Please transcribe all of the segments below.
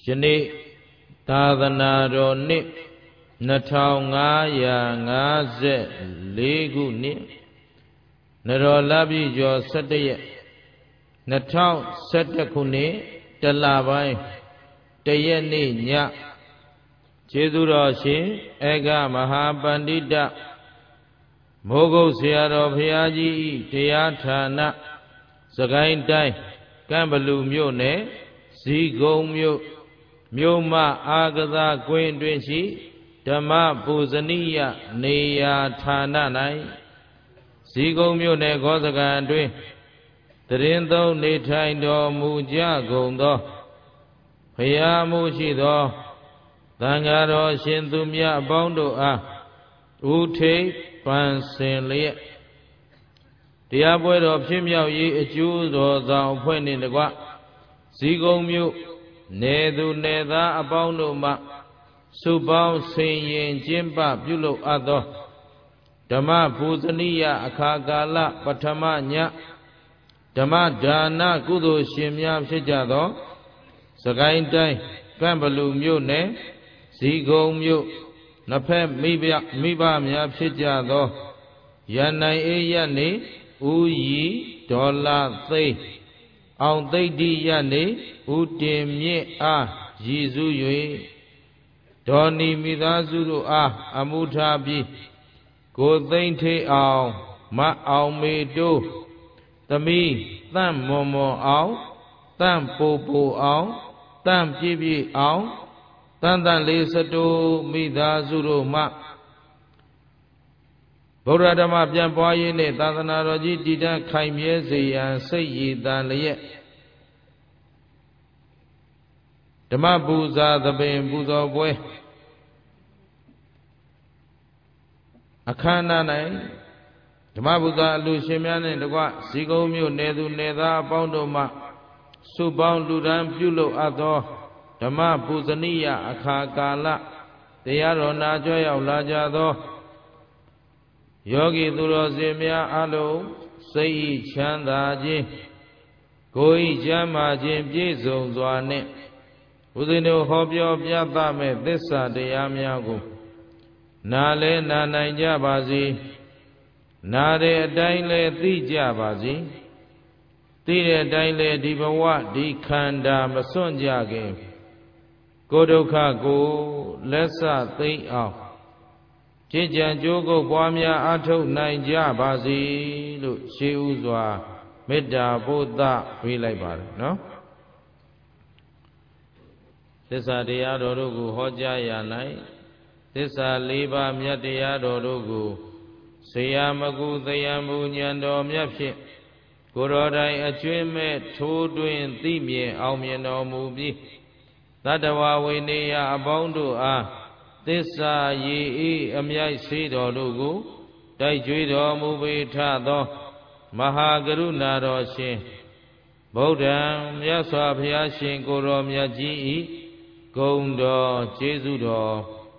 ယနေ့သာသနာတော်နှစ်2554ခုနှစ်နရောလပြည့်ကျော်17ရက်2011ခုနှစ်တလပိုင်းတရက်နေ့ညကျေးဇူးတော်ရှင်ဧကမဟာပန္တိတမိုးကုတ်ဆရာတော်ဘုရားကြီး၏တရားဌာနစကိုင်းတိုင်းကံဘလူမြို့နယ်ဇီးကုန်းမြို့မအာကစားကွင်းတွင်ရှိဓမ္မပူဇနိယနေရာဌာန၌ဇီးကုန်းမြို့နယ်ခောစကံတွင်တရင်သုံးနေထိုင်တော်မူကြကုန်သောဘုရားမှုရှိသောသံဃာတော်ရှင်သူမြတ်အပေါင်းတို့အားဥထိပ်ပန်ဆင်လျက်တရားပွဲတော်ဖြစ်မြောက်ရေးအကျိုးတော်ဆောင်အဖွဲ့နှင့်တကွဇီးကုန်းမြို့နယ်သူနယ်သားအပေါင်းတို့မှစုပေါင်းဆင်ရင်ကျင်းပပြုလုပ်အပ်သောဓမ္မပူဇနိယအခါကာလပထမညဓမ္မဒါနကုသိုလ်ရှင်များဖြစ်ကြသောစကိုင်းတိုင်းကံဘလူမြို့နယ်ဇီးကုန်းမြို့နှစ်ဖက်မိဘများဖြစ်ကြသောရန်နိုင်အေးရနေဦးရီဒေါ်လာသိန်းအောင်သိတ္တိရနေဦးတင်မြင့်အားရည်စူး၍ဒေါ်နီမိသားစုတို့အားအမှုထားပြီးကိုသိန်းထေးအောင်မအောင်မေတိုးသမီးတန့်မွန်မွန်အောင်တန့်ပူပူအောင်တန့်ပြည့်ပြည့်အောင်တန့်တန့်လေးစတိုးမိသားစုတို့မှဗုဒ္ဓဓမ္မပြန်ပွားရေးနှင့်သာသနာတော်ကြီးတည်တံ့ခိုင်မြဲစေရန်စိတ်ရည်တန်လျက်ဓမ္မပူဇာသဘင်ပူဇော်ပွဲအခမ်းအနား၌ဓမ္မပူဇာအလှူရှင်များနှင့်တကွဇီးကုန်းမြို့နယ်သူနယ်သားအပေါင်းတို့မှစုပေါင်းလူဒန်းပြုလုပ်အပ်သောဓမ္မပူဇနိယအခါကာလတရားတော်နာကြွရောက်လာကြသောယောဂီသူတော်စင်များအလုံးစိတ်ဤချမ်းသာခြင်းကိုယ်ဤချမ်းသာခြင်းပြည့်စုံစွာနှင့်ဦးဇင်းတို့ဟောပြောပြသမဲ့သစ္စာတရားများကိုနာလဲနာနိုင်ကြပါစေနာတဲ့အတိုင်းလဲသိကြပါစေသိတဲ့အတိုင်းလဲဒီဘဝဒီခန္ဓာမစွန့်ကြခင်ကိုယ်ဒုက္ခကိုလက်ဆသိမ့်အောင်ကြည်ကြံကြိုးကုပ်ပွားများအထုတ်နိုင်ကြပါစေလို့ရှေးဥစွာမေတ္တာပို့သပေးလိုက်ပါတယ်နော်သစ္စာတရားတော်တို့ကိုဟောကြားရ၌သစ္စာ၄ပါးမြတ်တရားတော်တို့ကိုဆရာမကုသယံမူဉဏ်တော်မြတ်ဖြင့်ကိုယ်တော်တိုင်အကျွင်းမဲ့ထိုးတွင်သိမြင်အောင်မြင်တော်မူပြီးသတ္တဝါဝိနည်းအပေါင်းတို့အားသစ္စာရည်ဤအမြိုက်စေတော်တို့ကိုတိုက်ကြွေးတော်မူပေထသောမဟာကရုဏာတော်ရှင်ဗုဒ္ဓံမြတ်စွာဘုရားရှင်ကိုယ်တော်မြတ်ကြီးဤဂုဏ်တော်ကျေးဇူးတော်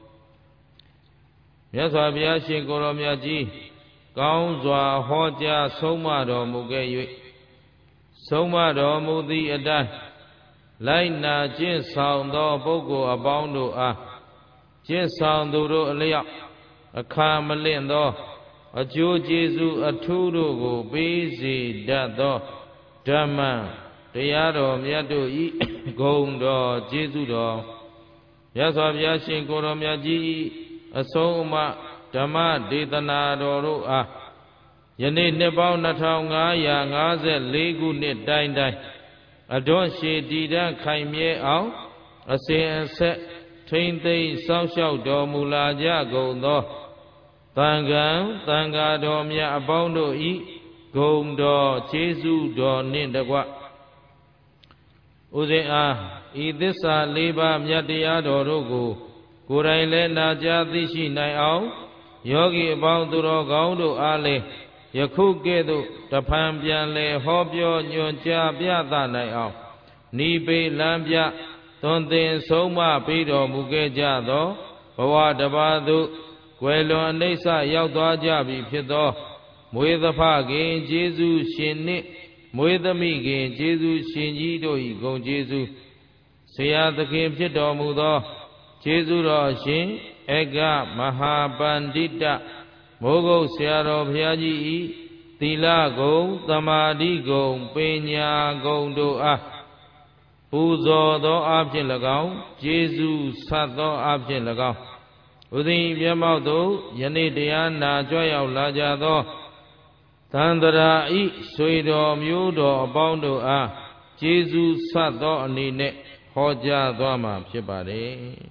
မြတ်စွာဘုရားရှင်ကိုယ်တော်မြတ်ကြီးကောင်းစွာဟောကြားဆုံးမတော်မူခဲ့၍ဆုံးမတော်မူသည့်အတိုင်းလိုက်နာကျင့်ဆောင်သောပုဂ္ဂိုလ်အပေါင်းတို့အားကျင့်ဆောင်သူတို့အလျောက်အခါမလင့်သောအကျိုးကျေးဇူးအထူးတို့ကိုပေးစေတတ်သောဓမ္မတရားတော်မြတ်တို့ဤဂုဏ်တော်ကျေးဇူးတော်မြတ်စွာဘုရားရှင်ကိုယ်တော်မြတ်ကြီးအဆုံးအမဓမ္မဒေသနာတော်တို့အားယနေ့နှစ်ပေါင်း2554ခုနှစ်တိုင်အတွန့်ရှည်တည်တံ့ခိုင်မြဲအောင်အစဉ်အဆက်ထိမ့်သိမ်းစောင့်ရှောက်တော်မူလာကြကုန်သောသံဃာတော်မြတ်အပေါင်းတို့ဤဂုဏ်တော်ကျေးဇူးတော်နှင့်တကွဥစဉ်အားဤသစ္စာ၄ပါးမြတ်တရားတော်တို့ကိုကိုယ်တိုင်လည်းနာကြားသိရှိနိုင်အောင်ယောဂီအပေါင်းသူတော်ကောင်းတို့အားလည်းယခုကဲ့သို့တဖန်ပြန်လဲဟောပြောညွှန်ကြားပြသနိုင်အောင်နိဗ္ဗေလမ်းပြသွန်သင်ဆုံးမပေးတော်မူခဲ့ကြသောဘဝတစ်ပါးသို့ကွယ်လွန်အနိစ္စရောက်သွားကြပြီဖြစ်သောမွေးသဖခင်ကျေးဇူးရှင်နှင့်မွေးသမိခင်ကျေးဇူးရှင်ကြီးတို့၏ဂုဏ်ကျေးဇူးစဆရာသခင်ဖြစ်တော်မူသောကျေးဇူးတော်ရှင်ဧကမဟာပန္တိတမိုးကုတ်ဆရာတော်ဘုရားကြီးဤသီလဂုဏ်သမာဓိဂုဏ်ပညာဂုဏ်တို့အားပူဇော်သောအဖြစ်၎င်းကျေးဇူးဆတ်သောအဖြစ်၎င်းဥသိမျက်မှောက်သို့ယနေ့တရားနာကြွရောက်လာကြသောသန္တရာဤဆွေတော်မျိုးတော်အပေါင်းတို့အားကျေးဇူးဆတ်သောအနေနဲ့ဟောကြားသွားမှာဖြစ်ပါတယ်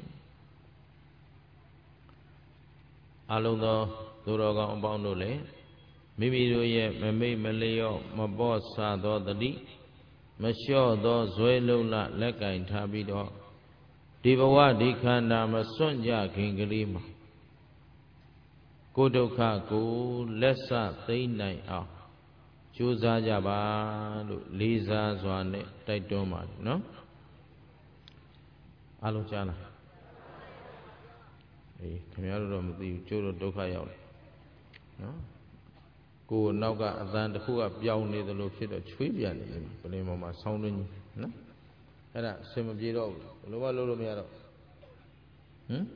အလုံးသောသူတော်ကောင်းအပေါင်းတို့လည်းမိမိတို့ရဲ့မမိတ်မလျော့မပေါ့ဆသောတတိမလျှော့သောဇွဲလုံးလလက်ကင်ထားပြီးတော့ဒီဘဝဒီခန္ဓာမစွန့်ကြခင်ကလေးမှာကိုယ်ဒုက္ခကိုလက်ဆသိမ့်နိုင်အောင်ကြိုးစားကြပါလို့လေးစားစွာနဲ့တိုက်တွန်းပါတယ်နော်အားလုံးကြားလားအေးခင်ဗျားတို့တော့မသိဘူးကျိုးတော့ဒုက္ခရောက်တယ်နော်ကိုယ်နောက်ကအသံတစ်ခုကပြောင်းနေသလိုဖြစ်တော့ချွေးပြန်နေတယ်ပလင်ပေါ်မှာဆောင်းတွင်းကြီးနော်အဲ့ဒါအစင်မပြေတော့ဘူးဘယ်လိုမှလုပ်လို့မရတော့ဟမ်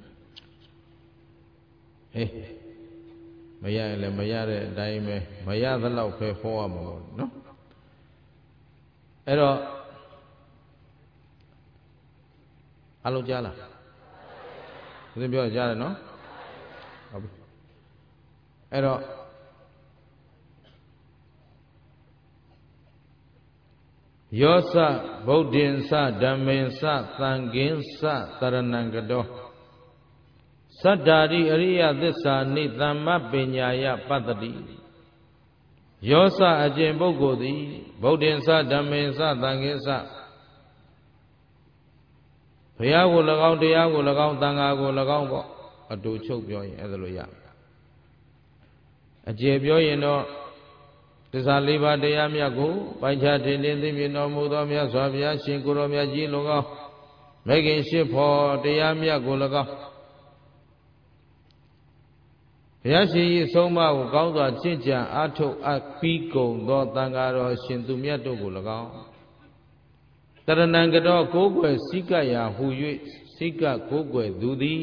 ဟေးမရရင်လည်းမရတဲ့အတိုင်းပဲမရသလောက်ပဲဟောရမှာပေါ့နော်အဲ့တော့အလုံးကြားလားဦးဇင်းပြောကြားတယ်နော်ဟုတ်ပြီအဲ့တော့ယောစဗုဒ္ဓင်္စဓမ္မင်္စသံဃင်္စတရဏံကတောသတ္တာရိအရိယသစ္စာနိသမ္မပညာယပတ္တိယောစအကျင့်ပုဂ္ဂိုလ်သည်ဗုဒ္ဓင်္စဓမ္မင်္စသံဃင်္စဘုရားကို၎င်းတရားကို၎င်းသံဃာကို၎င်းပေါ့အတူချုပ်ပြောရင်အဲ့ဒါလိုရအကျေပြောရင်တော့သစ္စာလေးပါးတရားမြတ်ကိုပိုင်ခြားထင်ထင်သိမြင်တော်မူသောမြတ်စွာဘုရားရှင်ကိုယ်တော်မြတ်ကြီး၎င်းမဂ်ခင်ရှိဖို့တရားမြတ်ကို၎င်းဘုရားရှင်၏ဆုံးမကိုကောင်းစွာကျင့်ကြံအားထုတ်အပ်ပြီးကုန်သောသံဃာတော်ရှင်သူမြတ်တို့ကို၎င်းတရဏံကတော်ကိုးကွယ်စိကရာဟူ၍စိကကိုးကွယ်သူသည်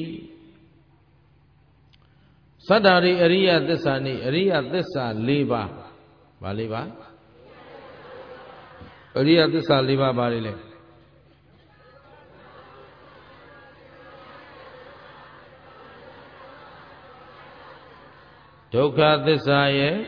သတ္တာရိအရိယသစ္စာနှင့်အရိယသစ္စာ၄ပါးဗာလေးပါအရိယသစ္စာ၄ပါးဘာတွေလဲဒုက္ခသစ္စာရဲ့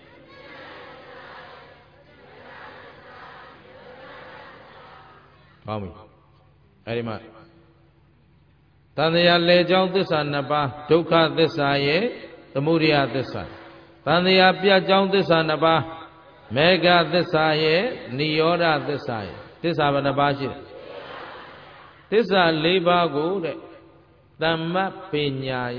ဟောပြီအဲ့ဒီမှာတန်တရားလေကြောင်းသစ္စာ2ပါးဒုက္ခသစ္စာရဲ့သမုဒယသစ္စာတန်တရားပြတ်ကြောင်းသစ္စာ2ပါးမေဃသစ္စာရဲ့နိရောဓသစ္စာရဲ့သစ္စာဘယ်နှပါးရှိလဲသစ္စာ၄ပါးကိုတဲ့သမ္မပညာယ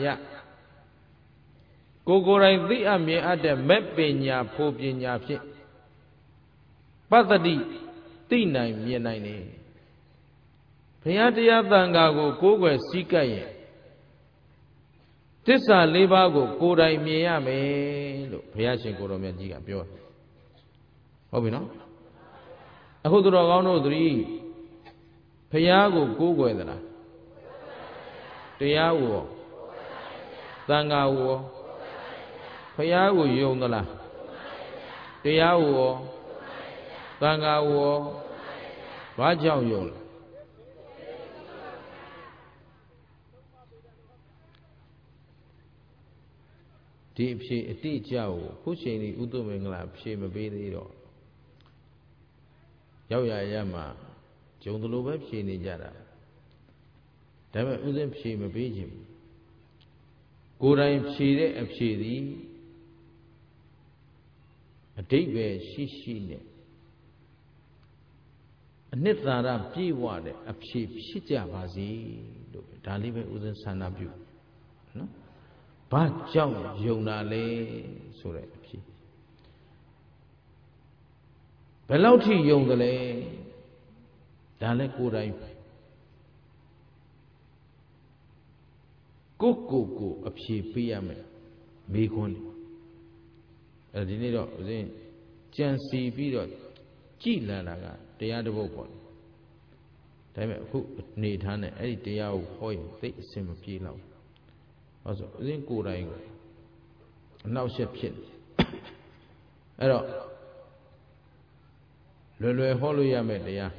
ကိုယ်ကိုယ်တိုင်သိအပ်မြင်အပ်တဲ့မဲ့ပညာဖို့ပညာဖြင့်ပတ္တိသိနိုင်မြင်နိုင်တယ်ဘုရားတရားသံဃာကိုကိုးကွယ်စည်းကပ်ရင်သစ္စာ၄ပါးကိုကိုယ်တိုင်မြင်ရမယ်လို့ဘုရားရှင်ကိုယ်တော်မြတ်ကြီးကပြောတယ်ဟုတ်ပြီနော်အခုသူတော်ကောင်းတို့သတိဘုရားကိုကိုးကွယ်သလားတရားကိုရောသံဃာကိုရောဘုရားကိုယုံသလားတရားကိုရောသံဃာကိုရောဘာကြောင့်ယုံလဲဒီအဖြေအတိအကျကိုခုချိန်ဒီဥဒ္ဓမင်္ဂလာဖြေမပေးသေးတော့ရောက်ရမှာဂျုံတလို့ပဲဖြေနေကြတာဒါပေမဲ့ဥစဉ်ဖြေမပေးခြင်းကိုယ်တိုင်ဖြေတဲ့အဖြေသည်အတိတ်ပဲရှိရှိနဲ့အနှစ်သာရပြည့်ဝတဲ့အဖြေဖြစ်ကြပါစေလို့ဒါလေးပဲဥစဉ်ဆန္ဒပြုနော်ဘာကြောင့်ယုံတာလဲဆိုတဲ့အဖြေဘယ်လောက်ထိယုံတယ်လဲဒါလည်းကိုယ်တိုင်ကိုအဖြေပေးရမယ်မေးခွန်းအဲဒီနေ့တော့ဦးဇင်းကြံစီပြီးတော့ကြည်လာတာကတရားတစ်ပုဒ်ပေါ့ဒါပေမဲ့အခုအနေထားနဲ့အဲ့ဒီတရားကိုဟောရင်သိအစင်မပြေတော့ဟောဆိုဦးဇင်းကိုယ်တိုင်ကိုအနောက်ရှက်ဖြစ်အဲ့တော့လွယ်ဟောလို့ရမယ်တရား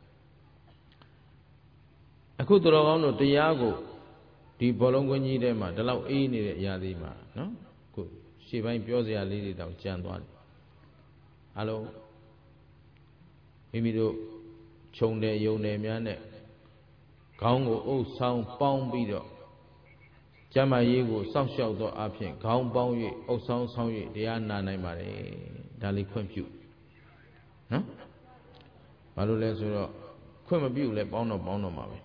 အခုသူတော်ကောင်းတို့တရားကိုဒီဘောလုံးကွင်းကြီးထဲမှာဒီလောက်အေးနေတဲ့အရာသေးမှာနော်အခုရှေ့ပိုင်းပြောစရာလေးတွေတောင်ကြံသွားတယ်အလုံးမိမိတို့ခြုံတယ်ယုံတယ်များနဲ့ခေါင်းကိုအုပ်ဆောင်ပေါင်းပြီးတော့ကျမ်းမာရေးကိုစောင့်ရှောက်သောအဖြစ်ခေါင်းပေါင်း၍အုပ်ဆောင်ဆောင်၍တရားနာနိုင်ပါတယ်ဒါလေးခွင့်ပြုနော်ဘာလို့လဲဆိုတော့ခွင့်မပြုလဲပေါင်းတော့မှာပဲ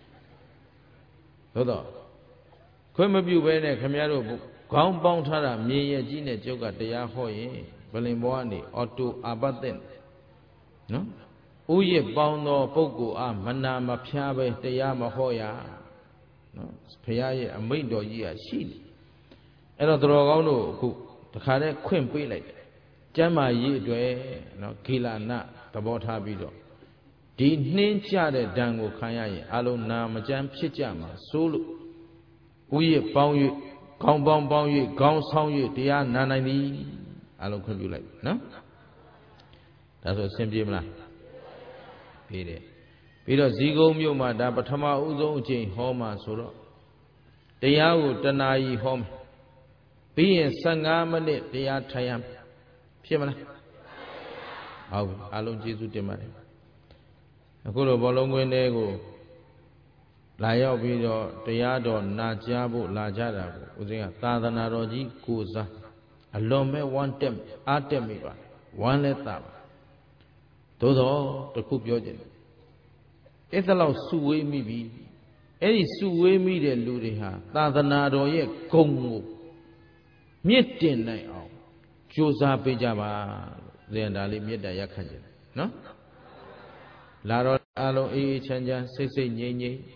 သို့တော့ခွင့်မပြုဘဲနဲ့ခမည်းတော်ခေါင်းပေါင်းထားတာမြေရကြီးနဲ့ကျုပ်ကတရားဟောရင်ဗလင်ဘောကနေအော်တိုအာပတ်တဲ့နော်ဥယျပေါင်းသောပုဂ္ဂိုလ်အားမနာမဖျားပဲတရားမဟောရနော်ဘုရားရဲ့အမိန့်တော်ကြီးကရှိတယ်အဲ့တော့သူတော်ကောင်းတို့အခုတခါတည်းခွင့်ပေးလိုက်တယ်ကျမ်းမာရေးအတွက်နော်ဂီလာနသဘောထားပြီးတော့ဒီနှင်းကြတဲ့ဓာန်ကိုခံရရင်အလုံးနာမကျမ်းဖြစ်ကြမှာစိုးလို့ဥယျပေါင်း၍ခေါင်းပေါင်း၍ခေါင်းဆောင်၍တရားနာနိုင်သည်အလုံးခွင့်ပြုလိုက်နော်ဒါဆိုအဆင်ပြေမလားပြေတယ်ပြီးတော့ဇီးကုန်းမြို့မှာဒါပထမဦးဆုံးအချိန်ဟောမှာဆိုတော့တရားကိုတနာရီဟောမယ်ပြီးရင်15မိနစ်တရားထိုင်ရမယ်ဖြစ်မလားဟုတ်ပြီအလုံးကျေးဇူးတင်ပါတယ်အခုလိုဘောလုံးကွင်းတွေကိုလာရောက်ပြီးတော့တရားတော်နာကြားဖို့လာကြတာကိုဦးဇင်းကသာသနာတော်ကြီးကိုစားအလွန်မဲ့ဝမ်းတက်အားတက်မိပါဝမ်းလဲတာပါသို့တော့တခုပြောချင်တယ်အဲ့ဒါလောက်စုဝေးမိပြီအဲ့ဒီစုဝေးမိတဲ့လူတွေဟာသာသနာတော်ရဲ့ဂုဏ်ကိုမြင့်တင်နိုင်အောင်ကြိုးစားပေးကြပါလို့ဇေယျဒါလေးမေတ္တာရက်ခံကြတယ်နော်လာတော့အလုံးအေးအေးချမ်းချမ်းစိတ်စိတ်ငြိမ်ငြိမ်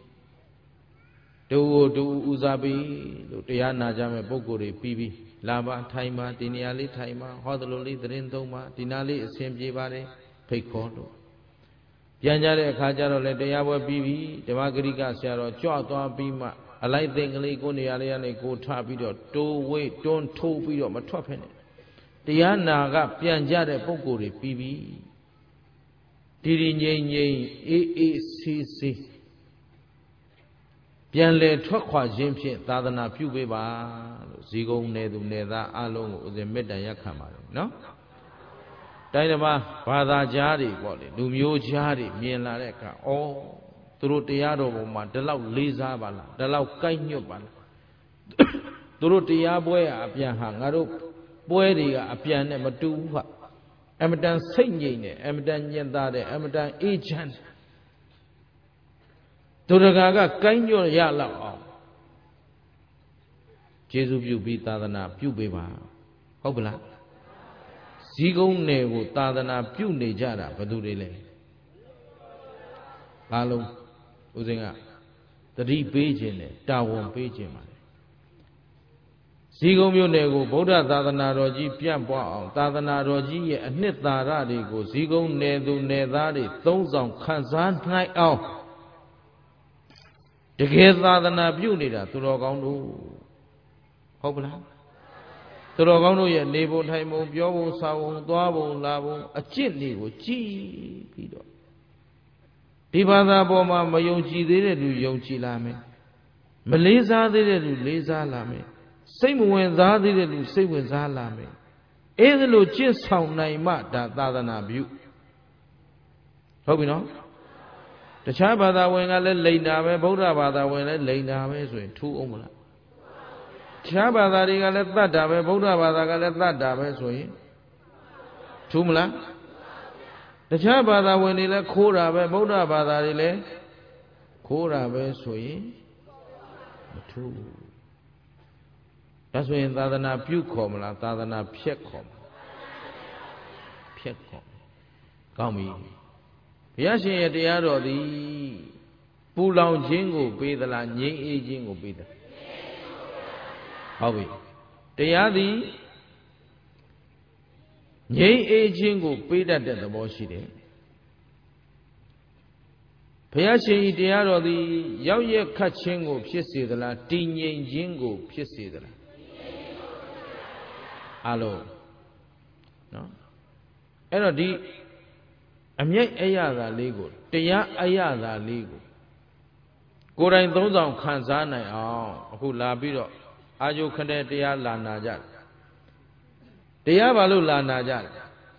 တူဦးစားပြီးလို့တရားနာကြမဲ့ပုဂ္ဂိုလ်တွေပြီးလာပါထိုင်ပါဒီနေရာလေးထိုင်ပါဟောသလိုလေးသတင်းသုံးပါဒီနာလေးအဆင်ပြေပါတယ်ဖိတ်ခေါ်လို့ပြန်ကြတဲ့အခါကျတော့လေတရားပွဲပြီးပြီဓမ္မဂရိကဆရာတော်ကြွသွားပြီးမှအလိုက်သိင်္ဂလေးကိုနေရာလေးကနေကိုထပြီးတော့တိုးဝေးတွန်းထိုးပြီးတော့မထွက်ဖက်နဲ့တရားနာကပြန်ကြတဲ့ပုဂ္ဂိုလ်တွေပြီးပြီဒီငြိမ်ငြိမ်အေးဆေးဆေးပြန်လေထွက်ခွာခြင်းဖြင့်သာသနာပြုပေးပါလို့ဇီကုံနယ်သူနယ်သားအလုံးကိုဦးဇင်းမေတ္တာရက်ခံပါတယ်နော်တိုင်းဓမ္မဘာသာကြားတွေပေါ့လေလူမျိုးကြားတွေမြင်လာတဲ့အခါဩသူတို့တရားတော်ပေါ်မှာဒီလောက်လေးစားပါလားဒီလောက်ကိုက်ညွတ်ပါလားသူတို့တရားပွဲအပြန်ဟာငါတို့ပွဲတွေကအပြန်နဲ့မတူဘူးဟာအမတန်စိတ်ငြိမ်တယ်အမတန်ညင်သာတယ်အမတန်အေးချမ်းတယ်သူတကာကကိုက်ညွတ်ရလောက်အောင်ကျေးဇူးပြုပြီးသာသနာပြုပေးပါဟုတ်ပလားဇီးကုန်းနယ်ကိုသာသနာပြုနေကြတာဘယ်သူတွေလဲအားလုံးဦးဇင်းကသတိပေးခြင်းနဲ့တာဝန်ပေးခြင်းပါဇီးကုန်းမြို့နယ်ကိုဗုဒ္ဓသာသနာတော်ကြီးပြန့်ပွားအောင်သာသနာတော်ကြီးရဲ့အနှစ်သာရတွေကိုဇီးကုန်းနယ်သူနယ်သားတွေသုံးဆောင်ခံစားနိုင်အောင်တကယ်သာသနာပြုနေတာသူတော်ကောင်းတို့ဟုတ်ပလားသူတော်ကောင်းတို့ရဲ့နေဖို့ထိုင်ဖို့ပြောဖို့စားဖို့သွားဖို့လာဖို့အကျင့်တွေကိုကြည်ပြီးတော့ဒီဘာသာပေါ်မှာမယုံကြည်သေးတဲ့လူယုံကြည်လာမယ်မလေးစားသေးတဲ့လူလေးစားလာမယ်စိတ်မဝင်စားသေးတဲ့လူစိတ်ဝင်စားလာမယ်အဲ့ဒါလိုကျင့်ဆောင်နိုင်မှဒါသာသနာပြုဟုတ်ပြီနော်တခြားဘာသာဝင်ကလည်းလိန်တာပဲဗုဒ္ဓဘာသာဝင်လည်းလိန်တာပဲဆိုရင်ထူးအောင်မလားတခြားဘာသာတွေကလည်းသတ်တာပဲဗုဒ္ဓဘာသာကလည်းသတ်တာပဲဆိုရင်ထူးမလားတခြားဘာသာဝင်တွေလည်းခိုးတာပဲဗုဒ္ဓဘာသာတွေလည်းခိုးတာပဲဆိုရင်မထူးဒါဆိုရင်သာသနာပြုခေါ်မလားသာသနာဖျက်ခေါ်မလားဖျက်ခေါ်ကောင်းပြီဘုရားရှင်ရဲ့တရားတော်သည်ပူလောင်ခြင်းကိုပေးသလားငြိမ်းအေးခြင်းကိုပေးသလားဟုတ်ပြီတရားသည်ငြိမ်းအေးခြင်းကိုပေးတတ်တဲ့သဘောရှိတယ်ဘုရားရှင်ဤတရားတော်သည်ရောက်ရက်ခတ်ခြင်းကိုဖြစ်စေသလားတည်ငြိမ်ခြင်းကိုဖြစ်စေသလားအလုံးနော်အဲ့တော့ဒီအမြိတ်အယသာလေးကိုတရားအယသာလေးကိုကိုယ်တိုင်သုံးဆောင်ခံစားနိုင်အောင်အခုလာပြီးတော့အာယုခတဲ့တရားလာနာကြတယ်တရားဘာလို့လာနာကြလဲ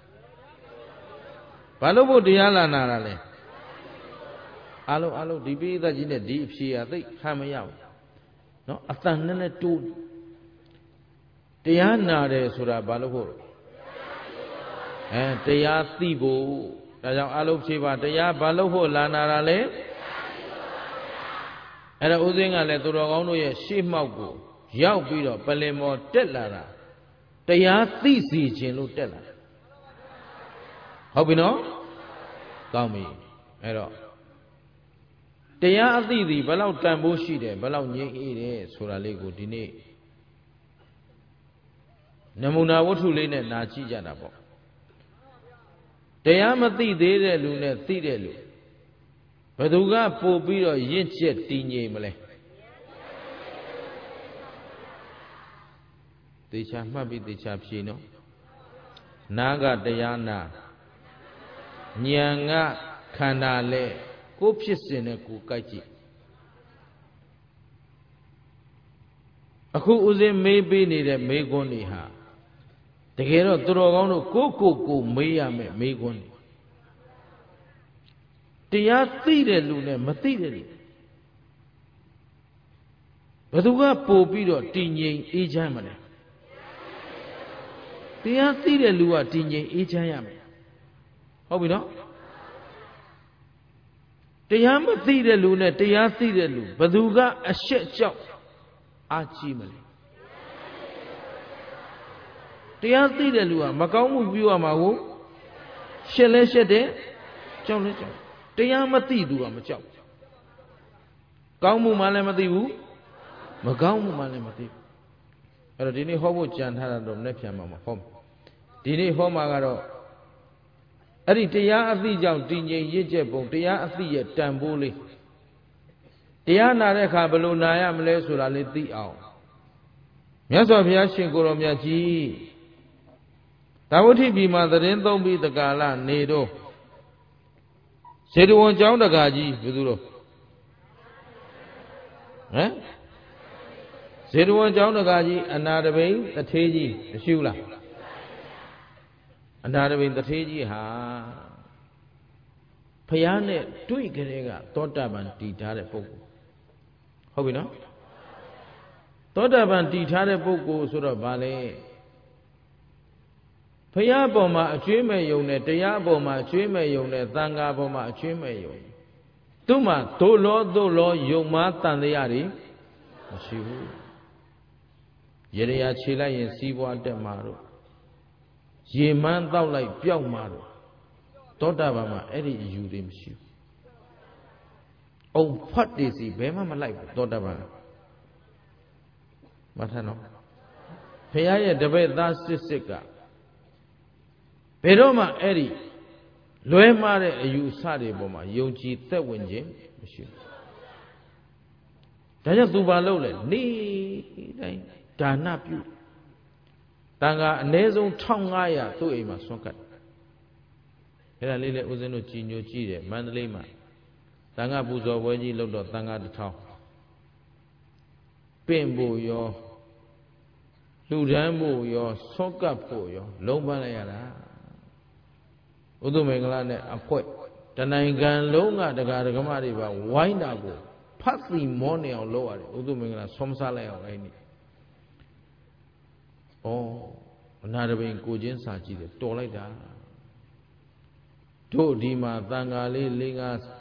ဘာလို့ဖို့တရားလာနာတာလဲအလုံးဒီပိဋကကြီးနဲ့ဒီအဖြေအသိခံမရဘူးနော်အတန်နဲ့တိုးတရားနာတယ်ဆိုတာဘာလို့ဖို့တရားသိဖို့ဒါကြောင့်အလုံးဖြေပါတရားဘာလို့ဖို့လာနာတာလဲအဲ့ဒါဥစဉ်ကလည်းသူတော်ကောင်းတို့ရဲ့ရှေ့မှောက်ကိုရောက်ပြီးတော့ပလင်မော်တက်လာတာတရားသိစီခြင်းလို့တက်လာဟုတ်ပြီနော်ကောင်းပြီအဲ့တော့တရားအသိသည်ဘယ်လောက်တန်ဖိုးရှိတယ်ဘယ်လောက်ငြိမ်းအေးတယ်ဆိုတာလေးကိုဒီနေ့နမူနာဝတ္ထုလေးနဲ့နာကြည့်ကြတာပေါ့တရားမသိသေးတဲ့လူနဲ့သိတဲ့လူဘယ်သူကပို့ပြီးတော့ရင့်ကျက်တည်ငြိမ်မလဲသေချာမှတ်ပြီးသေချာဖြေနော်နာကတရားနာဉာဏ်ကခန္ဓာလဲကိုဖြစ်စဉ်နဲ့ကိုကြိုက်ကြည့်အခုဦးစင်းမေးပေးနေတဲ့မေးခွန်းတွေဟာတကယ်တော့သူတော်ကောင်းတို့ကိုမေးရမယ်မေးခွန်းတွေတရားသိတဲ့လူနဲ့မသိတဲ့လူဘယ်သူကပို့ပြီးတော့တည်ငြိမ်အေးချမ်းမလဲတရားသိတဲ့လူကတည်ငြိမ်အေးချမ်းရမယ်ဟုတ်ပြီနော်တရားမသိတဲ့လူနဲ့တရားသိတဲ့လူဘယ်သူကအရှက်ကြောက်အားကြီးမလဲတရားသိတဲ့လူကမကောင်းမှုပြုရမှာကိုရှက်လဲရှက်တယ်ကြောက်လဲကြောက်တရားမသိသူကမကြောက်ကောင်းမှုမှလည်းမသိဘူးမကောင်းမှုမှလည်းမသိဘူးအဲ့တော့ဒီနေ့ဟောဖို့ကြံထားတာတော့လက်ဖြံမှာမဟုတ်ဒီနေ့ဟောမှာကတော့အဲ့ဒီတရားအသိကြောင့်တည်ငြိမ်ရင့်ကျက်ပုံတရားအသိရဲ့တန်ဖိုးလေးတရားနာတဲ့အခါဘယ်လိုနာရမလဲဆိုတာလေးသိအောင်မြတ်စွာဘုရားရှင်ကိုယ်တော်မြတ်ကြီးတာဝတိပြည်မှာသတင်းသုံးပြီးတကာလနေတော့ဇေတဝန်ကျောင်းတကာကြီးဘယ်သူတော့ဇေတဝန်ကျောင်းတကာကြီးအနာတပိန်တထေးကြီးမရှိဘူးလားအနာတပိန်တထေးကြီးဟာဖယားနဲ့တွေ့ကြတဲ့ကသောတာပန်တည်ထားတဲ့ပုဂ္ဂိုလ်ဟုတ်ပြီနော်သောတာပန်တည်ထားတဲ့ပုဂ္ဂိုလ်ဆိုတော့ဗာလဲဖယားပေါ်မှာအကျွေးမဲ့ယုံနဲ့တရားပေါ်မှာအကျွေးမဲ့ယုံနဲ့သံဃာပေါ်မှာအကျွေးမဲ့ယုံသူ့မှာသို့လောယုံမှားတန်တရားတွေမရှိဘူးရေရခြေလိုက်ရင်စီးပွားတက်မှာတော့ရေမန်းတောက်လိုက်ပျောက်မှာတော့သောတာပန်မှာအဲ့ဒီအယူတွေမရှိဘူးအုံဖတ်တွေစီဘယ်မှမလိုက်ဘူးသောတာပန်မထမ်းတော့ဖယားရဲ့တပည့်သားစစ်ကဘယ်တော့မှအဲ့ဒီလွဲမှားတဲ့အယူအဆတွေပေါ်မှာယုံကြည်သက်ဝင်ခြင်းမရှိဘူးဒါကြောင့်သူဘာလုပ်လဲနေ့တိုင်းဒါနပြုတန်ခါအနည်းဆုံး1500သူ့အိမ်မှာဆွန့်ကတ်အဲ့ဒါလေးလေဦးဇင်းတို့ကြည်ညိုကြည့်တယ်မန္တလေးမှာတန်ခါပူဇော်ပွဲကြီးလုပ်တော့တန်ခါ1000ပင့်ဖို့ရောလူဒန်းဖို့ရောဆွန့်ကတ်ဖို့ရောလုံးပန်းလိုက်ရတာဥဒ္ဓမင်္ဂလာနဲ့အဖွဲ့တနိုင်ငံလုံးကတရားဓမ္မတွေပါဝိုင်းတာကိုဖတ်စီမောနေအောင်လုပ်ရတယ်ဥဒ္ဓမင်္ဂလာဆွမ်းစားလိုက်အောင်အဲ့ဒီဩအနာတပိန်ကိုချင်းစာကြည့်တယ်တော်လိုက်တာတို့ဒီမှာတန်ဃာလေး4-500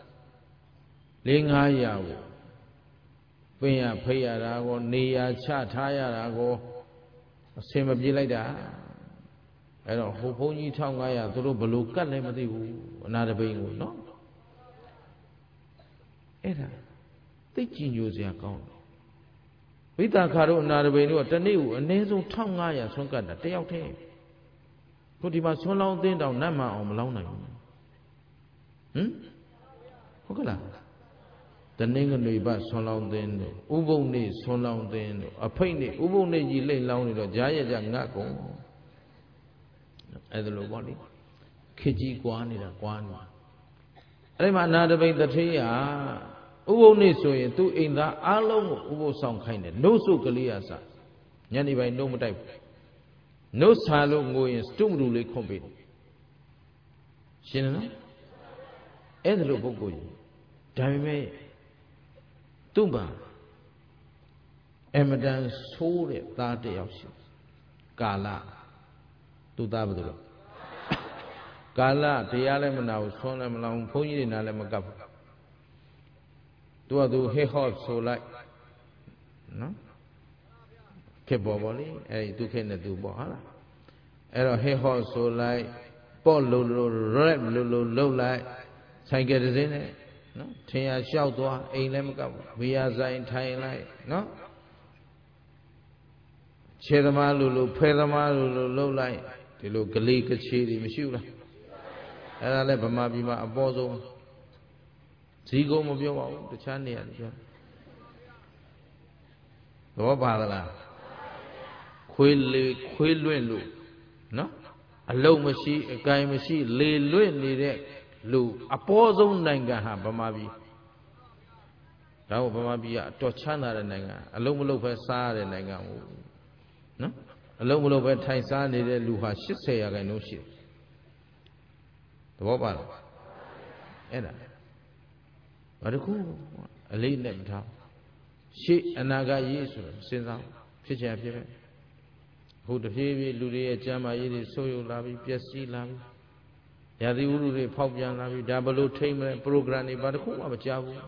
ကိုပင်ရဖိတ်ရတာကိုနေရာချထားရတာကိုအစင်မပြေးလိုက်တာအဲ့တော့ဟိုဘုန်းကြီး1500သူတို့ဘလို့ကတ်လည်းမသိဘူးအနာတပိန်ကိုနော်အဲ့ဒါသိကြည်ညိုစရာကောင်းတယ်ဝိသခါတို့အနာတပိန်တို့ကတနေ့ကိုအနည်းဆုံး1500ဆွန့်ကတ်တာတယောက်တည်းခုဒီမှာဆွန့်လောင်းသိန်းတောင်နတ်မှန်အောင်မလောင်းနိုင်ဘူးဟုတ်ကလား nén cái nồi bát xuân long tên đó, u bông này xuân long tên đó, à phơi này u bông này gì lên long này đó, giá giá ngã cũng, ai đó lo bỏ đi, khi chỉ quan này là quan, đây mà na được bây giờ thế à, u bông này rồi tu in ra alo u bông song khai này, nô số cái gì à sa, nhà này bây nô một đại, nô sa lo ngồi stung đủ lấy không biết, xin nó, ai đó lo bỏ coi, đại mấy tung bà em đang số để ta để học sinh cả là tu ta bắt đầu cả là thì ai làm nào số làm nào phong như thế nào làm gặp tu hết học số lại nó cái bỏ đi ấy tu cái này tu bỏ hả ấy rồi hết học số lại bỏ lâu lại sai cái gì này nó thì sao tu ấy làm gặp bây giờ giải thay lại nó chế tâm lulu phê tâm lulu lâu lại thì lúc cái ly cái chi thì mới siêu làအဲ့ဒါလည်းဗမာပြည်မှာအပေါ်ဆုံးဇီးကုန်းမပြောပါဘူးတခြားနေရာတွေပြောသဘောပါသလားခွေးလွင့်လို့နော်အလုံးမရှိအကိုင်မရှိလေလွင့်နေတဲ့လူအပေါ်ဆုံးနိုင်ငံဟာဗမာပြည်ဒါကိုဗမာပြည်ကအတော်ချမ်းသာတဲ့နိုင်ငံအလုံးမလုံးပဲစားရတဲ့နိုင်ငံဟုတ်နော်အလုံးမလုံးပဲထိုင်စားနေတဲ့လူဟာ80%ရှိတယ်သဘောပါလားအဲ့ဒါဘာတခုအလေးနဲ့မထားရှေ့အနာဂတ်ရေးဆိုစဉ်းစားဖြစ်ချင်ဖြစ်ပဲအခုတဖြည်းဖြည်းလူတွေရဲ့ကျမ်းမာရေးတွေဆိုးရုံလာပြီးပျက်စီးလာပြီးရာသီဥတုတွေဖောက်ပြန်လာပြီးဒါဘလို့ထိမ့်မယ်ပရိုဂရမ်တွေဘာတခုမှမကြားဘူး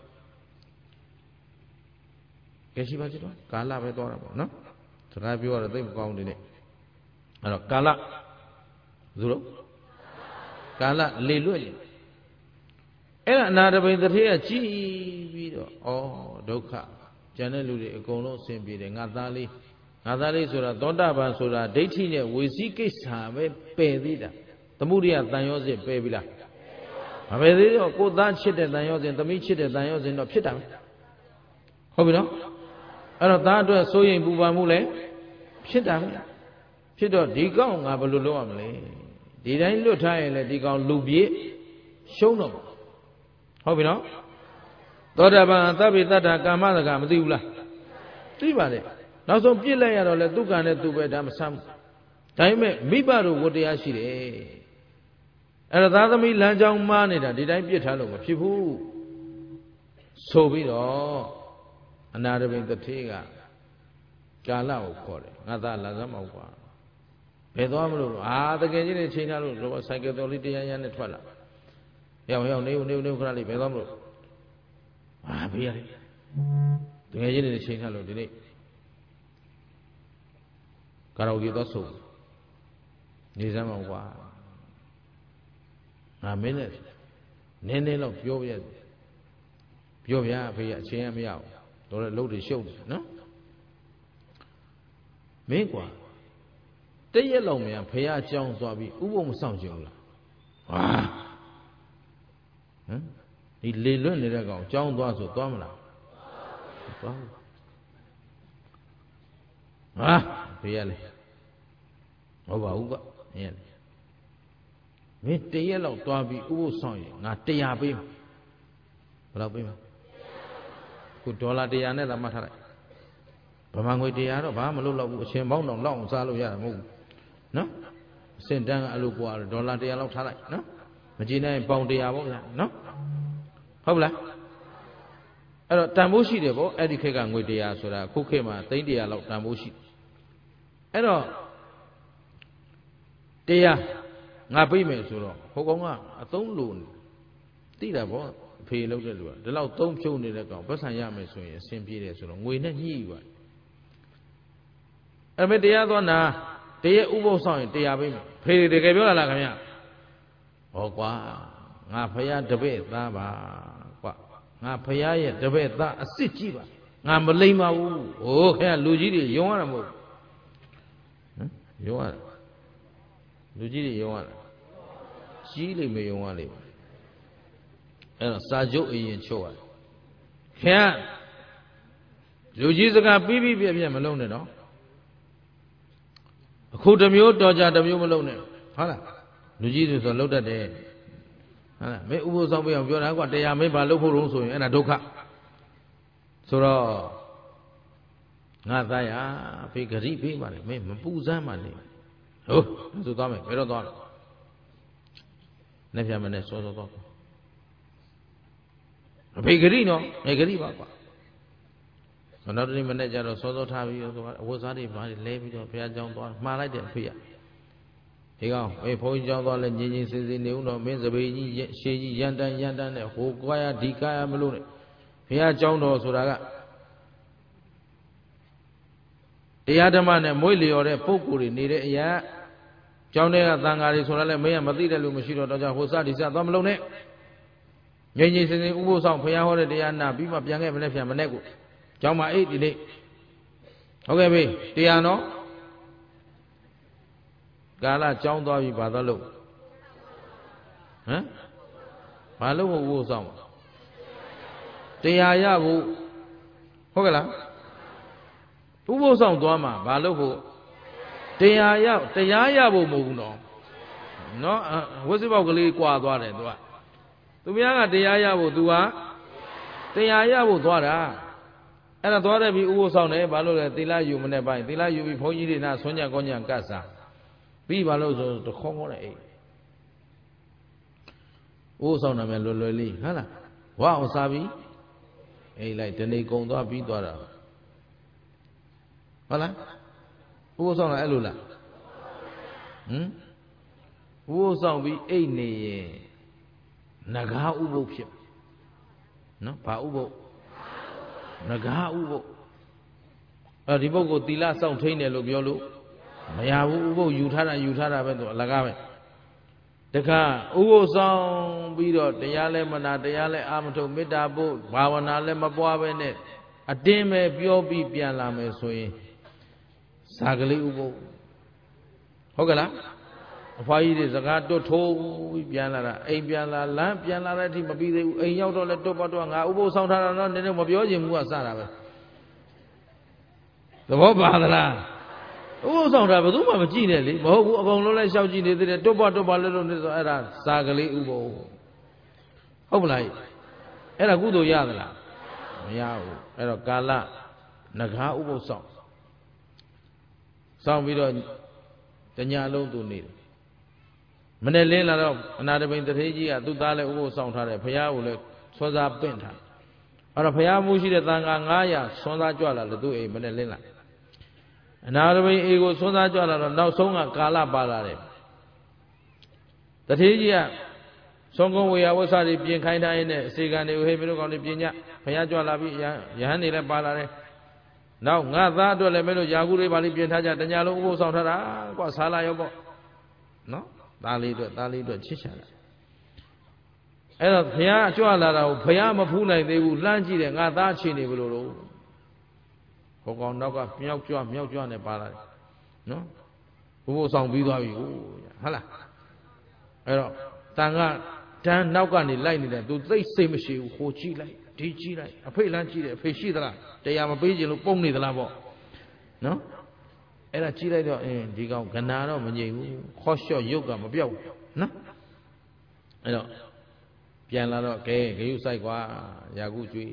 ကဲရှိပါကြတော့ကာလပဲသွားတာပေါ့နော်စကားပြောရတော့သိမကောင်းနေနဲ့အဲ့တော့ကာလဘယ်လိုကာလလေလွတ်ရင်အဲ့ဒါအနာတပိန်တထေးကကြည်ပြီးတော့ဩဒုက္ခကျန်တဲ့လူတွေအကုန်လုံးအဆင်ပြေတယ်ငါသားလေးဆိုတာသောတာပန်ဆိုတာဒိဋ္ဌိနဲ့ဝေစီကိစ္စပဲပယ်သေးတာသမုဒိယတန်ရောစဉ်ပယ်ပြီလားမပယ်သေးတော့ကိုသားချစ်တဲ့တန်ရောစဉ်သမီးချစ်တဲ့တန်ရောစဉ်တော့ဖြစ်တာပဲဟုတ်ပြီနော်အဲ့တော့သားအတွက်စိုးရိမ်ပူပန်မှုလည်းဖြစ်တာပဲဖြစ်တော့ဒီကောင်ငါဘယ်လိုလုပ်ရမလဲဒီတိုင်းလွတ်ထားရင်လည်းဒီကောင်လူပြေရှုံးတော့ဟုတ်ပြီနော်သောတာပန်သဗ္ဗေတ္တကာမတကမသိဘူးလားသိပါတယ်နောက်ဆုံးပြစ်လိုက်ရတော့လေသူကံနဲ့သူပဲဒါမဆမ်းဘူးဒါပေမဲ့မိဘတို့ဝတ္တရားရှိတယ်အဲ့တော့သားသမီးလမ်းကြောင်းမှားနေတာဒီတိုင်းပြစ်ထားလို့မဖြစ်ဘူးဆိုပြီးတော့အနာတပိန်တထေးကကာလကိုခေါ်တယ်ငါသားလာစမ်းမဟုတ်ပါဘယ်သွားမလို့တကယ်ကြီးနေချိန်ထားလို့တော့ဆိုင်ကယ်တော်လေးတရားရနဲ့ထွက်လာရောက်နေခဏလေးဘယ်သွားမလို့ဘေးရတယ်တကယ်ကြီးနေချိန်ထားလို့ဒီနေ့ကာရာအိုကေသွားဆိုနေစမ်းမဟုတ်ပါငါမင်းနဲ့နည်းနည်းတော့ပြောပြဖေးအချင်းရမရဘူးတော်လည်းလုံးတွေရှုပ်တယ်နော်မင်းကွာတရက်လောက်မြန်ဖေးအကြောင်းသွားပြီးဥပုံမဆောင်ချင်ဘူးလားဒီလေလွတ်နေတဲ့ကောင်ကြောင်းသွားဆိုသွားမလားသွားဖေးရလေဟုတ်ပါဘူးကွမင်းမင်းတရက်လောက်သွားပြီးဥပုသ်ဆောင်ရင်ငါ100ပေးမှာဘယ်လောက်ပေးမှာခုဒေါ်လာ100နဲ့သာမှတ်ထားလိုက်ဗမာငွေ100တော့ဘာမှမလုပ်တော့ဘူးအချင်းပေါင်းတော့လောက်အောင်စားလို့ရတာမဟုတ်ဘူးနော်စင်တန်းကအလိုကွာဒေါ်လာ100လောက်ထားလိုက်နော်မကြည့်နိုင်ပေါင်100ပေါ့ဗျာနော်ဟုတ်လားအဲ့တော့တန်ဖိုးရှိတယ်ပေါ့အဲ့ဒီခေတ်ကငွေ100ဆိုတာခုခေတ်မှာသိန်း100လောက်တန်ဖိုးရှိအဲ့တော့100ငါပြိမယ်ဆိုတော့ဟိုကောင်ကအသုံးလို့သိတာပေါ့အဖေလောက်တဲ့လူကဒီလောက်သုံးဖြုံနေတဲ့ကောင်ပတ်ဆံရမယ်ဆိုရင်အဆင်ပြေတယ်ဆိုတော့ငွေနဲ့ညှိပါအဲ့မဲ့တရားသွားနာတရက်ဥပုသ်ဆောင်ရင်100ပြိမယ်ဖေတကယ်ပြောလားခင်ဗျဟောကွာငါဖယားတပည့်သားပါကွာငါဖယားရဲ့တပည့်သားအစ်စ်ကြီးပါငါမလိမ္မာဘူးဟိုခင်ဗျလူကြီးတွေယုံရတာမဟုတ်ယုံရတာလူကြီးတွေယုံရတာကြီးလိမ့်မယုံရလိမ့်အဲ့တော့စာချုပ်အရင်ချုပ်ရတယ်ခင်ဗျလူကြီးစကားပြီးပြီးပြပြမလုံးနဲ့နော်အခုတစ်မျိုးတော်ကြတစ်မျိုးမလုံးနဲ့ဟုတ်လားလူကြီးဆိုလှုပ်တတ်တယ်ဟုတ်လားမင်းဥပုသ်ဆောင်ပြအောင်ပြောတာကွာတရားမင်းဘာလုပ်ဖို့လုံးဆိုရင်အဲ့ဒါဒုက္ခဆိုတော့ငါသားရဖေးဂရိဖေးပါလေမင်းမပူစမ်းပါနဲ့ဟုတ်ဆိုသွားမယ်ဘယ်တော့သွားလဲနေ့ဖြတ်မနဲ့စောစောသွားအဖေဂရိနော်ငယ်ဂရိပါကွာနောက်တစ်နေ့မနေ့ကျတော့စောစောထားပြီးတော့အဝတ်စားတွေပါလဲပြီးတော့ဘုရားကျောင်းသွားမှားလိုက်တယ်အဖေကဒီကောင်ဘုန်းကြီးကျောင်းသွားလဲငြင်းငြင်းစင်စင်နေဦးတော့မင်းစပယ်ကြီးရှေးကြီးရန်တန်းနဲ့ဟိုကာယဒီကာယမလို့နဲ့ဘုရားကျောင်းတော်ဆိုတာကတရားဓမ္မနဲ့မွေးလျော်တဲ့ပုဂ္ဂိုလ်တွေနေတဲ့အရာကျောင်းထဲကသံဃာတွေဆိုတာလဲမင်းကမသိတဲ့လူမရှိတော့ကြောင့်ဟိုစဒီစသွားမလုံးနဲ့ငြိမ်ငြိမ်စင်စင်ဥပုသ်ဆောင်ဘုရားဟောတဲ့တရားနာပြီးမှပြန်ခဲ့မနေ့ပြန်မနေ့ကိုကျောင်းမှာအိတ်ဒီနေ့ဟုတ်ကဲ့ပြီတရားနော်ကာလကျောင်းသွားပြီဘာသွားလို့ဟမ်ဘာလို့ဥပုသ်ဆောင်တရားရဖို့ဟုတ်ကဲ့လားဥပုသ်ဆောင်သွားမှာဘာလို့ဖို့တရားရဖို့မဟုတ်ဘူးနော်ဝိသုဘောက်ကလေးကွာသွားတယ်သူများကတရားရဖို့ तू ကတရားရဖို့သွားတာအဲ့ဒါသွားတယ်ပြီးဥပုသ်ဆောင်တယ်ဘာလို့လဲသီလယူမနဲ့ပိုင်းသီလယူပြီးဘုန်းကြီးတွေနာဆွမ်းကြကောင်းကြကတ်စားပြီးဘာလို့ဆိုတခေါခေါတဲ့အိမ်ဥပုသ်ဆောင်နာမယ်လွယ်လွယ်လေးဟုတ်လားဝါအောင်စားပြီးအိမ်လိုက်တနေ့ကုံသွားပြီးသွားတာဟုတ်လားဥပုသ်ဆောင်တာအဲ့လိုလားဥပုသ်ဆောင်ပြီးအိတ်နေရင်နဂါဥပုသ်ဖြစ်နော်ဘာဥပုသ်နဂါဥပုသ်ဒီပုဂ္ဂိုလ်သီလစောင့်ထိန်တယ်လို့ပြောလို့မရဘူးဥပုသ်ယူထားတာပဲသူအလကားပဲတခါဥပုသ်ဆောင်ပြီးတော့တရားလဲမနာတရားလဲအာမထုတ်မေတ္တာပို့ဘာဝနာလဲမပွားပဲနဲ့အတင်းပဲပြောပြီးပြန်လာမယ်ဆိုရင်ဇာကလေးဥပုသ်ဟုတ်ကဲ့လားအဖွားကြီးတွေစကားတွတ်ထိုးပြီးပြန်လာတာအိမ်ပြန်လာလမ်းပြန်လာတဲ့အထိမပြီးသေးဘူးအိမ်ရောက်တော့လဲတွတ်ပတ်ငါဥပုသ်ဆောင်ထားတာတော့နည်းနည်းမပြောချင်ဘူးကစတာပဲသဘောပါသလားဥပုသ်ဆောင်တာဘယ်သူမှမကြည့်နဲ့လေမဟုတ်ဘူးအကုန်လုံးလဲရှောက်ကြည့်နေသေးတယ်တွတ်ပတ်လဲလို့နေဆိုအဲ့ဒါဇာကလေးဥပုသ်ဟုတ်မလားအဲ့ဒါကုသိုလ်ရသလားမရဘူးအဲ့တော့ကာလနဂါဥပုသ်ဆောင်ပြီးတော့တညာလုံးသူနေတယ်မနေ့လင်းလာတော့အနာတပိန်တထေးကြီးကသူ့သားလည်းဥပုသ်ဆောင်ထားတယ်ဘုရားကိုလည်းဆွမ်းစားပင့်ထားအဲ့တော့ဘုရားမူရှိတဲ့သံဃာ900ဆွမ်းစားကြွလာတယ်သူ့အိမ်မနေ့လင်းလာအနာတပိန်အေကိုဆွမ်းစားကြွလာတော့နောက်ဆုံးကကာလပါလာတယ်တထေးကြီးကဆုံးကုန်းဝေယဝဆတွေပြင်ခိုင်းထားရင်အစီကံတွေကိုဟေးမင်းတို့ကောင်တွေပြင်ကြဘုရားကြွလာပြီးယဟန်တွေလည်းပါလာတယ်နောက်ငါသားအတွက်လည်းမင်းတို့ယာကုတွေပါလိပြင်ထားကြတညာလုံးဥပုသ်ဆောင်ထားတာကွာဆာလာရောပေါ့နော်သားလေးအတွက်ချစ်ချတာအဲ့တော့ဘုရားကြွလာတာကိုဘုရားမဖူးနိုင်သေးဘူးလှမ်းကြည့်တယ်ငါသားချီနေဘလို့လို့ဟောကောင်နောက်ကမြောက်ကြွနဲ့ပါလာတယ်နော်ဥပုသ်ဆောင်ပြီးသွားပြီဟုတ်လားအဲ့တော့တန်ခါတန်းနောက်ကနေလိုက်နေတယ်သူသိစိတ်မရှိဘူးဟိုကြည့်လိုက်ဒီကြည့်လိုက်အဖေလမ်းကြည့်တယ်အဖေရှိသလားတရားမပေးခြင်းလို့ပုံနေသလားပေါ့နော်အဲ့ဒါကြည့်လိုက်တော့ဒီကောင်ကနာတော့မငြိမ်ဘူးခေါ်လျှော့ရုပ်ကမပြောက်ဘူးနော်အဲ့တော့ပြန်လာတော့ကဲဂယုဆိုင်ကွာယာကုကျွေး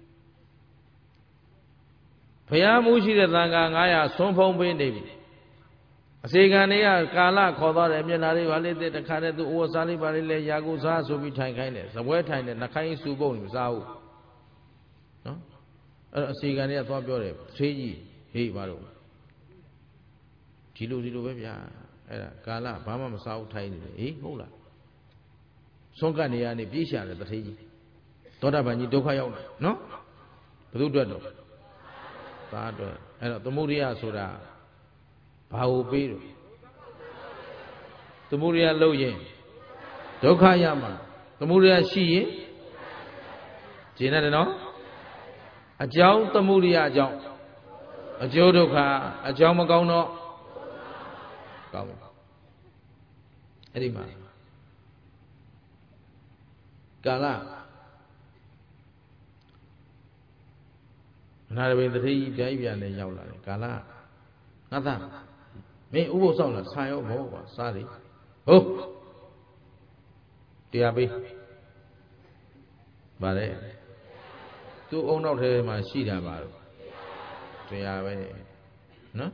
ဘုရားမူရှိတဲ့သံဃာ900ဆွန်းဖုံးပေးနေပြီအစေခံတွေကကာလခေါ်သွားတယ်မျက်နှာလေးပါလေးတခါတည်းသူဩဝစားလေးပါလေးလဲယာကုစားဆိုပြီးထိုင်ခိုင်းတယ်ဇပွဲထိုင်တယ်နှခိုင်းစုပုံမစားဘူးနော်အဲ့တော့အစေခံတွေကသွားပြောတယ်ဆေးကြီးဟေးပါတော့ဒီလိုပဲဗျာအဲ့ဒါကာလဘာမှမစားဘူးထိုင်နေတယ်ဟေးဟုတ်လားဆုံးကနေရနေပြေးရှာတယ်တထေးကြီးသောတာပန်ကြီးဒုက္ခရောက်တယ်နော်ဘယ်သူအတွက်တော့သားအတွက်အဲ့တော့သမုဒိယဆိုတာဘာကိုပေးတော့သမုဒိယလုပ်ရင်ဒုက္ခရမှာသမုဒိယရှိရင်ရှင်းတယ်နော်အကြောင်းသမုဒိယအကြောင်းအကျိုးဒုက္ခအကြောင်းမကောင်းတော့ကောင်းပြီအဲ့ဒီမှာကာလနာရဘိန်တတိပြိုင်ပြန်နဲ့ရောက်လာတယ်ကာလငါသားမင်းဥပုသ်ဆောင်လာဆာရောဘောကွာစားတယ်ဟုတ်တရားပေးဗါတဲ့သူ့အုံနောက်ထဲမှာရှိတာပါတော့တရားပဲနော်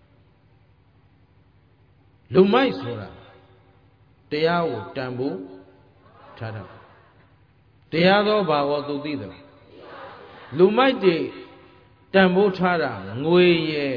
လူမိုက်ဆိုတာတရားကိုတန်ဖို့ထားတာတရားသောဘာဝသူသိသလားလူမိုက်တွေတန်ဖိုးထားတာငွေရဲ့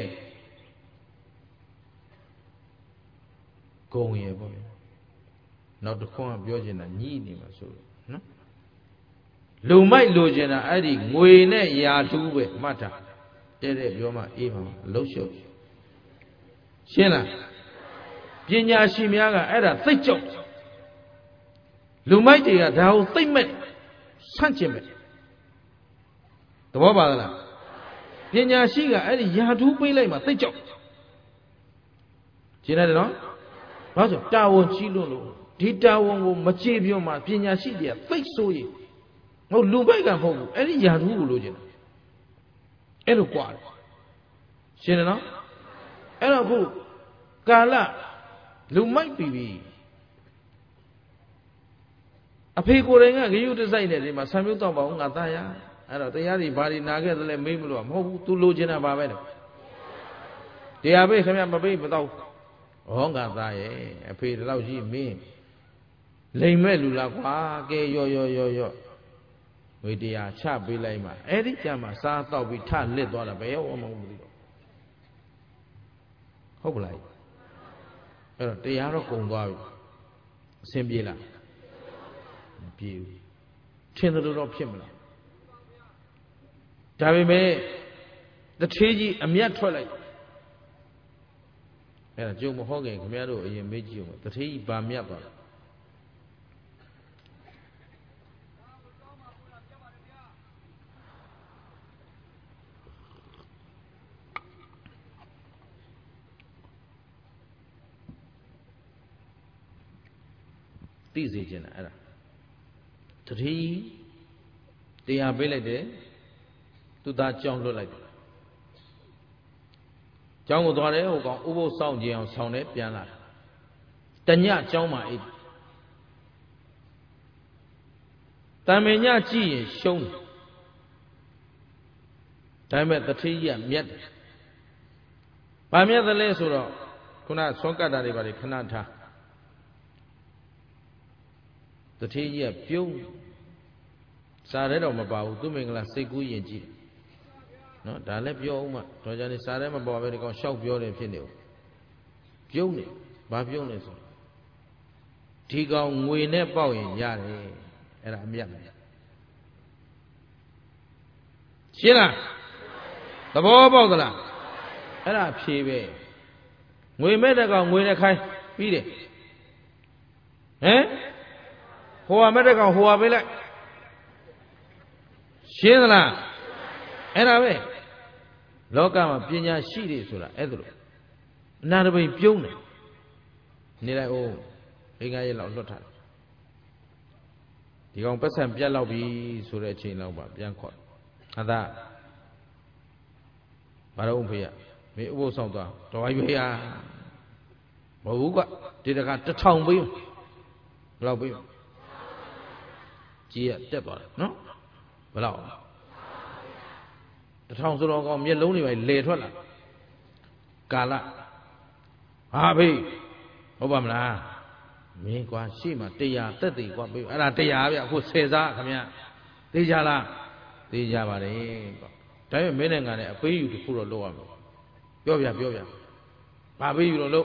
ဂုံရဲ့ပေါ့နောက်တစ်ခွန်းကပြောချင်တာညှိနေမှာဆိုလို့နော်လူမိုက်လိုချင်တာအဲ့ဒီငွေနဲ့ယာထူးပဲမှတ်တာတဲ့ပြောမှအေးပါအလုံးရှုပ်ရှင်းလားပညာရှိများကအဲ့ဒါသိကြောက်လူမိုက်တွေကဒါကိုသိမဲ့ဆန့်ကျင်မဲ့သဘောပါလားပညာရှိကအဲ့ဒီယာထူးပေးလိုက်မှသိကြောက်ရှင်းတယ်နော်ဘာလို့တာဝန်ကြီးလို့ဒီတာဝန်ကိုမကြေပြွန်မှပညာရှိတွေကသိဆိုးရင်ဟိုလူမိုက်ကမဟုတ်ဘူးအဲ့ဒီယာထူးကိုလိုချင်တယ်အဲ့လိုကြွားတယ်ရှင်းတယ်နော်အဲ့တော့ခုကာလလူမိုက်ပြီအဖေကိုယ်တိုင်ကဂယုတစိုက်နေတယ်မှာဆံမျိုးတော့ပါဦးငါသားရအဲ့တော့တရားတွေဘာတွေနာခဲ့တယ်လဲမေးမလို့မဟုတ်ဘူး तू လိုချင်တာပါပဲတော့တရားပေးခင်ဗျမပေးမတော့ဟောငါသားရဲ့အဖေဒီလောက်ရှိမင်းလိမ်မဲ့လူလားကွာကဲရော့ဝေတရားချပေးလိုက်မှအဲ့ဒီကြမှာစားတော့ပြီးထလစ်သွားတာဘယ်ရောမဟုတ်ဘူးဟုတ်ပလားအဲ့တော့တရားတော့ကုံသွားပြီအဆင်ပြေလားမပြေဘူးထင်သလိုတော့ဖြစ်မလားဒါပေမဲ့တထေးကြီးအမျက်ထွက်လိုက်အဲ့ဒါကြုံမဟုတ်ခင်ခင်ဗျားတို့အရင်မေးကြည့်အောင်တထေးကြီးဗာမြတ်သွားသိစေချင်တာအဲ့ဒါတတိတရားပေးလိုက်တယ်သူသားကြောင်းလွတ်လိုက်တယ်ကျောင်းကိုသွားတယ်ဟိုကောင်ဥပုသ်စောင့်ကြအောင်ဆောင်တယ်ပြန်လာတညကျောင်းမှာအိတ်တံမင်ညကြည့်ရင်ရှုံးတယ်ဒါပေမဲ့တတိကြီးကမြတ်တယ်ဗာမြတ်တယ်လဲဆိုတော့ခုနဆွမ်းကတ္တာတွေပါလေခဏထားတထေးကြီးကပြုံးစားရဲတော့မပါဘူးသူမင်္ဂလာစိတ်ကူးရင်ကြည့်နော်ဒါလည်းပြောအောင်မှတော့ကြနေစားရဲမပေါ်ပဲဒီကောင်ရှောက်ပြောတယ်ဖြစ်နေဦးပြုံးနေဘာပြုံးလဲဆိုဒီကောင်ငွေနဲ့ပေါက်ရင်ရတယ်အဲ့ဒါအမြတ်ပဲရှင်းလားသဘောပေါက်သလားအဲ့ဒါဖြေပဲငွေမဲ့တဲ့ကောင်ငွေနဲ့ခိုင်းပြီးတယ်ဟမ်ဟိုဟာမဲ့တဲ့ကောင်ဟိုဟာပေးလိုက်ရှင်းသလားအဲ့ဒါပဲလောကမှာပညာရှိတယ်ဆိုတာအဲ့ဒါလို့အနာတပိန်ပြုံးတယ်နေလိုက်အောင်အိမ်ကရဲ့လောက်လွတ်ထားတယ်ဒီကောင်ပတ်စံပြတ်လောက်ပြီဆိုတဲ့အချိန်လောက်ပါပြန်ခေါ်အသာဘာလို့ဖေးရမင်းဥပုသ်ဆောင်သွားတော်ရွေးရမဟုတ်ဘူးကဒီတခါ1000ပေးဘယ်လောက်ပေးကြီးရတက်သွားတယ်နော်ဘယ်လောက်1000ဆိုတော့ကောင်မျက်လုံးတွေပဲလေထွက်လာကာလဟာဖေးဟုတ်ပါမလားမင်းကွာရှေ့မှာ100တက်သေးကွာပေးအဲ့ဒါ100ဗျအခု10စားခင်ဗျသိကြလားသိကြပါတယ်ကွာဒါပေမဲ့မင်းနဲ့ငါနဲ့အပေးယူတစ်ခုတော့လုပ်ရမယ်ပြောပြဘာပေးယူလို့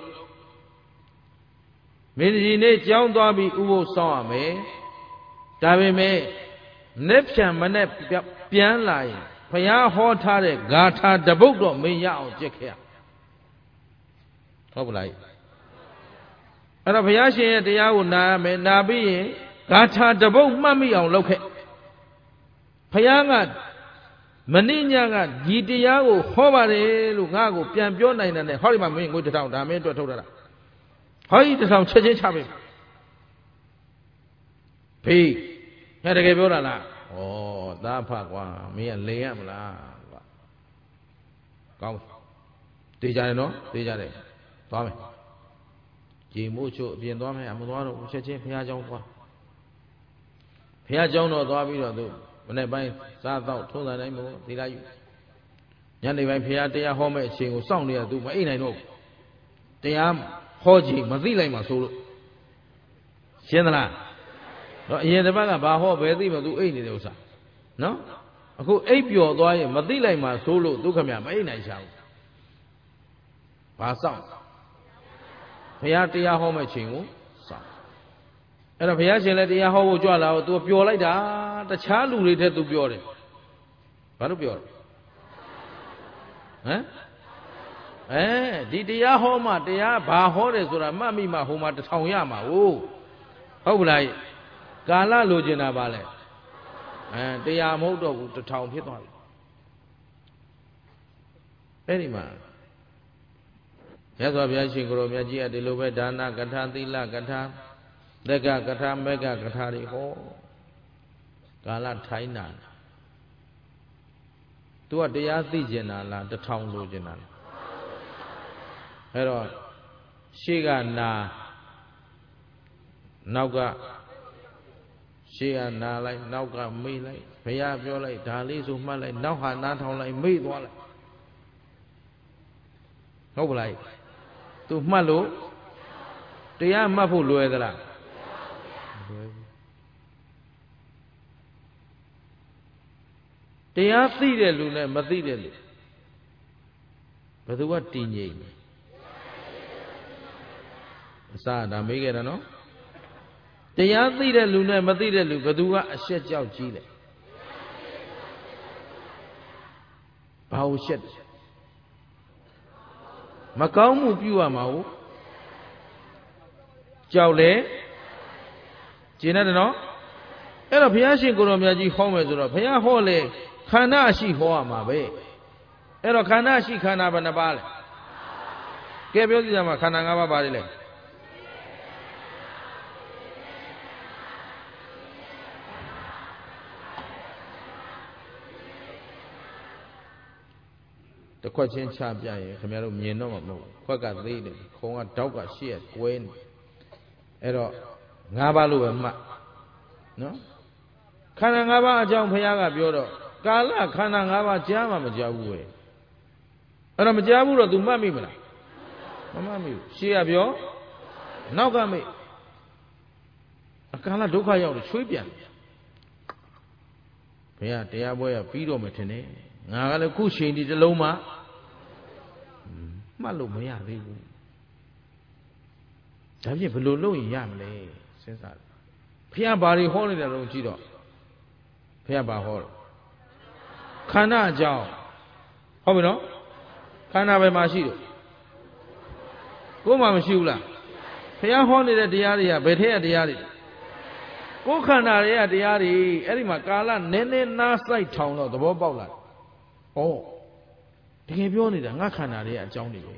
မင်းဒီနေ့ကြောင်းသွားပြီးဥပုသ်ဆောင်ရမယ်ဒါပေမဲ့နေ့ဖြန်မနဲ့ပြန်လာရင်ဘုရားဟောထားတဲ့ဂါထာတပုတ်တော့မင်းရအောင်ကြက်ခဲ့ရဟုတ်ပလားအဲ့တော့ဘုရားရှင်ရဲ့တရားကိုနာရမယ်နာပြီးရင်ဂါထာတပုတ်မှတ်မိအောင်လုပ်ခဲ့ဘုရားကမနေ့ညကဒီတရားကိုဟောပါတယ်လို့ငါ့ကိုပြန်ပြောနိုင်တယ်နဲ့ဟောဒီမှာမင်းငွေ1000ဒါမင်းအတွက်ထုတ်တာဟောဒီ1000ချက်ချင်းချပေးဖေးငါတကယ်ပြောတာလားဩသားဖကွာမင်းကလိန်ရမလားကွာကောင်းတေးကြတယ်နော်တေးကြတယ်သွားမယ်ကြည်မို့ချို့အပြင်သွားမယ်အမသွားတော့ချက်ချင်းဘုရားကျောင်းသွားဘုရားကျောင်းတော့သွားပြီးတော့သူမနေ့ပိုင်းစားတော့ထုံးစံတိုင်းမို့သီလယူညနေပိုင်းဘုရားတရားဟောမဲ့အချိန်ကိုစောင့်နေရသူမအိပ်နိုင်တော့တရားဟောကြည့်မသိလိုက်မှဆိုလို့ရှင်းသလားတော့အရင်တစ်ပတ်ကဘာဟောဘယ်သိမှသူအိပ်နေတဲ့ဥစ္စာနော်အခုအိပ်ပျော်သွားရင်မသိလိုက်မှဆိုလို့ဒုက္ခမြမအိပ်နိုင်ချဘူးဘာစောင့်ဘုရားတရားဟောမဲ့ချိန်ကိုစောင့်အဲ့တော့ဘုရားရှင်လည်းတရားဟောဖို့ကြွလာတော့ तू ပျော်လိုက်တာတခြားလူတွေထက် तू ပျော်တယ်ဘာလို့ပျော်လဲဟမ်ဒီတရားဟောမှတရားဘာဟောတယ်ဆိုတာမှတ်မိမှဟိုမှာ1000ရမှာဟုတ်ပလားကာလလိုချင်တာပါလဲတရားမဟုတ်တော့ဘူး1000ဖြစ်သွားပြီအဲ့ဒီမှာမြတ်စွာဘုရားရှင်ကိုရောမြတ်ကြီးကဒီလိုပဲဒါနကထာသီလကထာသက်ကကထာမေကကထာတွေဟောကာလထိုင်းတာသူကတရားသိကျင်တာလား1000လိုချင်တာလားအဲ့တော့ရှေ့ကနာနောက်ကရှေ့ကနာလိုက်နောက်ကမေ့လိုက်ဘုရားပြောလိုက်ဒါလေးဆိုမှတ်လိုက်နောက်ဟာနားထောင်လိုက်မေ့သွားလိုက်ဟုတ်ပလားသူမှတ်လို့တရားမှတ်ဖို့လွယ်သလားလွယ်ဘူးတရားသိတဲ့လူနဲ့မသိတဲ့လူဘယ်သူကတည်ငြိမ်လဲအစဒါမေးခဲ့တာနော်တရားသိတဲ့လူနဲ့မသိတဲ့လူဘယ်သူကအရှက်ကြောက်ကြီးလဲဘာလို့ရှက်တယ်မကောင်းမှုပြုရမှာဟုတ်ကြောက်လေကျင်တယ်နော်အဲ့တော့ဘုရားရှင်ကိုရောမြတ်ကြီးဟောမယ်ဆိုတော့ဘုရားဟောလေခန္ဓာရှိဟောရမှာပဲအဲ့တော့ခန္ဓာရှိခန္ဓာဘယ်နှပါလဲကဲပြောကြည့်ကြမှာခန္ဓာ၅ပါးပါတယ်လေတခွက်ချင်းချပြရင်ခင်ဗျားတို့မြင်တော့မှာမဟုတ်ခွက်ကသေးတယ်ခုံကတောက်ကရှေ့ကကွဲနေအဲ့တော့၅ပါးလို့ပဲမှတ်နော်ခန္ဓာ၅ပါးအကြောင်းဘုရားကပြောတော့ကာလခန္ဓာ၅ပါးကြားမှမကြားဘူးပဲအဲ့တော့မကြားဘူးတော့ तू မှတ်မိမလားမမှတ်မိဘူးရှေ့ကပြောနောက်ကမေ့အကာလဒုက္ခရောက်လို့ချွေးပြန်ဘုရားတရားပွဲရပြီးတော့မှထင်တယ်ငါကလည်းခုချိန်ဒီတစ်လုံးမှမှတ်လို့မရသေးဘူးဒါဖြင့်ဘယ်လိုလုပ်ရင်ရမလဲစဉ်းစားတယ်ဘုရားဘာတွေဟောနေတယ်တော့ကြည့်တော့ဘုရားဘာဟောလဲခန္ဓာအကြောင်းဟုတ်ပြီနော်ခန္ဓာပဲမှာရှိတယ်ကိုယ်မှမရှိဘူးလားဘုရားဟောနေတဲ့တရားတွေကဘယ်ထက်ကတရားတွေကိုယ်ခန္ဓာတွေကတရားတွေအဲ့ဒီမှာကာလနည်းနည်းနားစိုက်ထောင်တော့သဘောပေါက်လာဩတကယ်ပြောနေတာငါခန္ဓာတွေကအကြောင်းတွေပဲ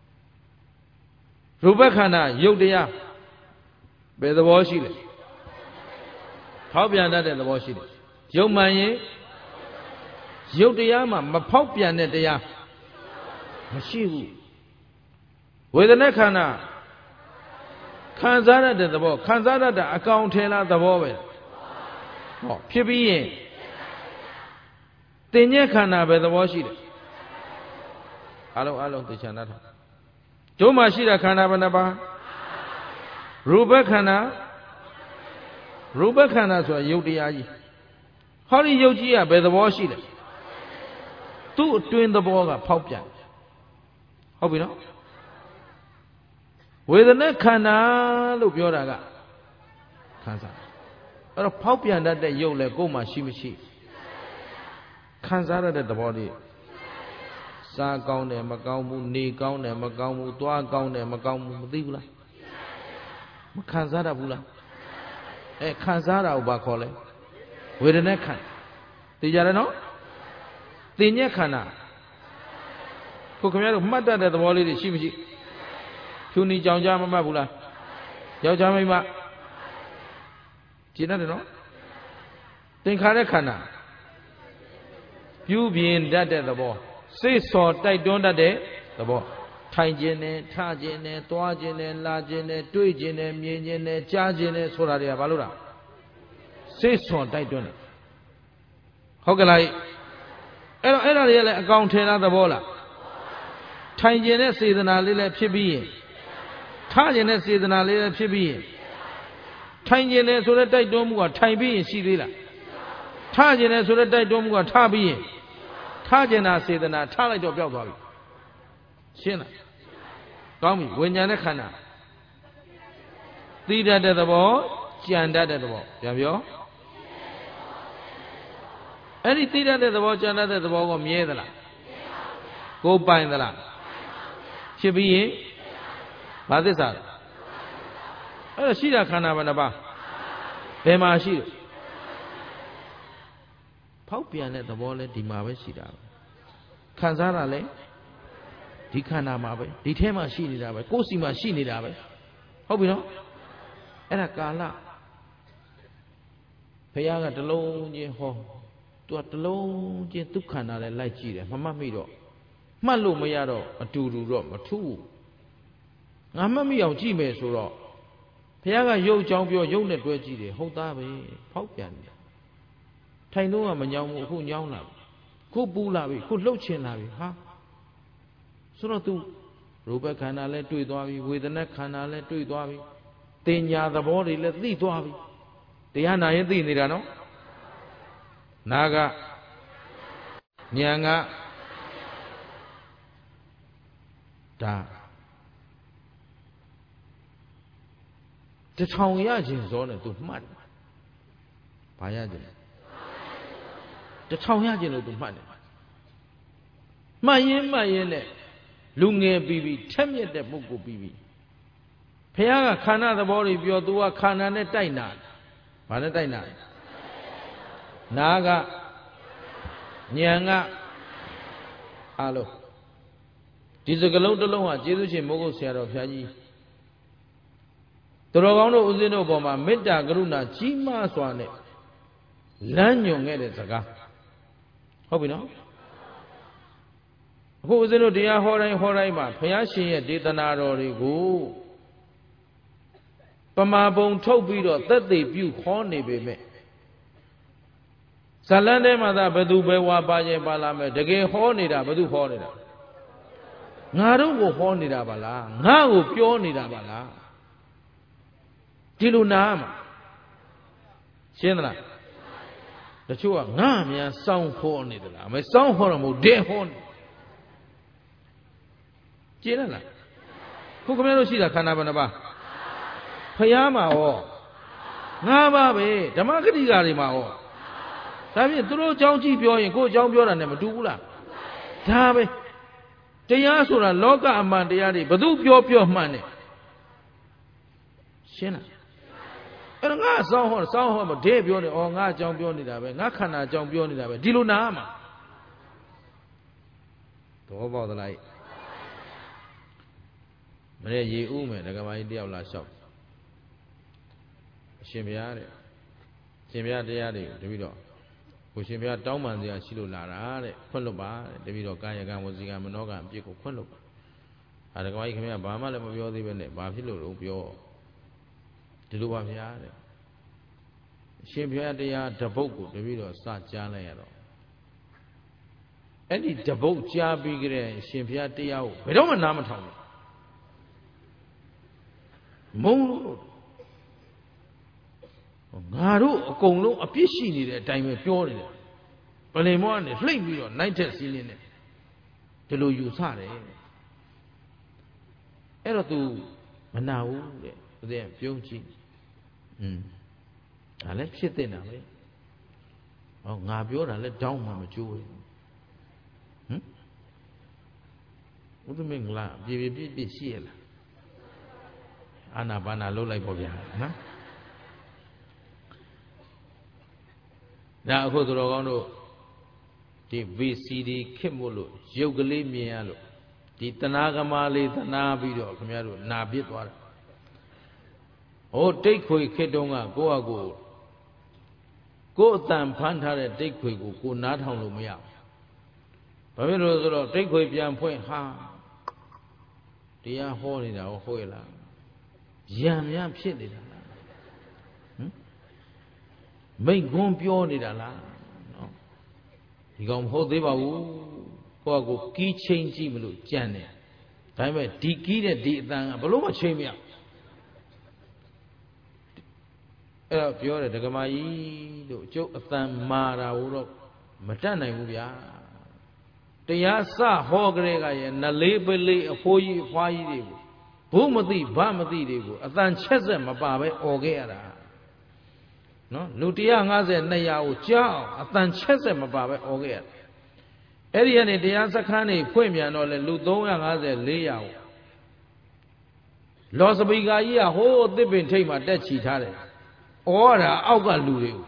ရူပခန္ဓာရုပ်တရားဘယ်သဘောရှိလဲဖောက်ပြန်တတ်တဲ့သဘောရှိတယ်ရုပ်မှန်ရင်ရုပ်တရားမှာမဖောက်ပြန်တဲ့တရားမရှိဘူးဝေဒနာခန္ဓာခံစားရတဲ့သဘောခံစားရတဲ့အကောင်ထဲလားသဘောပဲဟောဖြစ်ပြီးရင်သင်ညက်ခန္ဓာပဲသဘောရှိတယ်အလုံးသိချာနာထားတို့မှာရှိတဲ့ခန္ဓာဘယ်နှပါရူပခန္ဓာဆိုတာရုပ်တရားကြီးဟောဒီရုပ်ကြီးကဘယ်သဘောရှိလဲသူ့အတွင်းသဘောကဖောက်ပြန်ဟုတ်ပြီနော်ဝေဒနာခန္ဓာလို့ပြောတာကခံစားအဲ့တော့ဖောက်ပြန်တတ်တဲ့ရုပ်လည်းကိုယ်မှာရှိမရှိခံစားရတဲ့သဘောလေးစားကောင်းတယ်မကောင်းဘူးနေကောင်းတယ်မကောင်းဘူးသွားကောင်းတယ်မကောင်းဘူးမသိဘူးလားမခံစားတတ်ဘူးလားခံစားတာကိုဘာခေါ်လဲဝေဒနာခန္ဓာသိကြတယ်နော်သင်ညက်ခန္ဓာကိုခင်ဗျားတို့မှတ်တတ်တဲ့သဘောလေးတွေရှိမရှိဖြူနီကြောင်ကြားမမှတ်ဘူးလားယောက်ျားမိန်းမကျင်တတ်တယ်နော်သင်္ခါရခန္ဓာပြုပြင်တတ်တဲ့သဘောစိတ်စော်တိုက်တွန်းတတ်တဲ့သဘောထိုင်ခြင်းနဲ့ထခြင်းနဲ့သွားခြင်းနဲ့လာခြင်းနဲ့တွေ့ခြင်းနဲ့မြင်ခြင်းနဲ့ကြားခြင်းနဲ့ဆိုတာတွေကဘာလို့လားစိတ်စော်တိုက်တွန်းတယ်ဟုတ်ကဲ့လားအဲ့ဒါတွေကလည်းအကောင်ထင်တာသဘောလားထိုင်ခြင်းနဲ့စေတနာလေးလည်းဖြစ်ပြီးရင်ထခြင်းနဲ့စေတနာလေးလည်းဖြစ်ပြီးရင်ထိုင်ခြင်းနဲ့ဆိုတဲ့တိုက်တွန်းမှုကထိုင်ပြီးရင်ရှိသေးလားထခြင်းနဲ့ဆိုတဲ့တိုက်တွန်းမှုကထပြီးရင်ထခြင်းနာစေတနာထလိုက်တော့ပျောက်သွားပြီရှင်းလားကောင်းပြီဝိညာဉ်နဲ့ခန္ဓာသိတတ်တဲ့သဘောကြံတတ်တဲ့သဘောပြန်ပြောအဲ့ဒီသိတတ်တဲ့သဘောကြံတတ်တဲ့သဘောကိုမြဲသလားကိုယ်ပိုင်သလားဖြစ်ပြီးရင်ဘာသစ္စာလဲအဲ့ဒါရှိတာခန္ဓာဘယ်နှပါးဘယ်မှာရှိတယ်ဖောက်ပြန်တဲ့သဘောလဲဒီမှာပဲရှိတာခံစားတာလဲဒီခန္ဓာမှာပဲဒီထဲမှာရှိနေတာပဲကိုယ်စီမှာရှိနေတာပဲဟုတ်ပြီနော်အဲ့ဒါကာလဘုရားကတလုံးချင်းဟောသူကတလုံးချင်းဒုက္ခနာလဲလိုက်ကြည့်တယ်မမှတ်မိတော့မှတ်လို့မရတော့အတူတူတော့မထူးငါမှတ်မိအောင်ကြည့်မယ်ဆိုတော့ဘုရားကရုပ်ကြောင်းပြောရုပ်နဲ့တွဲကြည့်တယ်ဟုတ်သားပဲဖောက်ပြန်တယ်ထိုင်တော့ကမညောင်းဘူးအခုညောင်းလာပြီခုပူလာပြီခုလှုပ်ချင်လာပြီဟာဆိုတော့ तू ရူပခန္ဓာလည်းတွေ့သွားပြီဝေဒနာခန္ဓာလည်းတွေ့သွားပြီတင်ညာသဘောတွေလည်းသိသွားပြီတရားနာရင်သိနေတာနော်နာကဉာဏ်ကဒါတထောင်ရခြင်းစောနဲ့ तू မှတ်တယ်ဘာရခြင်းတထောင်ရခြင်းလို့ तू မှတ်တယ်မှတ်ရင်နဲ့လူငယ်ပြီးပြီထက်မြက်တဲ့ပုဂ္ဂိုလ်ပြီးပြီဘုရားကခန္ဓာသဘောတွေပြော तू ကခန္ဓာနဲ့တိုက်နာဘာနဲ့တိုက်နာနာကဉာဏ်ကအားလုံးဒီစကလုံးတစ်လုံးဟာကျေးဇူးရှင်မိုးကုတ်ဆရာတော်ဘုရားကြီးသူတော်ကောင်းတို့ဦးဇင်းတို့ပေါ်မှာမေတ္တာကရုဏာကြီးမားစွာနဲ့လမ်းညွှန်ခဲ့တဲ့စကားဟုတ်ပြီနော်အခုဦးဇင်းတို့တရားဟောတိုင်းမှာဘုရားရှင်ရဲ့ဒေသနာတော်တွေကိုပမာပုံထုတ်ပြီးတော့သက်သေပြုခေါ်နေပေမဲ့ဇလန်းထဲမှာသာဘသူပဲဝါပါခြင်းပါလာမယ်တကယ်ဟောနေတာဘသူဟောနေတာငါတို့ကိုဟောနေတာပါလားငါ့ကိုပြောနေတာပါလားဒီလိုနားမှာရှင်းသလားတချို့ကငါများစောင်းဟောနေသလားမစောင်းဟောတော့မဟုတ်တဲ့ဟောနေကျင်းလားခုခင်ဗျားတို့ရှိတာခန္ဓာဘယ်နှပါဖျားမှာဟောငါးပါးပဲဓမ္မဂတိကာတွေမှာဟောဒါဖြင့်သူတို့အကြောင်းကြည့်ပြောရင်ကိုယ်အကြောင်းပြောတာနဲ့မတူဘူးလားဒါပဲတရားဆိုတာလောကအမှန်တရားတွေဘသူပြောမှန်တယ်ရှင်းလားအဲ့တော့ငါစောင်းဟောမဒဲပြောနေဩငါအကြောင်းပြောနေတာပဲငါခန္ဓာအကြောင်းပြောနေတာပဲဒီလိုနားမှာသဘောပေါက်သလားမနေ့ရေဥမယ်ဒကမာကြီးတယောက်လာလျှောက်အရှင်ဘုရားတဲ့ရှင်ဘုရားတရားတွေတပည့်တော်ကိုရှင်ဘုရားတောင်းပန်စရာရှိလို့လာတာတဲ့ခွင့်လွတ်ပါတဲ့တပည့်တော်ကာယကံဝစီကံမနောကံအပြစ်ကိုခွင့်လွတ်ပါဒကမာကြီးခင်ဗျာဘာမှလည်းမပြောသေးပဲနဲ့ဘာဖြစ်လို့လို့ပြောဒီလိုပါဗျာတဲ့ရှင်ဘုရားတရားတပုတ်ကိုတပည့်တော်စကြားလိုက်ရတော့အဲ့ဒီတပုတ်ကြားပြီးကြတဲ့ရှင်ဘုရားတရားကိုဘယ်တော့မှနားမထောင်ဘူးမုံလို့ငါတို့အကုန်လုံးအပြစ်ရှိနေတဲ့အတိုင်းပဲပြောနေတယ်ပလင်မောကနေလှိမ့်ပြီးတော့နိုင်ထက်စီးလင်းတယ်ဒီလိုယူဆတယ်အဲ့တော့ तू မနာဘူးတဲ့ဦးဇင်းပြုံးကြည့်ဒါလည်းဖြစ်တဲ့နာပဲဟောငါပြောတာလည်းတောင်းမှမကျိုးဘူးဥဒ္ဓမင်္ဂလာပြေပြရှိရလားအာနာပါနာလှုပ်လိုက်ပေါ့ဗျာနော်ဒါအခုသူတော်ကောင်းတို့ဒီ VCD ခစ်မို့လို့ရုပ်ကလေးမြင်ရလို့ဒီတဏှာကမာလေးတဏှာပြီးတော့ခင်ဗျားတို့နာပြစ်သွားတာဟိုတိတ်ခွေခစ်တုံးကကိုယ့်အတန်ဖမ်းထားတဲ့တိတ်ခွေကိုနားထောင်လို့မရဘူးဘာဖြစ်လို့ဆိုတော့တိတ်ခွေပြန်ဖွင့်ဟာတရားဟောနေတာဟုတ်ရဲ့လားရံများဖြစ်နေတာလားမိတ်ကွန်းပြောနေတာလားနော်ဒီကောင်မဟုတ်သေးပါဘူးကိုယ့်ကိုကီးချင်းကြည့်မလို့ကြံ့တယ်ဒါပေမဲ့ဒီကီးတဲ့ဒီအတန်ကဘလို့မချိန်မရအဲ့တော့ပြောတယ်ဒကမာကြီးတို့ကျုပ်အတန်မာတာတော့မတတ်နိုင်ဘူးဗျာတရားစဟောကြတဲ့ကရဲ့နလေးပလေးအဖိုးကြီးအဖွားကြီးတွေကိုဘုမသိဗမသိတွေကိုအတန်ချက်ဆက်မပါပဲអော်ခဲ့ရတာနော်လူ150 200ကိုကြားအောင်အတန်ချက်ဆက်မပါပဲអော်ခဲ့ရတယ်အဲ့ဒီကနေတရားစခန်းနေဖွင့်ပြန်တော့လေလူ350 400ကိုလောစပီကာကြီးကဟိုးသစ်ပင်ထိပ်မှာတက်ချီထားတယ်ဩတာအောက်ကလူတွေကို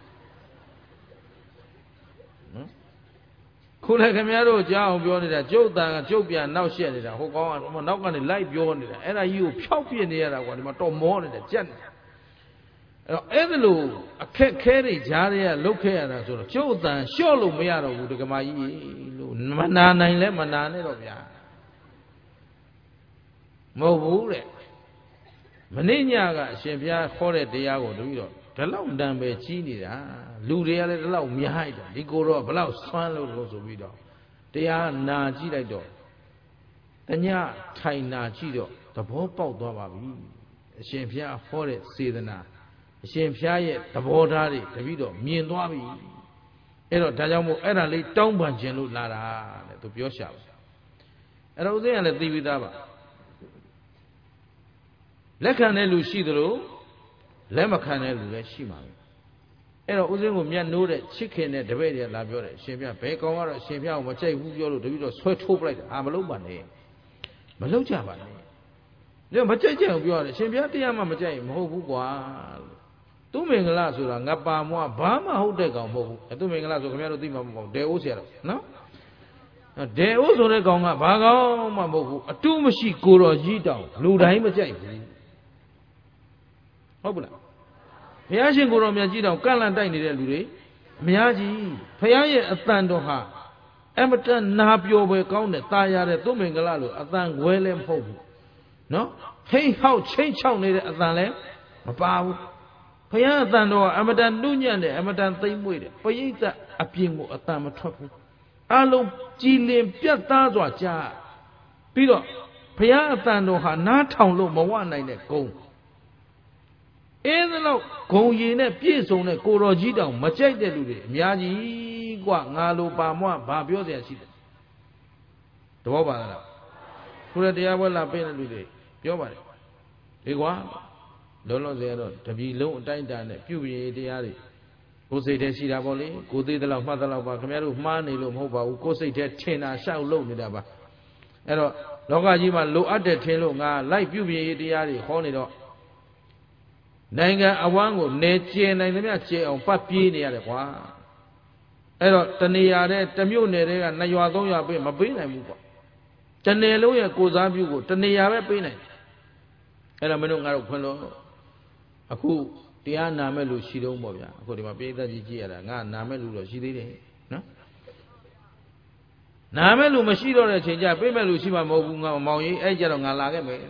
နော်ခုလည်းခင်ဗျားတို့ကြားအောင်ပြောနေတာကျုပ်တန်ကကျုပ်ပြန်နောက်ရှက်နေတာဟိုကောင်းကနောက်ကနေလိုက်ပြောနေတာအဲ့ဒါကြီးကိုဖျောက်ပြစ်နေရတာကွာဒီမှာတော့မောနေတယ်ကြက်နေအဲ့တော့အဲ့ဒါလို့အခက်ခဲတွေကြားရလုတ်ခဲ့ရတာဆိုတော့ကျုပ်တန်လျှော့လို့မရတော့ဘူးဒကမာကြီးလို့မနာနိုင်လဲမနာနဲ့တော့ဗျာမဟုတ်ဘူးတဲ့မနေ့ညကအရှင်ဘုရားခေါ်တဲ့တရားကိုတပည့်တော့ဒီလောက်တန်ပဲကြီးနေတာလူတွေကလည်းဒီလောက်များလိုက်တာဒီကိုတော့ဘလောက်ဆွမ်းလို့ဆိုပြီးတော့တရားနာကြည့်လိုက်တော့တညထိုင်နာကြည့်တော့သဘောပေါက်သွားပါပြီအရှင်ဘုရားဟောတဲ့စေတနာအရှင်ဘုရားရဲ့သဘောထားတွေတပည့်တော့မြင်သွားပြီအဲ့တော့ဒါကြောင့်မို့အဲ့ဒါလေးတောင်းပန်ခြင်းလို့လာတာတဲ့သူပြောရှာပါအဲ့တော့ဦးဇင်းကလည်းသိပြီးသားပါလက်ခံတဲ့လူရှိသလိုလက်မခံတဲ့လူလည်းရှိမှာပဲအဲ့တော့ဦးဇင်းကိုမြတ်နိုးတဲ့ချစ်ခင်တဲ့တပည့်တွေကလာပြောတယ်အရှင်ဘုရားဘယ်ကောင်ကတော့အရှင်ဘုရားကိုမကြိုက်ဘူးပြောလို့တပည့်တော့ဆွဲထိုးပလိုက်တာမလုပ်ပါနဲ့မလုပ်ကြပါနဲ့ဒါမကြိုက်ကြအောင်ပြောရတယ်အရှင်ဘုရားတရားမှမကြိုက်မဟုတ်ဘူးကွာသူမင်္ဂလာဆိုတာငါပါမွားဘာမှဟုတ်တဲ့ကောင်မဟုတ်ဘူးသူမင်္ဂလာဆိုခင်ဗျားတို့သိမှာမဟုတ်ဘူးဒဲအိုးဆရာတော်နော်ဒဲအိုးဆိုတဲ့ကောင်ကဘာကောင်မှမဟုတ်ဘူးအတုမရှိကိုတော်ကြီးတောင်လူတိုင်းမကြိုက်ဘူးဟုတ်ပလားဘုရားရှင်ကိုတော်မြတ်ကြီးတောင်ကန့်လန့်တိုက်နေတဲ့လူတွေအများကြီးဘုရားရဲ့အတန်တော်ဟာအမတန်နာပျော်ပဲကောင်းတဲ့ตาရတဲ့သူမင်္ဂလာလို့အတန်ခွဲလည်းမဟုတ်ဘူးနော်ဟိတ်ဟောက်ချင်းချောက်နေတဲ့အတန်လည်းမပါဘူးဘုရားအတန်တော်ကအမတန်နှုညံ့တဲ့အမတန်သိမ့်မွေ့တဲ့ပရိသတ်အပြင်ကိုအတန်မထွက်ဘူးအလုံးကြည်လင်ပြတ်သားစွာကြားပြီးတော့ဘုရားအတန်တော်ဟာနားထောင်လို့မဝနိုင်တဲ့ဂုံအဲ့ဒါတော့ဂုံရည်နဲ့ပြည့်စုံတဲ့ကိုတော်ကြီးတောင်မကြိုက်တဲ့လူတွေအများကြီးกว่าငါလိုပါမွားဘာပြောเสียရှိတယ်တဘောပါလားခုလည်းတရားပွဲလာပေးတဲ့လူတွေပြောပါတယ်ဒီကွာလုံးလုံးစေတော့တပြီလုံးအတိုင်းအတာနဲ့ပြုပြင်တရားတွေကိုယ်စိတ်ထဲရှိတာပေါ့လေကိုသေးတဲ့လောက်မှတ်တဲ့လောက်ပါခင်ဗျားတို့မှားနေလို့မဟုတ်ပါဘူးကိုယ်စိတ်ထဲထင်တာရှောက်လို့နေတာပါအဲ့တော့လောကကြီးမှာလိုအပ်တဲ့ထင်လို့ငါလိုက်ပြုပြင်တရားတွေဟောနေတော့နိုင်ငံအဝမ်းကိုနေကျင်နိုင်သမျှကျင်အောင်ပတ်ပြေးနေရတယ်ကွာအဲ့တော့တနေရာတဲ့တမြို့နယ်တွေက2ရွာ3ရွာပေးမပေးနိုင်ဘူးကွာတနယ်လုံးရဲ့ကိုစားပြုကိုတနေရာပဲပေးနိုင်အဲ့တော့မင်းတို့ငါတို့ခွန်းလို့အခုတရားနာမဲ့လူရှိတော့ပေါ့ဗျာအခုဒီမှာပိဋကကြီးကြည့်ရတာငါနာမဲ့လူတော့ရှိသေးတယ်နော်နာမဲ့လူမရှိတော့တဲ့အချိန်ကျပေးမဲ့လူရှိမှမဟုတ်ဘူးငါမောင်ကြီးအဲ့ကြတော့ငါလာခဲ့မယ်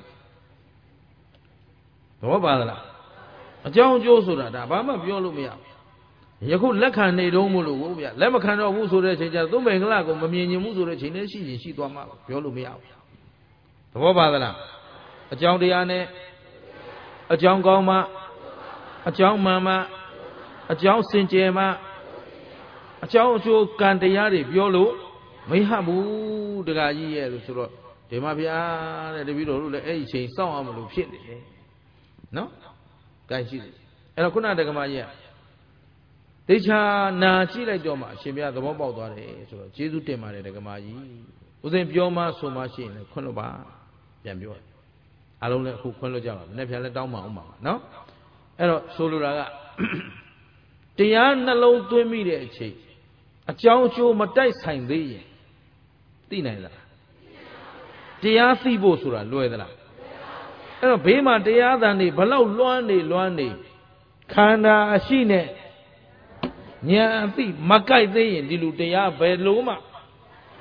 ဘောပါလားအကြောင်းအကျိုးဆိုတာဒါဘာမှပြောလို့မရဘူးယခုလက်ခံနေတော့မို့လို့ဗျာလက်မခံတော့ဘူးဆိုတဲ့အချိန်ကျသူ့မင်္ဂလာကိုမမြင်ညင်ဘူးဆိုတဲ့အချိန်လေးရှိရင်ရှိသွားမှာပြောလို့မရဘူးသဘောပါသလားအကြောင်းတရားနဲ့အကြောင်းကောင်းမှအကြောင်းမှန်မှအကြောင်းစင်ကြယ်မှအကြောင်းအကျိုးကံတရားတွေပြောလို့မရဘူးတခါကြီးရဲ့လို့ဆိုတော့ဒီမှာဗျာတဲ့တပည့်တော်တို့လည်းအဲ့ဒီအချိန်စောင့်အောင်မလို့ဖြစ်နေတယ်နော်ကဲရှိတယ်အဲ့တော့ခုနတက္ကမကြီးကတေချာနာကြည့်လိုက်တော့မှအရှင်ဘုရားသဘောပေါက်သွားတယ်ဆိုတော့ကျေးဇူးတင်ပါတယ်တက္ကမကြီးဦးဇင်းပြောမှဆိုမှရှိရင်လည်းခွန်းလို့ပါပြန်ပြောအားလုံးလည်းအခုခွန်းလို့ကြပါမယ်ပြန်လည်းတောင်းပါအောင်ပါနော်အဲ့တော့ဆိုလိုတာကတရားနှလုံးသွင်းမိတဲ့အချိန်အကြောင်းအကျိုးမတိုက်ဆိုင်သေးရင်သိနိုင်လားတရားသိဖို့ဆိုတာလွယ်သလားအဲ့တော့ဘေးမှာတရားသံတွေဘလောက်လွှမ်းနေခန္ဓာအရှိနဲ့ဉာဏ်အသိမကိုက်သေးရင်ဒီလူတရားဘယ်လိုမှမသိနိုင်ဘူးအဲ့တော့ဘုရားဟောတဲ့တရားကိုနားထောင်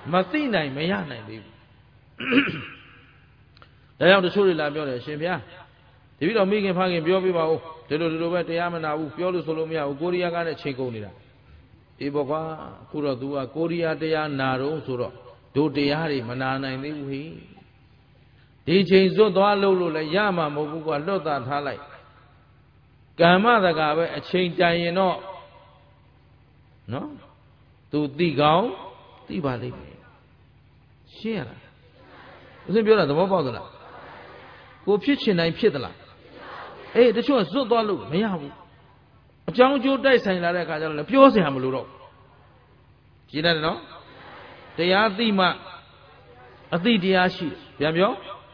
မသိနိုင်မရနိုင်သေးဘူးဒါကြောင့်တချို့တွေလာပြောတယ်ရှင်ဗျာတပည့်တော်မိခင်ဖခင်ပြောပြပါဦးဒီလိုပဲတရားမနာဘူးပြောလို့ဆိုလို့မရဘူးကိုရီးယားကနဲ့ချိန်ကုန်နေတာအေးပေါ့ကွာအခုတော့ तू ကကိုရီးယားတရားနာတော့ဆိုတော့တို့တရားတွေမနာနိုင်သေးဘူးဟိဒီချိန်စွတ်သွားလို့လည်းရမှာမဟုတ်ဘူးကွာလွတ်တာထားလိုက်ကမ္မတကာပဲအချိန်တန်ရင်တော့နော် तू သိကောင်းသိပါလိမ့်မယ်ရှင်းရလားဦးဇင်းပြောတာသဘောပေါက်သလားကိုဖြစ်ချင်တိုင်းဖြစ်သလားအေးတချို့ကဇွတ်သွားလို့မရဘူးအကြောင်းအကျိုးတိုက်ဆိုင်လာတဲ့အခါကျတော့လည်းပြောစရာမလိုတော့ကြည်တယ်နော်တရားသိမှအသိတရားရှိပြန်ပြော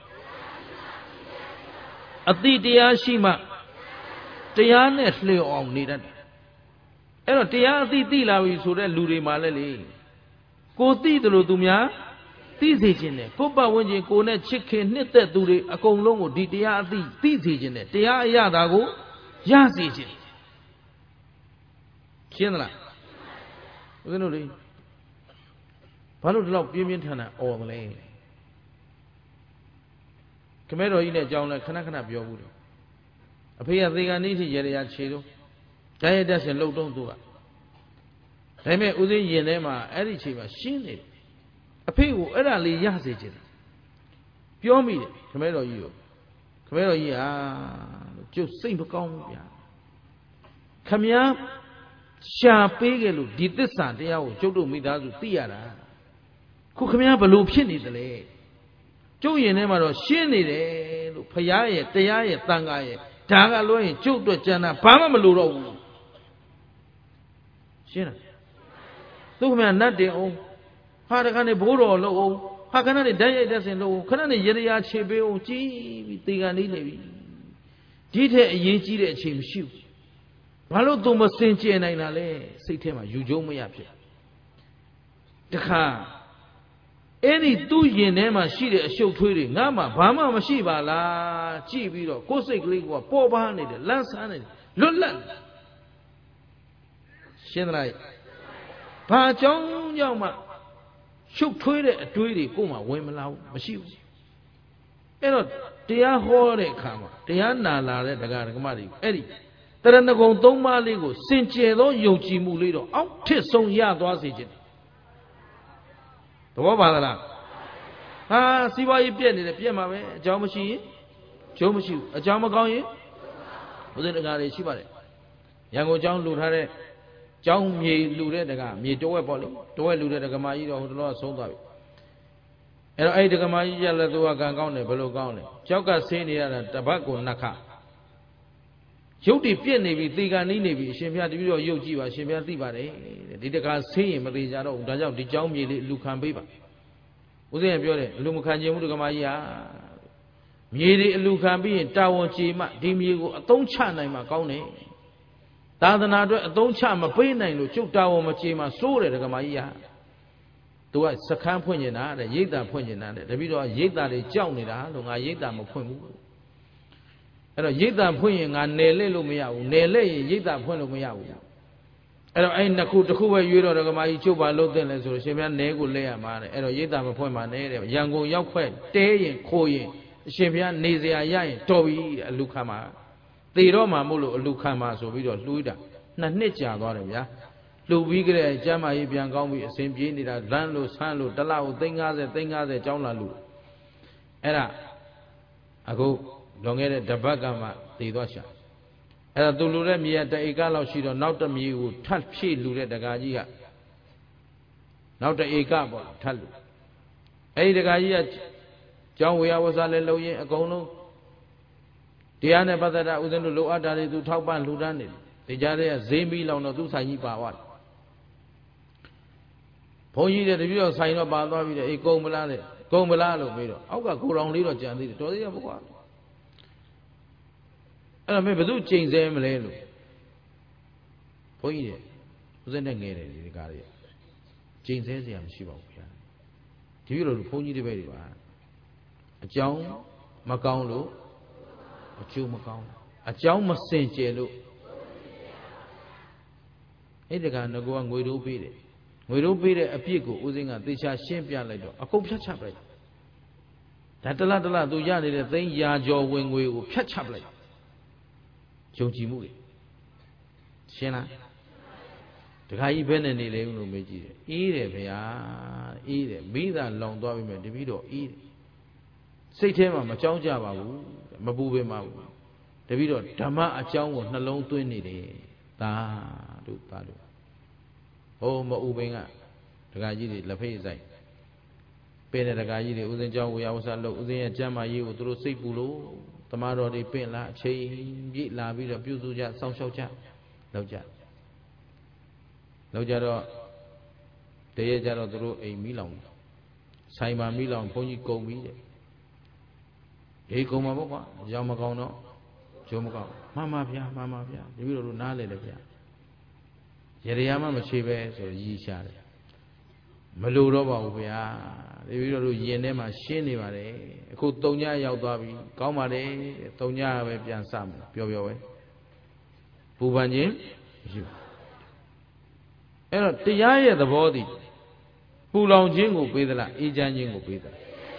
အသိတရားရှိမှတရားနဲ့လျော်အောင်နေတတ်တယ်အဲ့တော့တရားအသိလာပြီဆိုတဲ့လူတွေမှာလည်းလေကိုသိတယ်လို့သူများသိစေခြင်းနဲ့ကိုပတ်ဝန်းကျင်ကိုနဲ့ချစ်ခင်နှစ်သက်သူတွေအကုန်လုံးကိုဒီတရားအသိစေခြင်းနဲ့တရားအရသာကိုရစေခြင်းရှင်းသလားဦးဇင်းတို့လေဘာလို့ဒီလောက်ပြင်းပြင်းထန်ထန်အော်မလဲခမဲတော်ကြီးနဲ့အကြောင်းလဲခဏခဏပြောဘူးတယ်အဖေကသေကန်နေ့ထိရေရခြေတော့ဓာတ်ရတက်ရှင်လှုပ်တုံးသူကဒါပေမဲ့ဦးဇင်းရင်ထဲမှာအဲ့ဒီချိန်မှာရှင်းနေတယ်အဖေကိုအဲ့ဒါလေးရစေခြင်းပြောမိတယ်ခမဲတော်ကြီးကိုခမဲတော်ကြီးဟာကျုပ်စိတ်မကောင်းဘူးဗျာခမည်းရှာပေးခဲ့လို့ဒီသစ္စာတရားကိုကျုပ်တို့မိသားစုသိရတာခုခမည်းဘလို့ဖြစ်နေသလဲကျုပ်ရင်ထဲမှာတော့ရှင်းနေတယ်လို့ဖရားရဲ့တရားရဲ့တန်ခါရဲ့ဒါကလွှဲရင်ကျုပ်အတွက်ကျန်တာဘာမှမလိုတော့ဘူးရှင်းလားသူခမည်းနတ်တင်အောင်ဟာတခါနဲ့ဘိုးတော်လို့အောင်ဟာခဏနဲ့ဓာတ်ရိုက်တဲ့စင်လို့ခဏနဲ့ရေရာခြေပေးအောင်ကြည်ပြီးသေကန်နေနေပြီဒီထက်အရေးကြီးတဲ့အချိန်မရှိဘူးဘာလို့သူမစင်ကြယ်နိုင်တာလဲစိတ်ထဲမှာယူကျုံမရဖြစ်တခါအဲ့ဒီသူ့ရင်ထဲမှာရှိတဲ့အရှုပ်ထွေးတွေငါမှဘာမှမရှိပါလားကြည့်ပြီးတော့ကိုယ်စိတ်ကလေးကပေါ်ပါနေတယ်လန့်ဆန်းနေတယ်လွတ်လပ်ရှင်းသလားဘာကြောင့်ကြောင့်မှရှုပ်ထွေးတဲ့အတွေးတွေကိုမှဝင်မလာဘူးမရှိဘူးအဲ့တော့တရားဟောတဲ့အခါမှာတရားနာလာတဲ့တရားဓမ္မတွေအဲ့ဒီတရဏဂုံသုံးပါးလေးကိုစင်ကြယ်သောယုံကြည်မှုလေးတော့အောက်ထစ်ဆုံးရသွားစေခြင်းသဘောပါသလားဟာစီးပွားရေးပြက်နေတယ်ပြက်မှာပဲအကြောင်းမရှိရင်ကျိုးမရှိဘူးအကြောင်းမကောင်းရင်ဘုရားတရားတွေရှိပါတယ်ရန်ကုန်ကျောင်းလှူထားတဲ့ကျောင်းမြေလှူတဲ့တရားမြေတဝက်ပေါ့လေတဝက်လှူတဲ့တရားမကြီးတော့ဟိုတလောကဆုံးသွားပြီအဲ့တော့အဲ့ဒီတရားမကြီးရလဲသူကကံကောင်းတယ်ဘယ်လိုကောင်းလဲကြောက်ကဆင်းနေရတာတပတ်ကိုနှစ်ခါရုပ်တည်ပြက်နေပြီသေကန်နေပြီအရှင်ဘုရားတပည့်တော်ရုပ်ကြည့်ပါအရှင်ဘုရားသိပါတယ်ဒီတခါဆင်းရင်မသေးကြတော့ဘူးဒါကြောင့်ဒီကျောင်းမြေလေးလူခံပေးပါဦးဇင်းကပြောတယ်အလူမခံခြင်းမှုတက္ကမကြီးဟာမြေတွေအလူခံပြီးရင်တာဝန်ကျေမှဒီမြေကိုအသုံးချနိုင်မှကောင်းတယ်သာသနာအတွက်အသုံးချမပေးနိုင်လို့ကျုပ်တာဝန်မကျေမှစိုးတယ်တက္ကမကြီးဟာသူကစခန်းဖွင့်နေတာတဲ့ရိပ်သာဖွင့်နေတာတဲ့တပည့်တော်ရိပ်သာတွေကြောက်နေတာလို့ငါရိပ်သာမဖွင့်ဘူးအဲ့တော့ရိပ်သာဖွင့်ရင်ငါနယ်လက်လို့မရဘူးနယ်လက်ရင်ရိပ်သာဖွင့်လို့မရဘူးအဲ့တော့အဲ့နှစ်ခုတစ်ခုပဲရွေးတော့ဒကမာကြီးချုပ်ပါလို့တင်လဲဆိုလို့ရှင်ဗျာနဲကိုလဲရမှာတဲ့အဲ့တော့ရိပ်သာမဖွင့်ပါနဲ့တဲ့ရန်ကုန်ရောက်ခွဲတဲရင်ခိုးရင်အရှင်ဗျာနေစရာရရင်တော်ပြီအလူခံမှာသေတော့မှမို့လို့အလူခံမှာဆိုပြီးတော့လှူတာ2 နှစ်ကြာသွားတယ်ဗျာလှူပြီးကြတဲ့ကျမ်းမာရေးပြန်ကောင်းပြီးအစဉ်ပြေးနေတာလမ်းလို့ဆန်းလို့တစ်လကို350ကျောင်းလာလူအဲ့ဒါအခုလွန်ခဲ့တဲ့တပတ်ကမှသေသွားရှာအဲ့ဒါသူလူတဲ့မြေက1 ဧကလောက်ရှိတော့နောက်တစ်မြေကိုထပ်ဖြည့်လူတဲ့တကာကြီးကနောက်1 ဧကပေါ့ထပ်လူအဲ့ဒီတကာကြီးကကျောင်းဝေယဝဆလည်းလုံရင်အကုန်လုံးတရားနဲ့ပတ်သက်တာဥစဉ်တို့လိုအပ်တာတွေသူထောက်ပံ့လှူဒန်းနေတယ်ဒီကြားထဲကဈေးမီးလောင်တော့သူဆိုင်ကြီးပါသွားတယ်ဘုန်းကြီးတဲ့တပည့်တော်ဆိုင်တော့ပါသွားပြီတဲ့အေးကုန်မလားတဲ့ကုန်မလားလို့မေးတော့အောက်ကကိုတော်လေးတော့ကြံသေးတယ်တော်သေးရမကွာအဲ့တော့မင်းဘယ်သူကျိန်ဆဲမလဲလို့ဘုန်းကြီးတဲ့ဦးစင်းနဲ့ငယ်တယ်ဒီကားတွေကျိန်ဆဲစရာမရှိပါဘူးခင်ဗျာဒီလိုဘုန်းကြီးတွေပဲတွေပါအကြောင်းမကောင်းလို့အကျိုးမကောင်းအကြောင်းမစင်ကြယ်လို့အဲ့ဒီကငါကငွေတိုးပေးတယ်ငွေတို့ပေးတဲ့အပြစ်ကိုဦးစင်းကသေချာရှင်းပြလိုက်တော့အကုန်ဖြတ်ချပလိုက်ဒါတလားတလားသူရနေတဲ့သိန်းရာကျော်ဝင်ငွေကိုဖြတ်ချပလိုက်ယုံကြည်မှုတွေရှင်းလားတခါကြီးဘယ်နဲ့နေလဲလို့မေးကြည့်တယ်အေးတယ်ဗျာအေးတယ်မိသားလောင်သွားပြီမဲ့တပည့်တော်အေးတယ်စိတ်ထဲမှာမကြောက်ကြပါဘူးမပူပင်ပါဘူးတပည့်တော်ဓမ္မအကြောင်းကိုနှလုံးသွင်းနေတယ်သာတို့ဟိုမအူပင်ကဒကာကြီးတွေလက်ဖေးဆိုင်ပင်တဲ့ဒကာကြီးတွေဥစဉ်ကြောင်းဝေယဝဆလို့ဥစဉ်ရဲ့ကျမ်းမာရေးကိုသူတို့စိတ်ပူလို့တမတော်တွေပင့်လာအချိန်ပြည့်လာပြီးတော့ပြုစုကြစောင့်ရှောက်ကြလောက်ကြတော့တရေကြတော့သူတို့အိမ်မီးလောင်ဆိုင်မှာမီးလောင်ဘုန်းကြီးကုန်ပြီတဲ့ဒီကုန်မှာပေါ့ကွာရောင်မကောင်းတော့ကျိုးမကောင်းမှန်ပါဗျာဒီပြီးတော့နားလေလေဗျာရေရမမရှိပဲဆိုရီးရှာတယ်မလိုတော့ပါဘူးဗျာဒီပြီးတော့ယင်ထဲမှာရှင်းနေပါတယ်အခု3ညရောက်သွားပြီကောင်းပါတယ်3ညပဲပြန်စမယ်ပြောပဲပူပန်ခြင်းမရှိဘူးအဲ့တော့တရားရဲ့သဘောတည်ပူလောင်ခြင်းကိုပေးသလားအေးချမ်းခြင်းကိုပေးသလား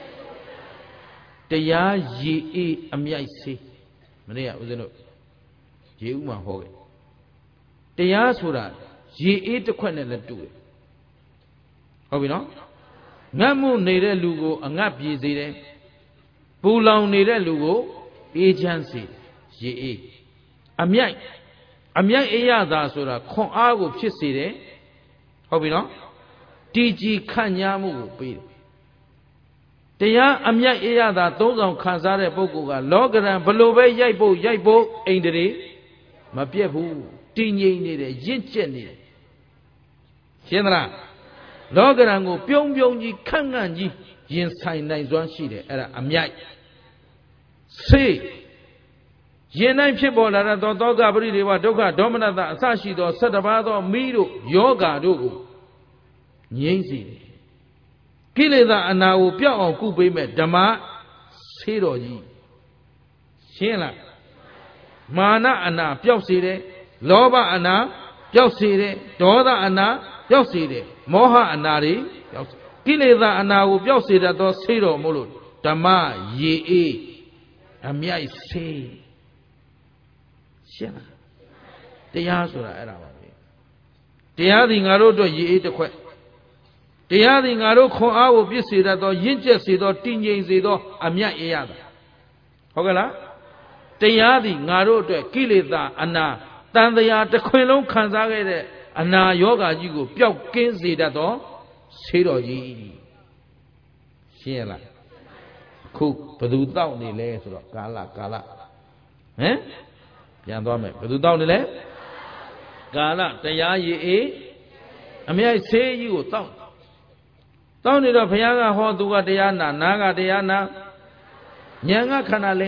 တရားရေအေးအမြိုက်စေးမနေ့ကဦးဇင်းတို့ရေဥမှာဟောခဲ့တရားဆိုတာရေအေးတစ်ခွက်နဲ့လည်းတူတယ်ဟုတ်ပြီနော်ငတ်မှုနေတဲ့လူကိုအငတ်ပြေစေတယ်ပူလောင်နေတဲ့လူကိုအေးချမ်းစေရေအေးအမြိုက်အေးရတာဆိုတာခွန်အားကိုဖြစ်စေတယ်ဟုတ်ပြီနော်တည်ကြည်ခန့်ညားမှုကိုပေးတယ်တရားအမြိုက်အေးရတာသုံးဆောင်ခံစားတဲ့ပုဂ္ဂိုလ်ကလောကရန်ဘလို့ပဲရိုက်ဖို့အိန္ဒြေမပြတ်ဘူးတည်ငြိမ်နေတယ်ရင့်ကျက်နေတယ်ရှင်းသလားလောကရန်ကိုပြုံးကြီးခန့်ကြီးရင်ဆိုင်နိုင်စွမ်းရှိတယ်အဲ့ဒါအမြိုက်စေးရင်တိုင်းဖြစ်ပေါ်လာတဲ့သောကပရိဒေဝဒုက္ခဒေါမနတအစရှိသော7ပါးသောမိတို့ယောဂါတို့ကိုငြိမ့်စေတယ်ကိလေသာအနာကိုပျောက်အောင်ကုပေးမဲ့ဓမ္မဆေးတော်ကြီးရှင်းလားမာနအနာပျောက်စေတယ်လောဘအနာပျောက်စေတယ်ဒေါသအနာပျောက်စေတယ်မောဟအနာတွေပျောက်စေကိလေသာအနာကိုပျောက်စေတတ်သောဆေးတော်မို့လို့ဓမ္မရေအေးအမြိုက်ဆေးရှင်းလားတရားဆိုတာအဲ့ဒါပါပဲတရားသည်ငါတို့အတွက်ရေအေးတစ်ခွက်တရားသည်ငါတို့ခွန်အားကိုပြည့်စေတတ်သောရင့်ကျက်စေသောတည်ငြိမ်စေသောအမြတ်အေးရတာဟုတ်ကဲ့လားတရားသည်ငါတို့အတွက်ကိလေသာအနာတန်တရားတစ်ခွင်လုံးခံစားခဲ့တဲ့အနာယောဂါကြီးကိုပျောက်ကင်းစေတတ်သောဆေးတော်ကြီးရှင်းရလားခုဘယ်သူတောက်နေလဲဆိုတော့ကာလဟမ်ပြန်သွားမယ်ဘယ်သူတောက်နေလဲကာလတရားရည်အေးအမြိုက်ဆေးကြီးကိုတောက်နေတော့ဘုရားကဟောသူကတရားနာကတရားနာဉာဏ်ကခန္ဓာလဲ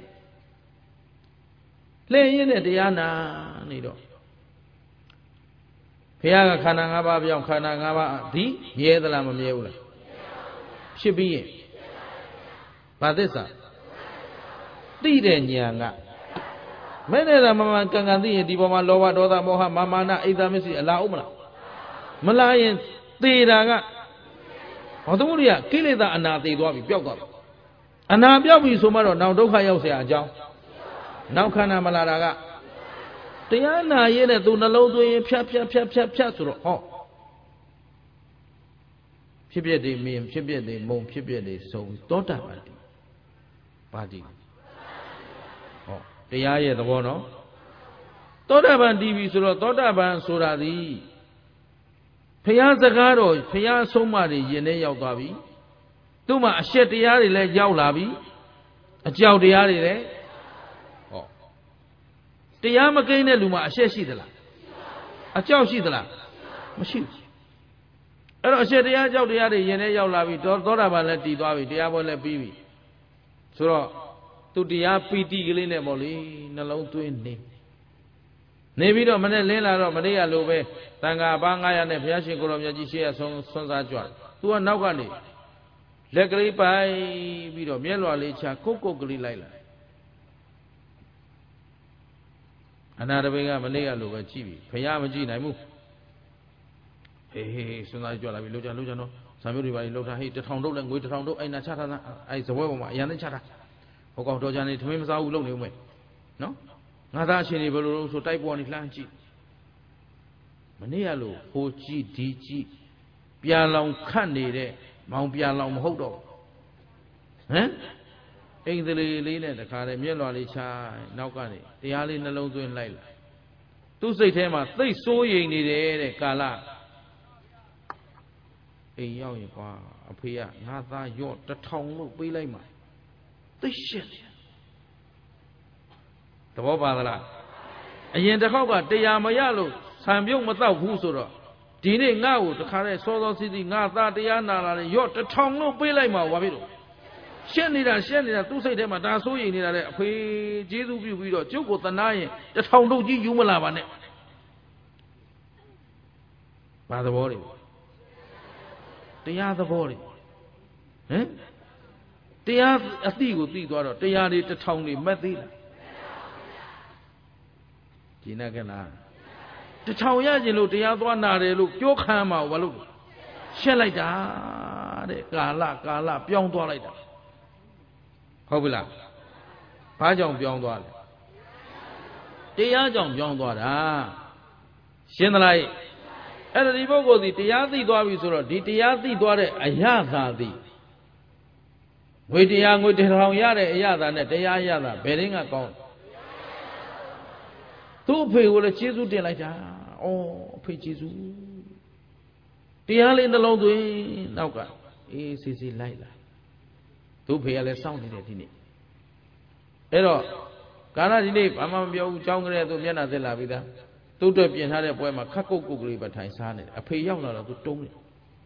လှည့်ရင်းနဲ့တရားနာနေတော့ဘုရားကခန္ဓာ၅ပါးပြောင်းခန္ဓာ၅ပါးဒီမြဲသလားမမြဲဘူးလားဖြစ်ပြီးရင်ဘာသစ္စာသိတဲ့ဉာဏ်ကမဲ့နေတာမမှန်ကန်သိရင်ဒီပေါ်မှာလောဘဒေါသမောဟမာနအိတ်သားမရှိအလားဦးမလားမလားရင်သေတာကဘာသမုဒိယကိလေသာအနာသေသွားပြီပျောက်သွားပြီအနာပျောက်ပြီဆိုမှတော့နောက်ဒုက္ခရောက်เสียအကြောင်းနောက်ခန္ဓာမလာတာကတရားနာရဲ့နဲ့သူနှလုံးသွင်းရင်ဖြတ်ဆိုတော့ဟောဖြစ်ပြတဲ့မြင်ဖြစ်ပြတဲ့မုံဖြစ်ပြတဲ့စုံသောတာပတ္တိပါတိဟောတရားရဲ့သဘောနော်သောတာပန်တည်ပြီဆိုတော့သောတာပန်ဆိုတာသည်ဖျားစကားတော်ဖျားဆုံးမတွေယင်ထဲရောက်သွားပြီသူ့မှာအရှက်တရားတွေလည်းရောက်လာပြီအကြောက်တရားတွေလည်းဟောတရားမကိန်းတဲ့လူမှာအရှက်ရှိသလားအကြောက်ရှိသလားမရှိဘူးအဲ့တော့အရှက်တရားအကြောက်တရားတွေယင်ထဲရောက်လာပြီသောတာပန်လည်းတည်သွားပြီတရားပွဲလည်းပြီးပြီဆိုတော့သူတရားပီတိကလေးနဲ့ပေါ့လေနှလုံးသွင်းနေပြီးတော့မနေ့လင်းလာတော့မနေ့ကလိုပဲတန်ခါပါ900နဲ့ဘုရားရှင်ကိုရောမြတ်ကြီးရှေ့ရဆွမ်းစားကြွသူကနောက်ကနေလက်ကလေးပိုင်ပြီးတော့မျက်လွှာလေးချကုတ်ကလေးလိုက်လာအနာတပိကမနေ့ကလိုပဲကြည့်ပြီဘုရားမကြည့်နိုင်ဘူးစဉ်းစားကြွလာပြီလှုပ်ကြတော့ဇာမျိုးတွေပါလှုပ်ထားဟေး1000တုပ်လဲငွေ1000တုပ်အဲ့နာချထားတာအဲ့ဇပွဲပေါ်မှာအရန်သိချတာဟောကောင်တော်ကြနေသမင်းမစားဘူးလုံနေဦးမယ်နော်ငါသားအရှင်တွေဘယ်လိုလုပ်ဆိုတိုက်ပေါ်နေလှမ်းကြည့်မနေ့ကလို့ဟိုကြည့်ဒီကြည့်ပြန်လောင်ခတ်နေတဲ့မောင်ပြန်လောင်မဟုတ်တော့ဟမ်အိမ်သေးလေးနဲ့တခါတည်းမျက်လွှာလေးချနောက်ကနေတရားလေးနှလုံးသွင်းလိုက်လာသူ့စိတ်ထဲမှာသိစိုးရိမ်နေတယ်တဲ့ကာလအိမ်ရောက်ရင်ကွာအဖေကငါသားရော့1000လို့ပေးလိုက်မှာသိရှက်သဘောပါသလားအရင်တစ်ခေါက်ကတရားမရလို့ဆံပြုတ်မတော့ဘူးဆိုတော့ဒီနေ့ငါ့ကိုတခါတည်းစောစောစီးစီးငါသားတရားနာလာတယ်ရော့1000လို့ပေးလိုက်မှာဘာဖြစ်လို့ရှက်နေတာသူ့စိတ်ထဲမှာဒါစိုးရိမ်နေတာတဲ့အဖေကျေးဇူးပြုပြီးတော့ကျုပ်ကိုသနာရင်1000တုပ်ကြီးယူမလာပါနဲ့ဘာသဘောတွေတရားသဘောတွေဟမ်တရားအတိကိုသိသွားတော့တရားတွေ1000တွေမက်သေးလားဒီနက်ကလား1000ရခြင်းလို့တရားသွားနာတယ်လို့ပြောခံမှာဘာလို့ရှက်လိုက်တာတဲ့ကာလပြောင်းသွားလိုက်တာဟုတ်ပြီလားဘာကြောင့်ပြောင်းသွားလဲတရားကြောင့်ပြောင်းသွားတာရှင်းသလားအဲ့ဒါဒီပုဂ္ဂိုလ်ဒီတရားသိသွားပြီဆိုတော့ဒီတရားသိသွားတဲ့အရသာသည်ငွေတရားငွေ1000ရတဲ့အရသာနဲ့တရားရတာဘယ်ရင်းကကောင်းသူ့အဖေကိုလည်းကျေးဇူးတင်လိုက်တာဩအဖေကျေးဇူးတရားလေးနှလုံးသွင်းနောက်ကအေးစီစီလိုက်လာသူ့ဖေကလည်းစောင့်နေတယ်ဒီနေ့အဲ့တော့ကာလဒီနေ့ဘာမှမပြောဘူးကြောင်းကြတဲ့သူမျက်နှာသက်လာပြီသားသူ့အတွက်ပြင်ထားတဲ့ပွဲမှာခက်ကုတ်ကုတ်ကလေးပဲထိုင်စားနေတယ်အဖေရောက်လာတော့သူတုံးတယ်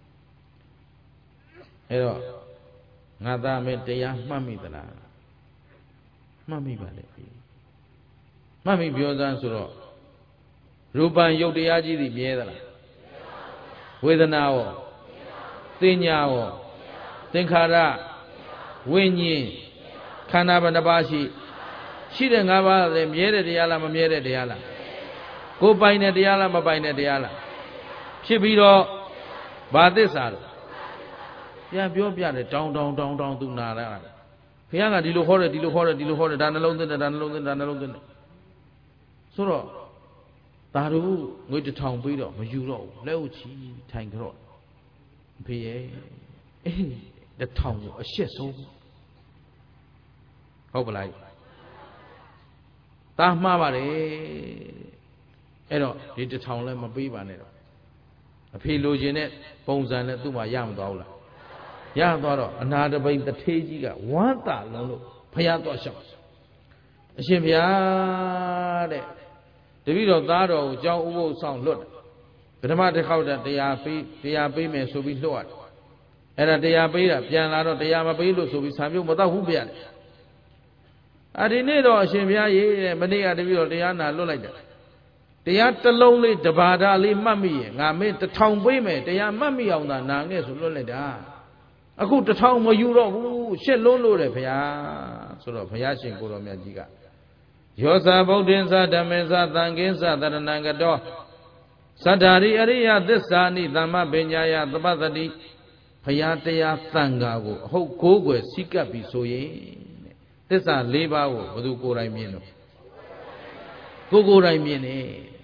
အဲ့တော့ငါသားမင်းတရားမှတ်မိသလားမှတ်မိပါလေမှတ်မိပြောစမ်းဆိုတော့ရူပံယုတ်တရားကြီးသည်မြဲသလားဝေဒနာရောသင်ညာရောသင်္ခါရဝိညာဉ်ခန္ဓာဘယ်နှပါးရှိတဲ့၅ပါးလည်းမြဲတဲ့တရားလားမမြဲတဲ့တရားလားကိုယ်ပိုင်တဲ့တရားလားမပိုင်တဲ့တရားလားဖြစ်ပြီးတော့ဘာသစ္စာလဲပြန်ပြောပြတယ်တောင်းသူနာရတာဘုရားကဒီလိုဟောတယ်ဒါနှလုံးသွင်းတယ်ဆိုတော့ဒါတို့ငွေ1000ပြီးတော့မယူတော့ဘူးလက်ဥချီထိုင်ကြတော့ဖေးရဲ့အေး1000ကိုအရှက်ဆုံးဟုတ်ပလားတားမှားပါတယ်အဲ့တော့ဒီ1000လည်းမပေးပါနဲ့တော့အဖေလိုချင်တဲ့ပုံစံနဲ့သူ့မှာရမသွားဘူးလားရသွားတော့အနာတပိန်တထေးကြီးကဝမ်းသာလုံးလို့ဖျားတော့လျှောက်အရှင်ဘုရားတဲ့တပည့်တော်သားတော်ကိုကြောင်းဥပုသ်ဆောင်လွတ်ပထမတစ်ခေါက်တရားပေးမယ်ဆိုပြီးလွတ်ရတယ်အဲ့ဒါတရားပေးတာပြန်လာတော့တရားမပေးလို့ဆိုပြီးဆံပြုတ်မတော့ဘူးပြရတယ်ဒီနေ့တော့အရှင်ဘုရားရေးတဲ့မနေ့ကတပည့်တော်တရားနာလွတ်လိုက်တယ်တရားတစ်လုံးလေးတဘာသာလေးမှတ်မိရင်ငါမင်း1000ပေးမယ်တရားမှတ်မိအောင်သာနာခဲ့ဆိုလွတ်လိုက်တာအခု1000မယူတော့ဘူးရှစ်လုံးလို့တယ်ဘုရားဆိုတော့ဘုရားရှင်ကိုတော်မြတ်ကြီးကယောဇာဗုဒ္ဓင်္စဓမ္မေ္စသံဃေ္စသရဏံကတောသတ္တာရိအရိယသစ္စာနိသမ္မပညာယသပတ္တိဘုရားတရားသံဃာကိုအဟုတ်ကိုးကွယ်စိကပ်ပြီးဆိုရင်သစ္စာ၄ပါးကိုဘယ်သူကိုယ်တိုင်မြင်လို့ကိုယ်တိုင်မြင်နေ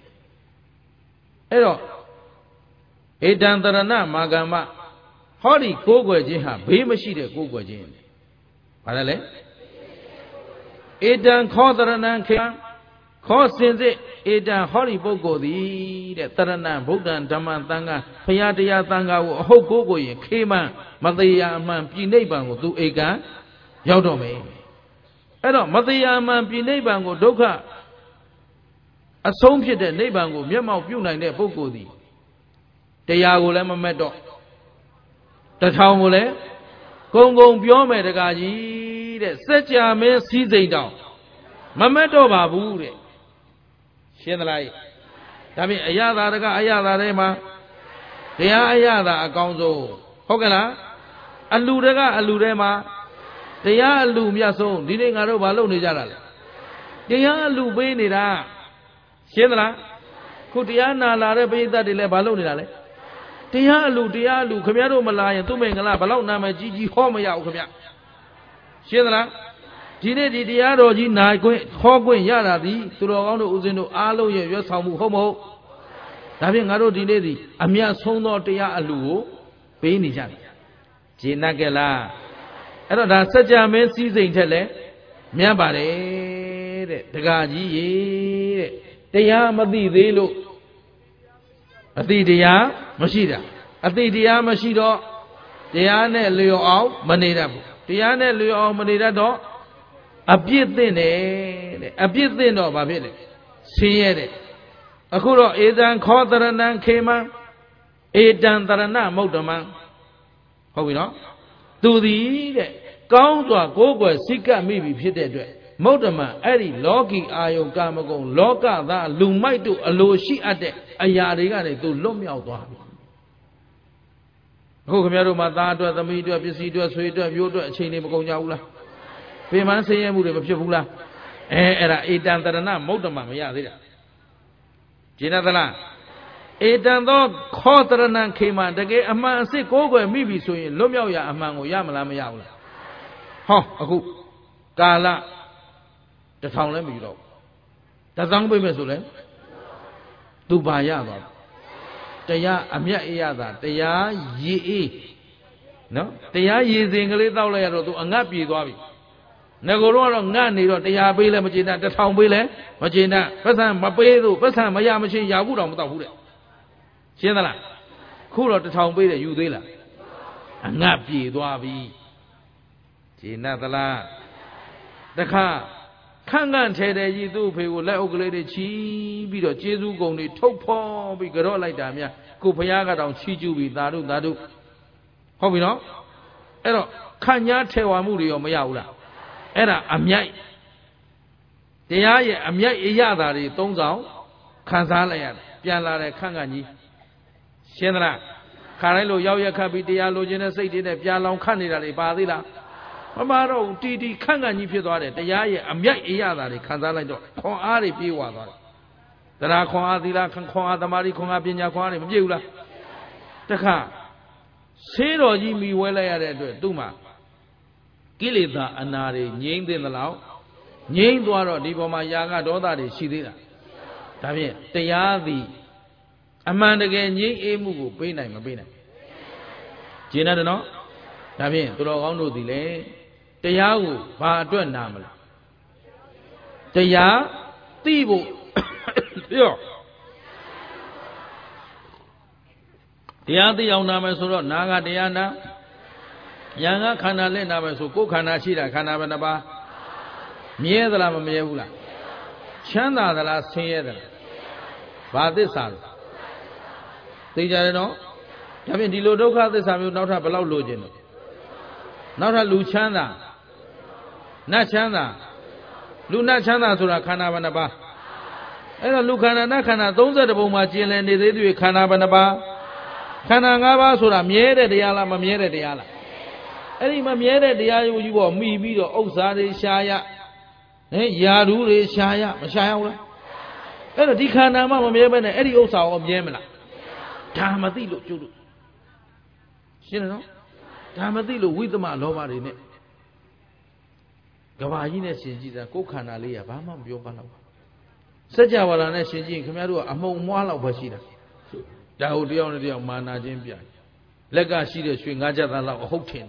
အဲ့တော့ဧတံတရဏမာဂမ္မဟောဒီကိုးကွယ်ခြင်းဟာဘေးမရှိတဲ့ကိုးကွယ်ခြင်းဘာလဲဧတံခောတရဏံခေခောစင်စစ်ဧတံဟောဒီပုဂ္ဂိုလ်သည်တဲ့တရဏံဗုဒ္ဓံဓမ္မံသံဃာဘုရားတရားသံဃာကိုအဟုတ်ကိုးကွယ်ရင်ခေမံမတရားအမှန်ပြည်နိဗ္ဗာန်ကိုသူဧကံရောက်တော့မယ်အဲ့တော့မတရားမှန်ပြည်နိဗ္ဗာန်ကိုဒုက္ခအဆုံးဖြစ်တဲ့နိဗ္ဗာန်ကိုမျက်မှောက်ပြုနိုင်တဲ့ပုဂ္ဂိုလ်သည်တရားကိုလည်းမမက်တော့1000ကိုလည်းဂုံပြောမယ်တကားကြီးတဲ့စัจ जा မင်းစည်းစိမ်တောင်မမက်တော့ပါဘူးတဲ့ရှင်းသလားဒါဖြင့်အရသာတကအရသာထဲမှာတရားအရသာအကောင်းဆုံးဟုတ်ကဲ့လားအလူတကအလူထဲမှာတရားအလူမြတ်ဆုံးဒီနေ့ငါတို့ဘာလုပ်နေကြတာလဲတရားအလူပေးနေတာရှင်းသလားခုတရားနာလာတဲ့ပရိသတ်တွေလည်းဘာလုပ်နေတာလဲတတရားလူခင်ဗျားတို့မလာရင်သူ့မင်္ဂလာဘလောက်နာမည်ကြီးဟောမရဘူးခင်ဗျရှင်းသလားဒီနေ့ဒီတရားတော်ကြီးနိုင်ခွင့်ဟောခွင့်ရတာသည်သူတော်ကောင်းတို့ဦးဇင်းတို့အားလုံးရဲ့ရွတ်ဆောင်မှုဟုတ်မဟုတ်ဒါဖြင့်ငါတို့ဒီနေ့ဒီအမြတ်ဆုံးသောတရားအလူကိုပေးနေကြတယ်ဂျေနတ်ကလားအဲ့တော့ဒါစัจ जा မင်းစည်းစိမ်ထက်လဲမြတ်ပါတယ်တဲ့တက္ကကြီးရေတဲ့တရားမသိသေးလို့အတိတရားမရှိတာအတိတရားမရှိတော့တရားနဲ့လျော်အောင်မနေတတ်ဘူးတရားနဲ့လျော်အောင်မနေတတ်တော့အပြစ်သင့်တယ်တဲ့အပြစ်သင့်တော့ဘာဖြစ်လဲဆင်းရဲတဲ့အခုတော့ဧတံခောတရဏံခေမံဧတံတရဏမုဒ္ဓမံဟုတ်ပြီနော်သူသည်တဲ့ကောင်းစွာကိုးကွယ်စိတ်ကပ်မိပြီဖြစ်တဲ့အတွက်မုဒ္ဓမံအဲ့ဒီလောကီအာယုကာမဂုဏ်လောကသားလူမိုက်တို့အလိုရှိအပ်တဲ့အရာတွေကနေသူလွတ်မြောက်သွားပြီအခုခင်ဗျားတို့မှာသားအတွက်သမီးအတွက်ပစ္စည်းအတွက်ဆွေအတွက်မျိုးအတွက်အချိန်တွေမကုန်ကြဘူးလားပင်မဆင်းရဲမှုတွေမဖြစ်ဘူးလားအဲ့ဒါဧတံတရဏမုဒ္ဓမံမရသေးတာကျင်သလားဧတံသောခောတရဏံခေမံတကယ်အမှန်အစစ်ကိုးကွယ်မိပြီဆိုရင်လွတ်မြောက်ရာအမှန်ကိုရမလားမရဘူးလားဟောအခုကာလ1000လည်းမယူတော့1000ပြည့်မယ်ဆိုလဲသူပါရသွားတရားအမြတ်အေးရတာတရားရည်အေးနော်တရားရည်စင်ကလေးတောက်လိုက်ရတော့သူအငတ်ပြေသွားပြီငကိုတော့ငတ်နေတော့တရားပေးလဲမကျေနပ်1000ပေးလဲမကျေနပ်ပတ်စံမပေးသူပတ်စံမရမချင်းရာခုတော့မတောက်ဘူးတဲ့ရှင်းသလားခုတော့1000ပေးတယ်ယူသေးလားအငတ်ပြေသွားပြီကျေနပ်သလားတခါခန့်ခန့်ထဲထဲကြီးသူ့ဖေကိုလက်အုပ်ကလေးတွေချီးပြီးတော့ကျေးဇူးကုံတွေထုတ်ဖော်ပြီးကြော့လိုက်တာများကိုဘုရားကတောင်ချီးကျူးပြီးသာဓုဟုတ်ပြီနော်အဲ့တော့ခန့်ညားထဲဝါမှုတွေရောမရဘူးလားအဲ့ဒါအမြိုက်တရားရဲ့အမြိုက်အရသာတွေသုံးဆောင်ခံစားလိုက်ရတယ်ပြန်လာတဲ့ခန့်ခန့်ကြီးရှင်းသလားခါတိုင်းလိုရောက်ရက်ခတ်ပြီးတရားလိုချင်တဲ့စိတ်တွေနဲ့ပြန်လောင်ခတ်နေတာတွေပါသေးလားမမတော့တီခန့်ခန့်ကြီးဖြစ်သွားတယ်တရားရဲ့အမြိုက်အရသာတွေခံစားလိုက်တော့ခွန်အားတွေပြေးဝသွားတယ်တရားခွန်အားသီလခွန်အားသမာဓိခွန်အားပညာခွန်အားတွေမပြေဘူးလားတခါဆေးတော်ကြီးမိဝဲလိုက်ရတဲ့အတွက်သူ့မှာကိလေသာအနာတွေငြိမ့်တဲ့လောက်ငြိမ့်သွားတော့ဒီပေါ်မှာယာကဒေါသတွေရှိသေးတာဒါဖြင့်တရားသည်အမှန်တကယ်ငြိမ့်အေးမှုကိုပေးနိုင်မပေးနိုင်ကျင်းတယ်နော်ဒါဖြင့်သူတော်ကောင်းတို့သည်လေတရားကိုဘာအတွက်နာမလဲတရားသိဖို့ပြောတရားသိအောင်နာမယ်ဆိုတော့နာကတရားနာယံကခန္ဓာလက်နာမယ်ဆိုကိုယ်ခန္ဓာရှိတာခန္ဓာဘယ်နှပါမြဲသလားမမြဲဘူးလားချမ်းသာသလားဆင်းရဲသလားဘာသစ္စာလဲသိကြတယ်နော်ဒါဖြင့်ဒီလိုဒုက္ခသစ္စာမျိုးနောက်ထပ်ဘယ်လောက်လိုချင်လဲနောက်ထပ်လူချမ်းသာနတ်ချမ်းသာလူနတ်ချမ်းသာဆိုတာခန္ဓာဘယ်နှပါအဲ့တော့လူခန္ဓာနတ်ခန္ဓာ32ပုံမှာကျင်လည်နေသေးတယ်ခန္ဓာဘယ်နှပါခန္ဓာ5ပါးဆိုတာမြဲတဲ့တရားလားမမြဲတဲ့တရားလားအဲ့ဒီမမြဲတဲ့တရားယုံကြည်ဖို့မိပြီးတော့ဥစ္စာတွေရှားရယာဓုတွေရှားရမရှားရဘူးလားအဲ့တော့ဒီခန္ဓာမှမမြဲဘဲနဲ့အဲ့ဒီဥစ္စာရောမြဲမလားဒါမသိလို့ကျုပ်တို့ရှင်းတယ်နော်ဒါမသိလို့ဝိသမလောဘတွေနဲ့ကဘာကြီးနဲ့ရှင်ကြည့်တာကိုယ်ခန္ဓာလေးကဘာမှမပြောပါတော့စัจ java လာနဲ့ရှင်ကြည့်ခင်ဗျားတို့ကအမုံမွားလောက်ပဲရှိတာဒါဟုတ်တယောက်နဲ့တယောက်မာနာချင်းပြလက်ကရှိတဲ့ရွှေငါးချက်သားလောက်အဟုတ်ထင်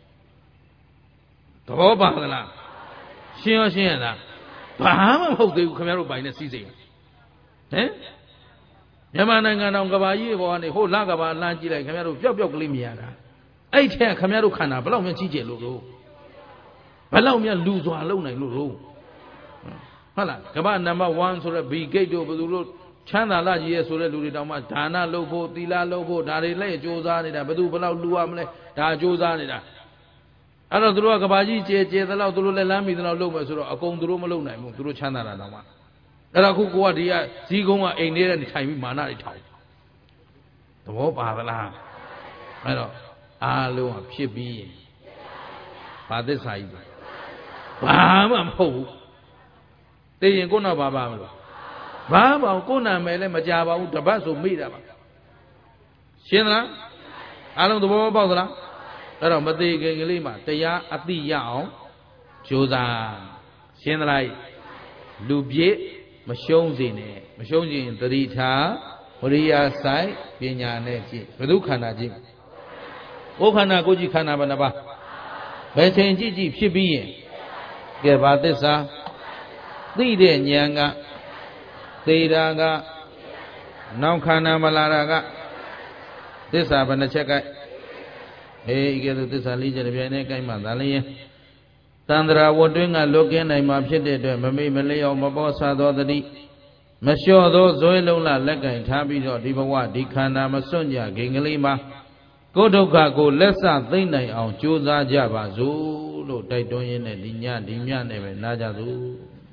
သဘောပါသလားရှင်းရောရှင်းရလားဘာမှမဟုတ်သေးဘူးခင်ဗျားတို့ဘိုင်နဲ့စီးစိမ်ဟမ်မြန်မာနိုင်ငံတော်ကဘာကြီးဘောကနေဟိုလကဘာလမ်းကြည့်လိုက်ခင်ဗျားတို့ပျောက်ကလေးမြင်ရတာအဲ့ထက်ခင်ဗျားတို့ခန္ဓာဘယ်လောက်မှကြီးကျယ်လို့လို့ဘယ်လောက်မှလူစွာလုံနိုင်လို့လို့ဟုတ်လားကမ္ဘာနံပါတ်1ဆိုတဲ့ B gate တို့ဘယ်သူလို့ချမ်းသာလာကြီးရဲ့ဆိုတဲ့လူတွေတောင်မှဒါနလုပ်ဖို့သီလလုပ်ဖို့ဒါတွေလည်းကြိုးစားနေတာဘယ်သူဘယ်လောက်လူရမလဲဒါကြိုးစားနေတာအဲ့တော့သူတို့ကကဘာကြီးကျဲသလောက်သူတို့လည်းလမ်းမိသလောက်လုပ်မယ်ဆိုတော့အကုန်သူတို့မလုပ်နိုင်ဘူးသူတို့ချမ်းသာတာတောင်မှအဲ့တော့ခုကိုကဒီကဇီးကုန်းကအိမ်နေတဲ့ထိုင်ပြီးမာနတွေထောင်သဘောပါသလားအဲ့တော့အားလုံးကဖြစ်ပြီးရင်ဘာသစ္စာကြီးဘာမှမဟုတ်ဘူးသိရင်ကိုယ်တော့ဘာပါမလို့ဘာမှကိုယ်နာမယ်လည်းမကြပါဘူးတပတ်ဆိုမိတာပါရှင်းသလားအားလုံးသဘောပေါက်သလားအဲ့တော့မသေးခင်ကလေးမှာတရားအသိရအောင်ကြိုးစားရှင်းသလားလူပြည့်မရှုံးစေနဲ့မရှုံးရင်သတိထားဝရိယဆိုင်ပညာနဲ့ကြည့်ဘယ်သူခန္ဓာကြည့်ကိုယ်ခန္ဓာကိုယ်ကြည့်ခန္ဓာဘယ်နှပါဘယ်ချိန်ကြည့်ကြည့်ဖြစ်ပြီးရင်ကဲဘာသစ္စာသိတဲ့ဉာဏ်ကသေတာကနောက်ခန္ဓာမလာတာကသစ္စာဘယ်နှချက်ကဲကဲသစ္စာ၄ချက်တစ်ပြိုင်တည်းကိုက်မှသာလျင်တန္တရာဝတ္တွင်းကလွတ်ကင်းနိုင်မှာဖြစ်တဲ့အတွက်မမေ့မလျော့မပေါ်ဆသောတတိမလျှော့သောဇွဲလုံးလလက်ကင်ထားပြီးတော့ဒီဘဝဒီခန္ဓာမစွန့်ကြခင်ကလေးမှာကိုယ်ဒုက္ခကိုလက်စသိမ့်နိုင်အောင်ကြိုးစားကြပါစို့လို့တိုက်တွန်းရင်းနဲ့ဒီညနဲ့ပဲနားကြစို့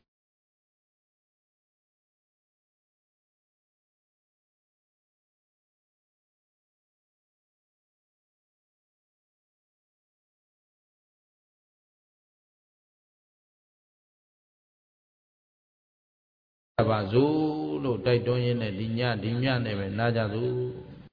ပါစို့လို့တိုက်တွန်းရင်းနဲ့ဒီညနဲ့ပဲနားကြစို့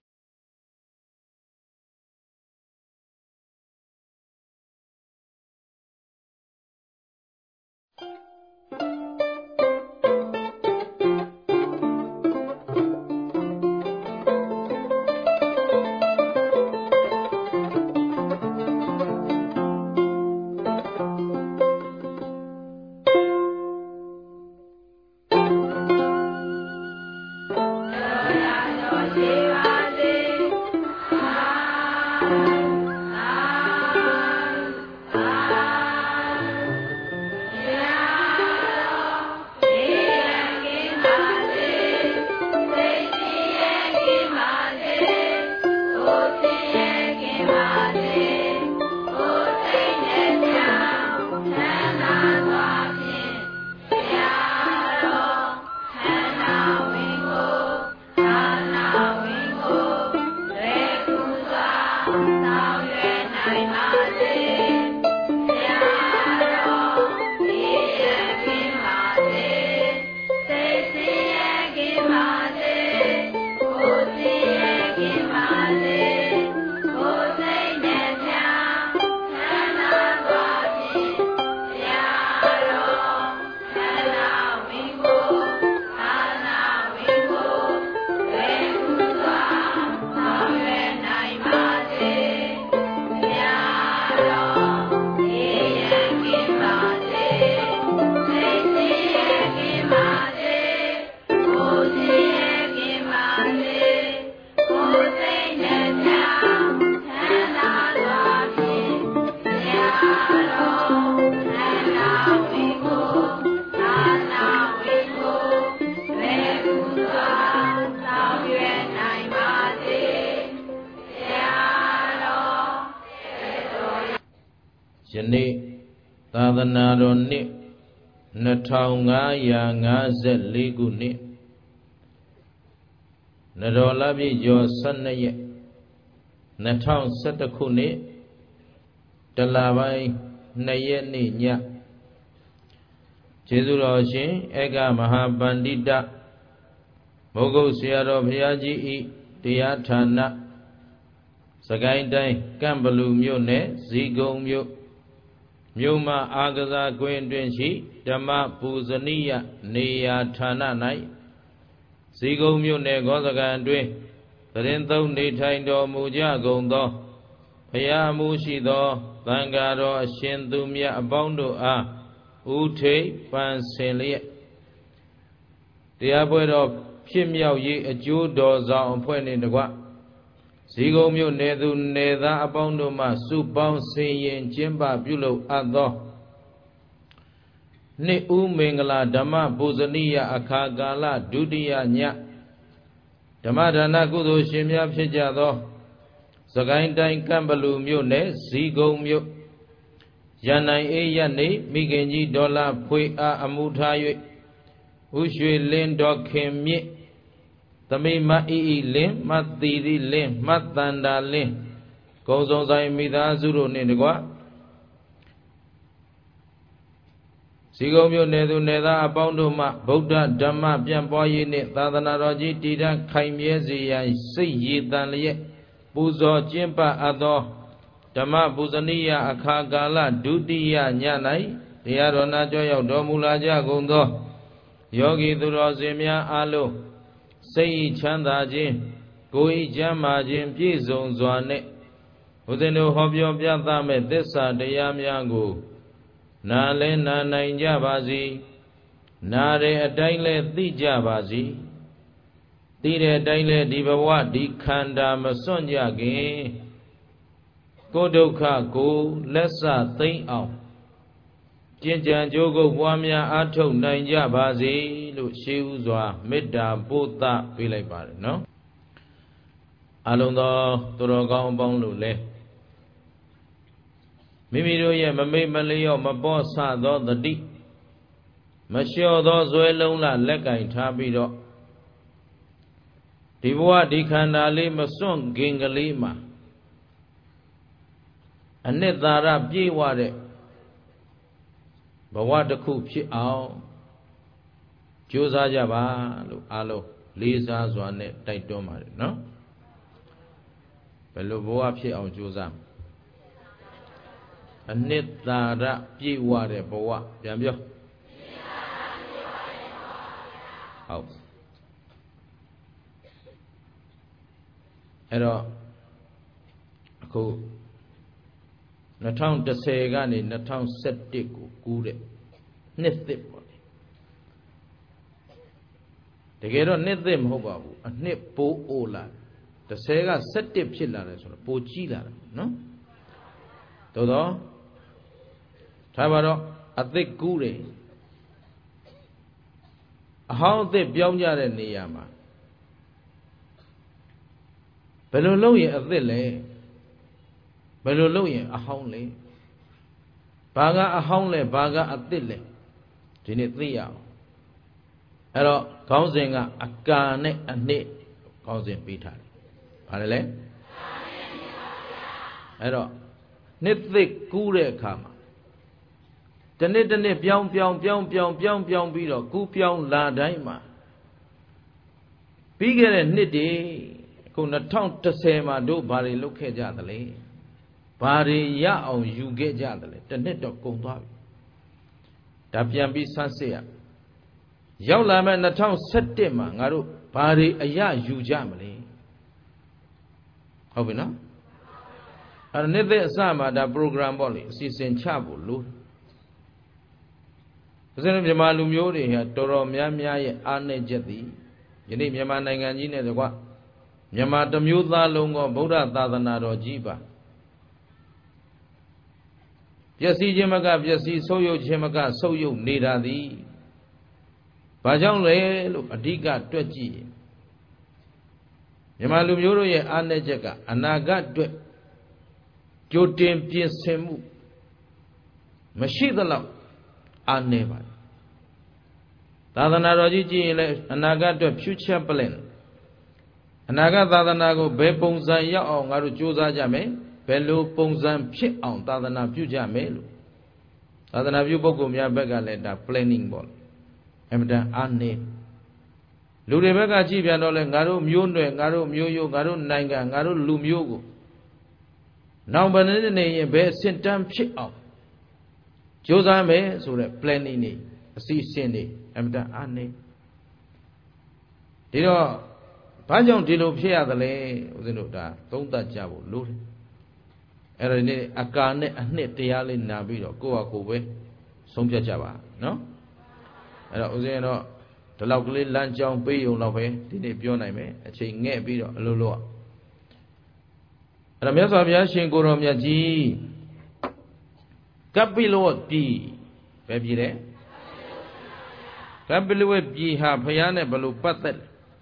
ယနေ့သာသနာတော်နှစ်2554ခုနှစ်နတော်လပြည့်ကျော်12ရက်2011ခုနှစ်တလပိုင်း2ရက်နေ့ညကျေးဇူးတော်ရှင်ဧကမဟာပန္တိတမိုးကုတ်ဆရာတော်ဘုရားကြီးဤတရားဌာနစကိုင်းတိုင်းကန့်ဘလူမြို့နယ်ဇီးကုန်းမြို့မအားကစားကွင်းတွင်ရှိဓမ္မပူဇနီယနေရာဌာန၌ဇီးကုန်းမြို့နယ်ဂောဇကံတွင်သတင်းသုံးနေထိုင်တော်မူကြကုန်သောဘုရားအမှုရှိသောသံဃာတော်အရှင်သူမြတ်အပေါင်းတို့အားဥထိပ်ပန်းဆင်လျက်တရားပွဲတော်ဖြစ်မြောက်ရေးအကျိုးတော်ဆောင်အဖွဲ့နှင့်တကွဇီးကုန်းမြို့နယ်သူနယ်သားအပေါင်းတို့မှစုပေါင်းဆင်ရင်ကျင်းပပြုလုပ်အပ်သောနှစ်ဦးမင်္ဂလာဓမ္မပူဇနီယအခါကာလဒုတိယညဓမ္မဒါနကုသိုလ်ရှင်များဖြစ်ကြသောစကိုင်းတိုင်းကန့်ဘလူမြို့နယ်ဇီးကုန်းမြို့ရန်နိုင်အေးရနေမိခင်ကြီးဒေါ်လာဖွေအားအမှုထား၍ဥရွှေလင်းတော်ခင်မြင့်သမိမအီလင်းမတ်တီရီလင်းမတ်တန္တာလင်းကုံစုံဆိုင်မိသားစုတို့နှင့်တကွဇီးကုန်းမြို့နယ်သူနယ်သားအပေါင်းတို့မှဗုဒ္ဓဓမ္မပြန့်ပွားရေးနှင့်သာသနာတော်ကြီးတည်တံ့ခိုင်မြဲစေရန်စိတ်ရည်တန်လျက်ပူဇော်ကျင့်ပအပ်သောဓမ္မပူဇနိယအခါကာလဒုတိယည၌တရားတော်နာကြောရောက်တော်မူလာကြကုန်သောယောဂီသူတော်စင်များအားလုံးစိတ်ချမ်းသာခြင်းကိုယ်ကျမ်းမာခြင်းပြည့်စုံစွာနဲ့ဦးဇင်းတို့ဟောပြောပြသမဲ့သစ္စာတရားများကိုနာလဲနာနိုင်ကြပါစေနာတဲ့အတိုင်းလဲသိကြပါစေသိတဲ့အတိုင်းလဲဒီဘဝဒီခန္ဓာမစွန့်ကြခင်ကိုယ်ဒုက္ခကိုလက်စသိမ့်အောင်ကျင့်ကြံကြိုးကုပ်ပွားများအားထုတ်နိုင်ကြပါစေလို့ရှေးဥစွာမေတ္တာပို့သပေးလိုက်ပါတယ်နော်အလုံးသောသူတော်ကောင်းအပေါင်းတို့လည်းမိမိတို့ရဲ့မမိတ်မလျော့မပေါ်ဆသောတတိမလျှော့သောဇွဲလုံးလလက်ကင်ထားပြီးတော့ဒီဘဝဒီခန္ဓာလေးမစွန့်ခင်ကလေးမှာအနှစ်သာရပြည့်ဝတဲ့ဘဝတစ်ခုဖြစ်အောင်ကြိုးစားကြပါလို့အားလုံးလေးစားစွာနဲ့တိုက်တွန်းပါတယ်နော်ဘယ်လိုဘဝဖြစ်အောင်ကြိုးစားအနှစ်သာရပြည့်ဝတဲ့ဘဝပြန်ပြောဟုတ်အဲ့တော့အခု2010ကနေ2017ကိုကူးတဲ့နှစ်သစ်ပေါ့လေတကယ်တော့နှစ်သစ်မဟုတ်ပါဘူးအနှစ်ပိုးအိုလာ10က17ဖြစ်လာတယ်ဆိုတော့ပိုကြီးလာတယ်နော်သို့တော့ထားပါတော့အသစ်ကူးတယ်အဟောင်းအသစ်ပြောင်းကြတဲ့နေရာမှာဘယ်လိုလုပ်ရင်အသစ်လဲဘယ်လိုလုပ်ရင်အဟောင်းလဲဘာကအဟောင်းလဲဘာကအသစ်လဲဒီနေ့သိရအောင်အဲ့တော့ခေါင်းစဉ်ကအကာနဲ့အနှစ်ခေါင်းစဉ်ပေးထားတယ်ဘာလဲအဲ့တော့နှစ်သစ်ကူးတဲ့အခါမှာတနေ့တနေ့ပြောင်းပြီးတော့ကူးပြောင်းလာတိုင်းမှာပြီးခဲ့တဲ့နှစ်တွေခု2010မှာတို့ဘာတွေလုပ်ခဲ့ကြသလဲဘာတွေရအောင်ယူခဲ့ကြသလဲတစ်နှစ်တော့ကုန်သွားပြီဒါပြန်ပြီးဆန်းစစ်ရရောက်လာမဲ့2017မှာငါတို့ဘာတွေအရယူကြမလဲဟုတ်ပြီနော်အဲ့နှစ်သက်အစမှာဒါ program ပေါ့လေအစီအစဉ်ချဖို့လို့ဦးဇင်းတို့မြန်မာလူမျိုးတွေဟာတော်တော်များများရဲ့အားနည်းချက်သည်ယနေ့မြန်မာနိုင်ငံကြီးနဲ့တကွမြန်မာတစ်မျိုးသားလုံးကဗုဒ္ဓသာသနာတော်ကြီးပါပျက်စီးခြင်းမကပျက်စီးဆုပ်ယုပ်ခြင်းမကဆုပ်ယုပ်နေတာသည်ဘာကြောင့်လဲလို့အဓိကတွက်ကြည့်မြန်မာလူမျိုးတို့ရဲ့အားနည်းချက်ကအနာဂတ်အတွက်ကြိုတင်ပြင်ဆင်မှုမရှိသလောက်အားနည်းပါတယ်သာသနာတော်ကြီးကြည့်ရင်လည်းအနာဂတ်အတွက် future plan အနာဂတ်သာသနာကိုဘယ်ပုံစံရောက်အောင်ငါတို့ကြိုးစားကြမယ်ဘယ်လိုပုံစံဖြစ်အောင်သာသနာပြုကြမယ်လို့သာသနာပြုပုဂ္ဂိုလ်များဘက်ကလည်းဒါ planning ပေါ့အမှန်တန်အားနည်းလူတွေဘက်ကကြည့်ပြန်တော့လဲငါတို့မျိုးနွယ်ငါတို့မျိုးရိုးငါတို့နိုင်ငံငါတို့လူမျိုးကိုနောက်ဘယ်နှစ်နေရင်ဘယ်အဆင့်တန်းဖြစ်အောင်ကြိုးစားမယ်ဆိုတဲ့ planning နေအစီအစဉ်နေအမှန်တန်အားနည်းဒီတော့ဘာကြောင့်ဒီလိုဖြစ်ရသလဲဦးဇင်းတို့ဒါသုံးသပ်ကြဖို့လိုတယ်အဲ့ဒါဒီအကာနဲ့အနှစ်တရားလေးနာပြီးတော့ကိုယ့်ဟာကိုယ်ပဲဆုံးဖြတ်ကြပါနော်အဲ့တော့ဦးဇင်းတော့ဒီလောက်ကလေးလမ်းကြောင်းပေးုံတော့ပဲဒီနေ့ပြောနိုင်မယ်အချိန်ငဲ့ပြီးတော့အလိုလိုအဲ့တော့မြတ်စွာဘုရားရှင်ကိုယ်တော်မြတ်ကြီးကပိလဝတ်ပြည်ပဲပြည်တယ်ကပိလဝတ်ပြည်ဟာဘုရားနဲ့ဘယ်လိုပတ်သက်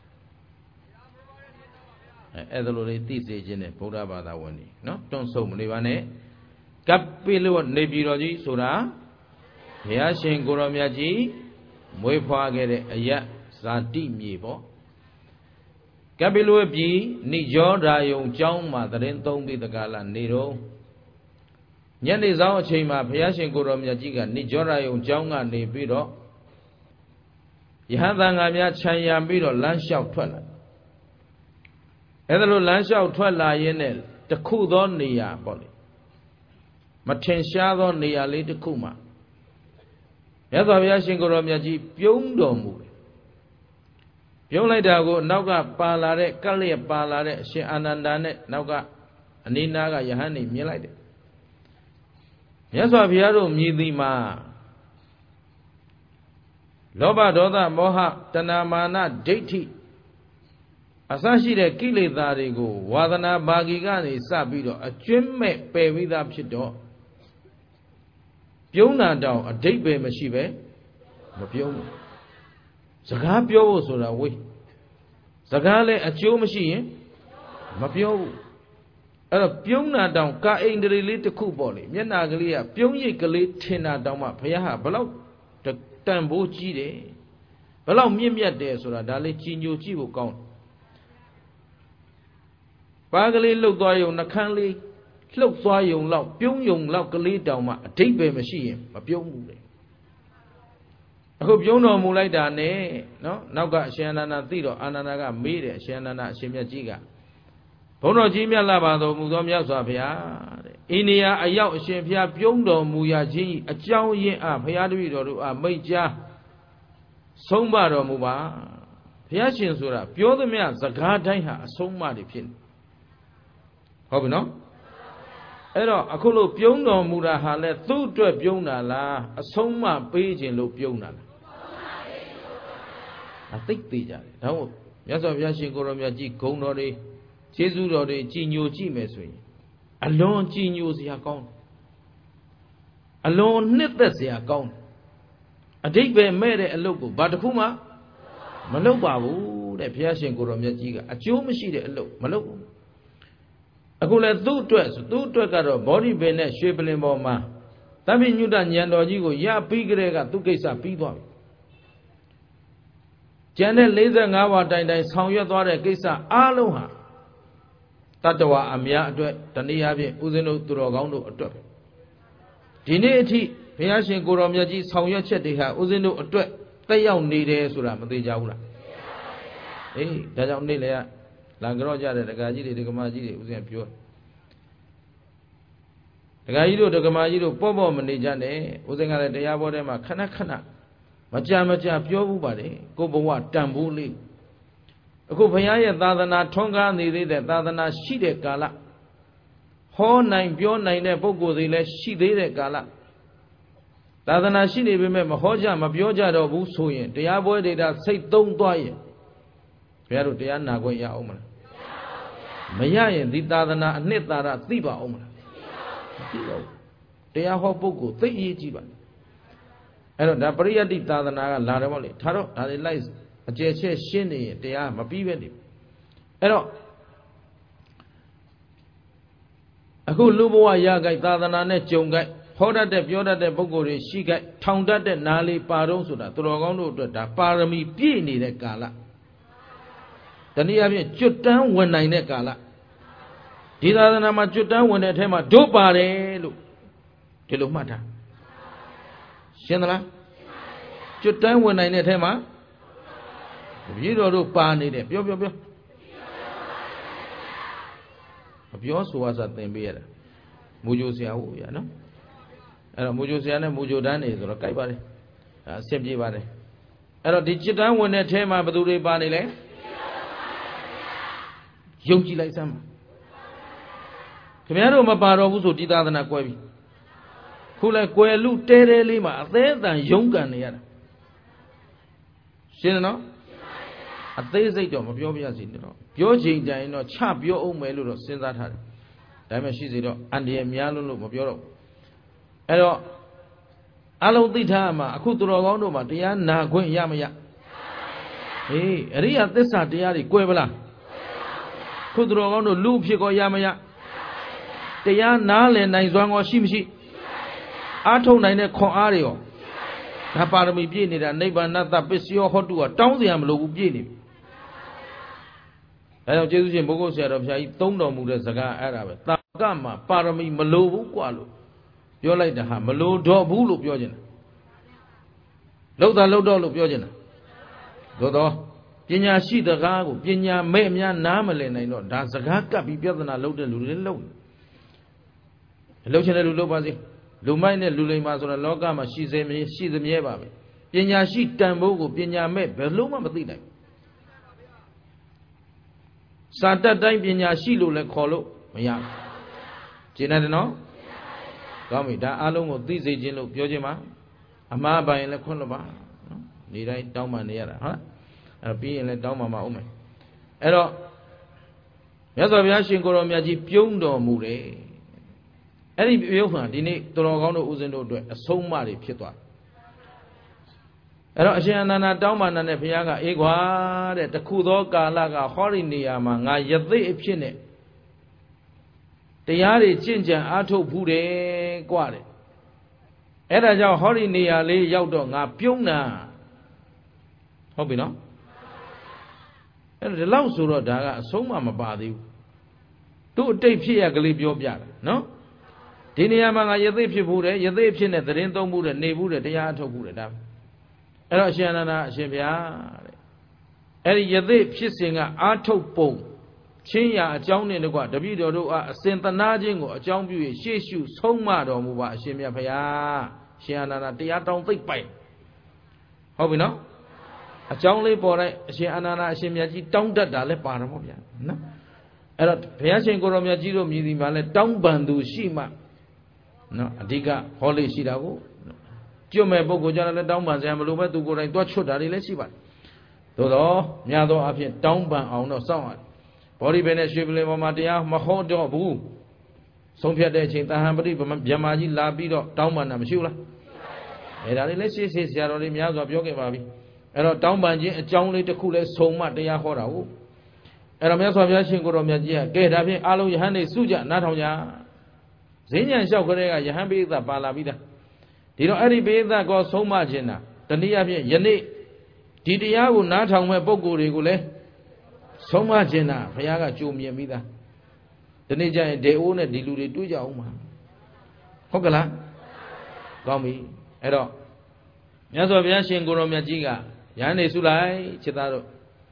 အဲ့ဒါလိုလေးသိစေခြင်းနဲ့ဗုဒ္ဓဘာသာဝင်တွေနော်တွန့်ဆုတ်မနေပါနဲ့ကပိလဝတ်နေပြည်တော်ကြီးဆိုတာဘုရားရှင်ကိုယ်တော်မြတ်ကြီးမွေးဖွားခဲ့တဲ့အယတ်ဇာတိမြေပေါ့ကပိလဝတ်ပြည်နိရောဓာယုံကျောင်းမှာသတင်းသုံးပြီးတကားလာနေတော့ညနေဆောင်အချိန်မှာဘုရားရှင်ကိုယ်တော်မြတ်ကြီးကနိရောဓာယုံကျောင်းကနေပြီးတော့ယဟန်သံဃာများခြံရံပြီးတော့လမ်းလျှောက်ထွက်လာအဲ့ဒါလိုလမ်းလျှောက်ထွက်လာရင်းနဲ့တခုသောနေရာပေါ့လေမထင်ရှားသောနေရာလေးတစ်ခုမှာမြတ်စွာဘုရားရှင်ကိုယ်တော်မြတ်ကြီးပြုံးတော်မူတယ်ပြုံးလိုက်တာကိုနောက်ကပါလာတဲ့ကပ်လျက်ပါလာတဲ့အရှင်အာနန္ဒာနဲ့နောက်ကအနိနာကယဟန်နေမြင်လိုက်တယ်မြတ်စွာဘုရားတို့မြည်သည်မှာလောဘဒေါသမောဟတဏမာနဒိဋ္ဌိအစရှိတဲ့ကိလေသာတွေကိုဝါဒနာဘာဂီကနေစပြီးတော့အကျွင့်မဲ့ပယ်ပြီးသားဖြစ်တော့ပြုံးတာတောင်အဓိပ္ပာယ်မရှိပဲမပြုံးဘူးစကားပြောဖို့ဆိုတာဝေးစကားလည်းအကျိုးမရှိရင်မပြောဘူးအဲ့တော့ပြုံးတာတောင်ကာအိန္ဒြေလေးတစ်ခုပေါ့လေမျက်နာကလေးကပြုံးရိပ်ကလေးထင်တာတောင်မှဘုရားဟာဘလောက်တန်ဖိုးကြီးတယ်ဘလောက်မြင့်မြတ်တယ်ဆိုတာဒါလေးကြီးညိုကြည့်ဖို့ကောင်းပါကလေးလှုပ်သွားယုံနှခမ်းလေးလှုပ်သွားယုံလောက်ပြုံးယုံလောက်ကလေးတောင်မှအဓိပ္ပာယ်မရှိရင်မပြုံးဘူးလေအခုပြုံးတော်မူလိုက်တာနဲ့နော်နောက်ကအရှင်အာနန္ဒာသိတော့အာနန္ဒာကမေးတယ်အရှင်အာနန္ဒာအရှင်မြတ်ကြီးကဘုန်းတော်ကြီးမြတ်လာပါတော်မူသောမြတ်စွာဘုရားတဲ့အိန္ဒိယအရောက်အရှင်ဘုရားပြုံးတော်မူရာခြင်းအကြောင်းရင်းအားဘုရားတပည့်တော်တို့အားမိတ်ကြားဆုံးမတော်မူပါဘုရားရှင်ဆိုတာပြောသမျှစကားတိုင်းဟာအဆုံးအမတွေဖြစ်နေဟုတ်ပြီနော်အဲ့တော့အခုလို့ပြုံးတော်မူတာဟာလဲသူ့အတွက်ပြုံးတာလားအဆုံးအမပေးခြင်းလို့ပြုံးတာလားအသိသေးကြတယ်ဒါမို့မြတ်စွာဘုရားရှင်ကိုယ်တော်မြတ်ကြီးဂုဏ်တော်တွေကျေးဇူးတော်တွေကြည်ညိုကြည့်မယ်ဆိုရင်အလွန်ကြည်ညိုစရာကောင်းတယ်အလွန်နှစ်သက်စရာကောင်းတယ်အဓိပ္ပာယ်မဲ့တဲ့အလုပ်ကိုဘာတစ်ခုမှမလုပ်ပါဘူးတဲ့ဘုရားရှင်ကိုယ်တော်မြတ်ကြီးကအကျိုးမရှိတဲ့အလုပ်မလုပ်ဘူးအခုလဲသူ့အတွက်ကတော့ဘောဓိပင်နဲ့ရွှေပလင်ပေါ်မှာသဗ္ဗညုတဉာဏ်တော်ကြီးကိုရပြီးကြတဲ့ကသူ့ကိစ္စပြီးသွားပြီကျန်တဲ့45ဝါတိုင်ဆောင်ရွက်သွားတဲ့ကိစ္စအားလုံးဟာတတ္တဝါအများအတွက်တနည်းအားဖြင့်ဦးဇင်းတို့သူတော်ကောင်းတို့အတွက်ဒီနေ့အထိဘုရားရှင်ကိုယ်တော်မြတ်ကြီးဆောင်ရွက်ချက်တွေဟာဦးဇင်းတို့အတွက်တက်ရောက်နေတယ်ဆိုတာမသိကြဘူးလားအေးဒါကြောင့်နေ့လေလာကြောကြတဲ့ဒကာကြီးတွေဒကမာကြီးတွေဦးဇင်းပြောဒကာကြီးတို့ဒကမာကြီးတို့ပေါ့မနေကြနဲ့ဦးဇင်းကလည်းတရားဘောထဲမှာခဏမကြာပြောဘူးပါတယ်ကိုဘဝတန်ဖိုးလေးအခုဘုရားရဲ့သာသနာထွန်းကားနေသေးတဲ့သာသနာရှိတဲ့ကာလဟောနိုင်ပြောနိုင်တဲ့ပုဂ္ဂိုလ်တွေလည်းရှိသေးတဲ့ကာလသာသနာရှိနေပေမဲ့မဟောကြမပြောကြတော့ဘူးဆိုရင်တရားပွဲတွေဒါစိတ်သုံးသွားရင်ဘုရားတို့တရားနာခွင့်ရအောင်မလားမရရင်ဒီသာသနာအနှစ်သာရသိပါအောင်မလားမသိပါဘူးတရားဟောပုဂ္ဂိုလ်သိအရေးကြီးပါအဲ့တော့ဒါပရိယတ္တိသာသနာကလာတယ်ဗောလေထားတော့ဒါတွေလိုက်အကျယ်ချဲ့ရှင်းနေရင်တရားမပြီးပဲနေအဲ့တော့အခုလူဘဝရကြိုက်သာသနာနဲ့ကြုံကြိုက်ဟောတတ်တဲ့ပြောတတ်တဲ့ပုဂ္ဂိုလ်တွေရှိကြိုက်ထောင်တတ်တဲ့နားလေးပါတော့ဆိုတာသူတော်ကောင်းတို့အတွက်ဒါပါရမီပြည့်နေတဲ့ကာလတနည်းအားဖြင့်ကျွတ်တန်းဝင်နိုင်တဲ့ကာလဒီသာသနာမှာကျွတ်တန်းဝင်တဲ့အထက်မှာတို့ပါတယ်လို့ဒီလိုမှတ်ထားရှင်းသလားကျွတ်တန်းဝင်နိုင်တဲ့အထက်မှာပြည်တော်တို့ပါနေတယ်ပြောမပြောဆိုအပ်သင်ပေးရတာမူဂျိုဆရာဟုတ်ရနော်အဲ့တော့မူဂျိုဆရာနဲ့မူဂျိုတန်းနေဆိုတော့ကြိုက်ပါတယ်အဆင်ပြေပါတယ်အဲ့တော့ဒီจิตတန်းဝင်တဲ့ထဲမှာဘယ်သူတွေပါနေလဲယုံကြည်လိုက်စမ်းပါခင်ဗျားတို့မပါတော့ဘူးဆိုဒီသာသနာကွဲပြီခုလဲကွယ်လူတဲလေးမှာအသေးအတန်ယုံကန်နေရတာရှင်းတယ်နော်အသေးစိတ်တော့မပြောပြရစီနဲ့တော့ပြောချိန်တိုင်းတော့ချပြောအောင်မယ်လို့တော့စဉ်းစားထားတယ်ဒါပေမဲ့ရှိစေတော့အန္တရာယ်များလို့မပြောတော့အဲ့တော့အလုံးသိထားမှာအခုသူတော်ကောင်းတို့မှာတရားနာခွင့်ရမရဟေးအရိယသစ္စာတရားတွေကွဲပလားခုသူတော်ကောင်းတို့လူဖြစ်ကောရမရတရားနားလည်နိုင်စွမ်းကောရှိမရှိအားထုတ်နိုင်တဲ့ခွန်အားတွေရောဒါပါရမီပြည့်နေတာနိဗ္ဗာန်တပစ္စယောဟောတုကတောင်းစရာမလိုဘူးပြည့်နေပြီဒါကြောင့်ကျေးဇူးရှင်ဘုဂုတ်ဆရာတော်ဘုရားကြီးသုံးတော်မူတဲ့စကားအဲ့ဒါပဲတာကမှာပါရမီမလိုဘူးကွာလို့ပြောလိုက်တာဟာမလိုတော့ဘူးလို့ပြောချင်တာလှုပ်တာလှုပ်တော့လို့ပြောချင်တာသို့တော့ဒပညာရှိတကားကိုပညာမဲ့အများနားမလည်နိုင်တော့ဒါစကားကပ်ပြီးပြဿနာလုပ်တဲ့လူတွေလုံးချင်တဲ့လူလုပ်ပါစေလူမိုက်နဲ့လူလိမ္မာဆိုတာလောကမှာရှိသမြဲပါပဲပညာရှိတန်ဖိုးကိုပညာမဲ့ဘယ်လုံးမှမသိနိုင်စာတတ်တိုင်းပညာရှိလို့လည်းခေါ်လို့မရဘူးရှင်းတယ်နော်ကောင်းပြီဒါအားလုံးကိုသိစေခြင်းလို့ပြောခြင်းပါအမှားပိုင်လည်းခွင့်လို့ပါနော်နေတိုင်းတောင်းပန်နေရတာဟုတ်လားအဲ့ပြီးရင်လည်းတောင်းပန်ပါဦးမယ်အဲ့တော့မြတ်စွာဘုရားရှင်ကိုယ်တော်မြတ်ကြီးပြုံးတော်မူတယ်အဲ့ဒီပြုံးမှာဒီနေ့တော်ကောင်းတို့ဦးဇင်းတို့အတွက်အဆုံးအမတွေဖြစ်သွားအဲ့တော့အရှင်အနန္ဒာတောင်းပန်တဲ့ဘုရားကအေးကွာတဲ့တခုသောကာလကဟောဒီနေရာမှာငါယသိအဖြစ်နဲ့တရားတွေကျင့်ကြံအားထုတ်ဘူးတယ်ကွာတဲ့အဲ့ဒါကြောင့်ဟောဒီနေရာလေးရောက်တော့ငါပြုံးတာဟုတ်ပြီနော်အဲ့ဒါဒီလောက်ဆိုတော့ဒါကအဆုံးမပါသေးဘူးသူ့အတိတ်ဖြစ်ရကလေးပြောပြတာနော်ဒီနေရာမှာငါယသိဖြစ်ဘူးတယ်ယသိဖြစ်နဲ့သတင်းသုံးဘူးတယ်နေဘူးတယ်တရားအထုတ်ဘူးတယ်ဒါအဲ့တော့အရှင်အနန္ဒာအရှင်ဘုရားတဲ့အဲ့ဒီယသိဖြစ်စဉ်ကအာထုတ်ပုံချင်းရာအကြောင်းနဲ့တကွတပည့်တော်တို့အားအစဉ်သနာခြင်းကိုအကြောင်းပြု၍ရှေ့ရှုဆုံးမတော်မူပါအရှင်မြတ်ဘုရားရှင်အနန္ဒာတရားတောင်းသိပ်ပိုက်ဟုတ်ပြီနော်အကြောင်းလေးပေါ်လိုက်အရှင်အနန္ဒာအရှင်မြတ်ကြီးတောင်းတတ်တာလည်းပါတော့ဗျာနော်အဲ့တော့ဘုရားရှင်ကိုယ်တော်မြတ်ကြီးတို့မြည်ဒီမှာလဲတောင်းပန်သူရှိမှနော်အဓိကဟောလေးရှိတာကိုကျွတ်မဲ့ပုဂ္ဂိုလ်ကြတော့လည်းတောင်းပန်စရာမလိုပဲသူကိုယ်တိုင်တွားချွတ်တာတွေလည်းရှိပါတယ်သို့တော့များသောအားဖြင့်တောင်းပန်အောင်တော့စောင့်ရတယ်ဘောဓိပင်နဲ့ရွှေပလင်ပေါ်မှာတရားမဟောတော့ဘူးဆုံးဖြတ်တဲ့အချိန်တဟံပရိဗြဟ္မာကြီးလာပြီးတော့တောင်းပန်တာမရှိဘူးလားအဲ့ဒါလေးလည်းရှေ့ဆရာတော်တွေများစွာပြောခဲ့ပါပြီအဲ့တော့တောင်းပန်ခြင်းအကြောင်းလေးတစ်ခုလဲဆုံမတရားဟောတာဟုတ်အဲ့တော့မြတ်စွာဘုရားရှင်ကိုယ်တော်မြတ်ကြီးကကဲဒါဖြင့်အားလုံးယဟန်တွေစုကြနားထောင်ကြဈဉ္ဉံလျှောက်ကြတဲ့ကယဟန်ပိဋကပါလာပြီးသားဒီတော့အဲ့ဒီပိဋကကောဆုံးမခြင်းတာတနည်းအားဖြင့်ယနေ့ဒီတရားကိုနားထောင်မဲ့ပုဂ္ဂိုလ်တွေကိုလည်းဆုံးမခြင်းတာဘုရားကကြိုမြင်ပြီးသားဒီနေ့ကျရင်ဒေအိုးနဲ့ဒီလူတွေတွေ့ကြအောင်မှာဟုတ်ကလားကောင်းပြီအဲ့တော့မြတ်စွာဘုရားရှင်ကိုယ်တော်မြတ်ကြီးကယဟန်နေစုလိုက်ခြေသားတို့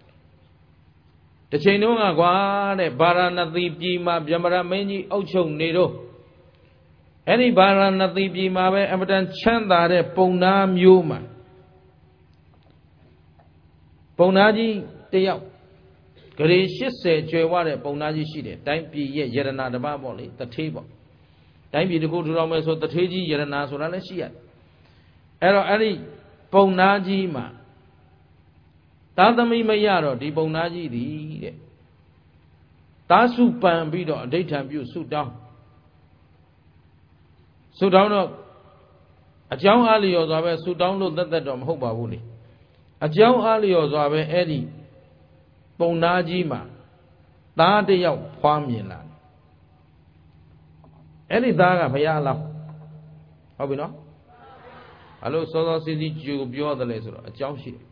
တစ်ချိန်တုန်းကကွာတဲ့ဗာရာဏသီပြည်မှာဗြဟ္မရမင်းကြီးအုပ်ချုပ်နေတော့အဲ့ဒီဗာရာဏသီပြည်မှာပဲအမတန်ချမ်းသာတဲ့ပုံနာမျိုးမှာပုံနာကြီးတယောက်ဂရေ80ကျွယ်ဝတဲ့ပုံနာကြီးရှိတယ်တိုင်းပြည်ရဲ့ယရနာတစ်ပါးပေါ့လေတထေးပေါ့တိုင်းပြည်တစ်ခုထူထောင်မယ်ဆိုတထေးကြီးယရနာဆိုတာလည်းရှိရတယ်အဲ့တော့အဲ့ဒီပုံနာကြီးမှာသားသမီးမရတော့ဒီပုံနာကြီးသည်တဲ့သားစုပန်ပြီးတော့အဋိဌံပြုဆုတောင်းတော့အကြောင်းအားလျော်စွာပဲဆုတောင်းလို့သက်တော့မဟုတ်ပါဘူးလေအကြောင်းအားလျော်စွာပဲအဲ့ဒီပုံနာကြီးမှာသားတစ်ယောက်ဖွားမြင်လာအဲ့ဒီသားကဘုရားအလောင်းဟုတ်ပြီနော်ဘာလို့စောစောစီးစီးကြိုပြောတယ်လဲဆိုတော့အကြောင်းရှိတယ်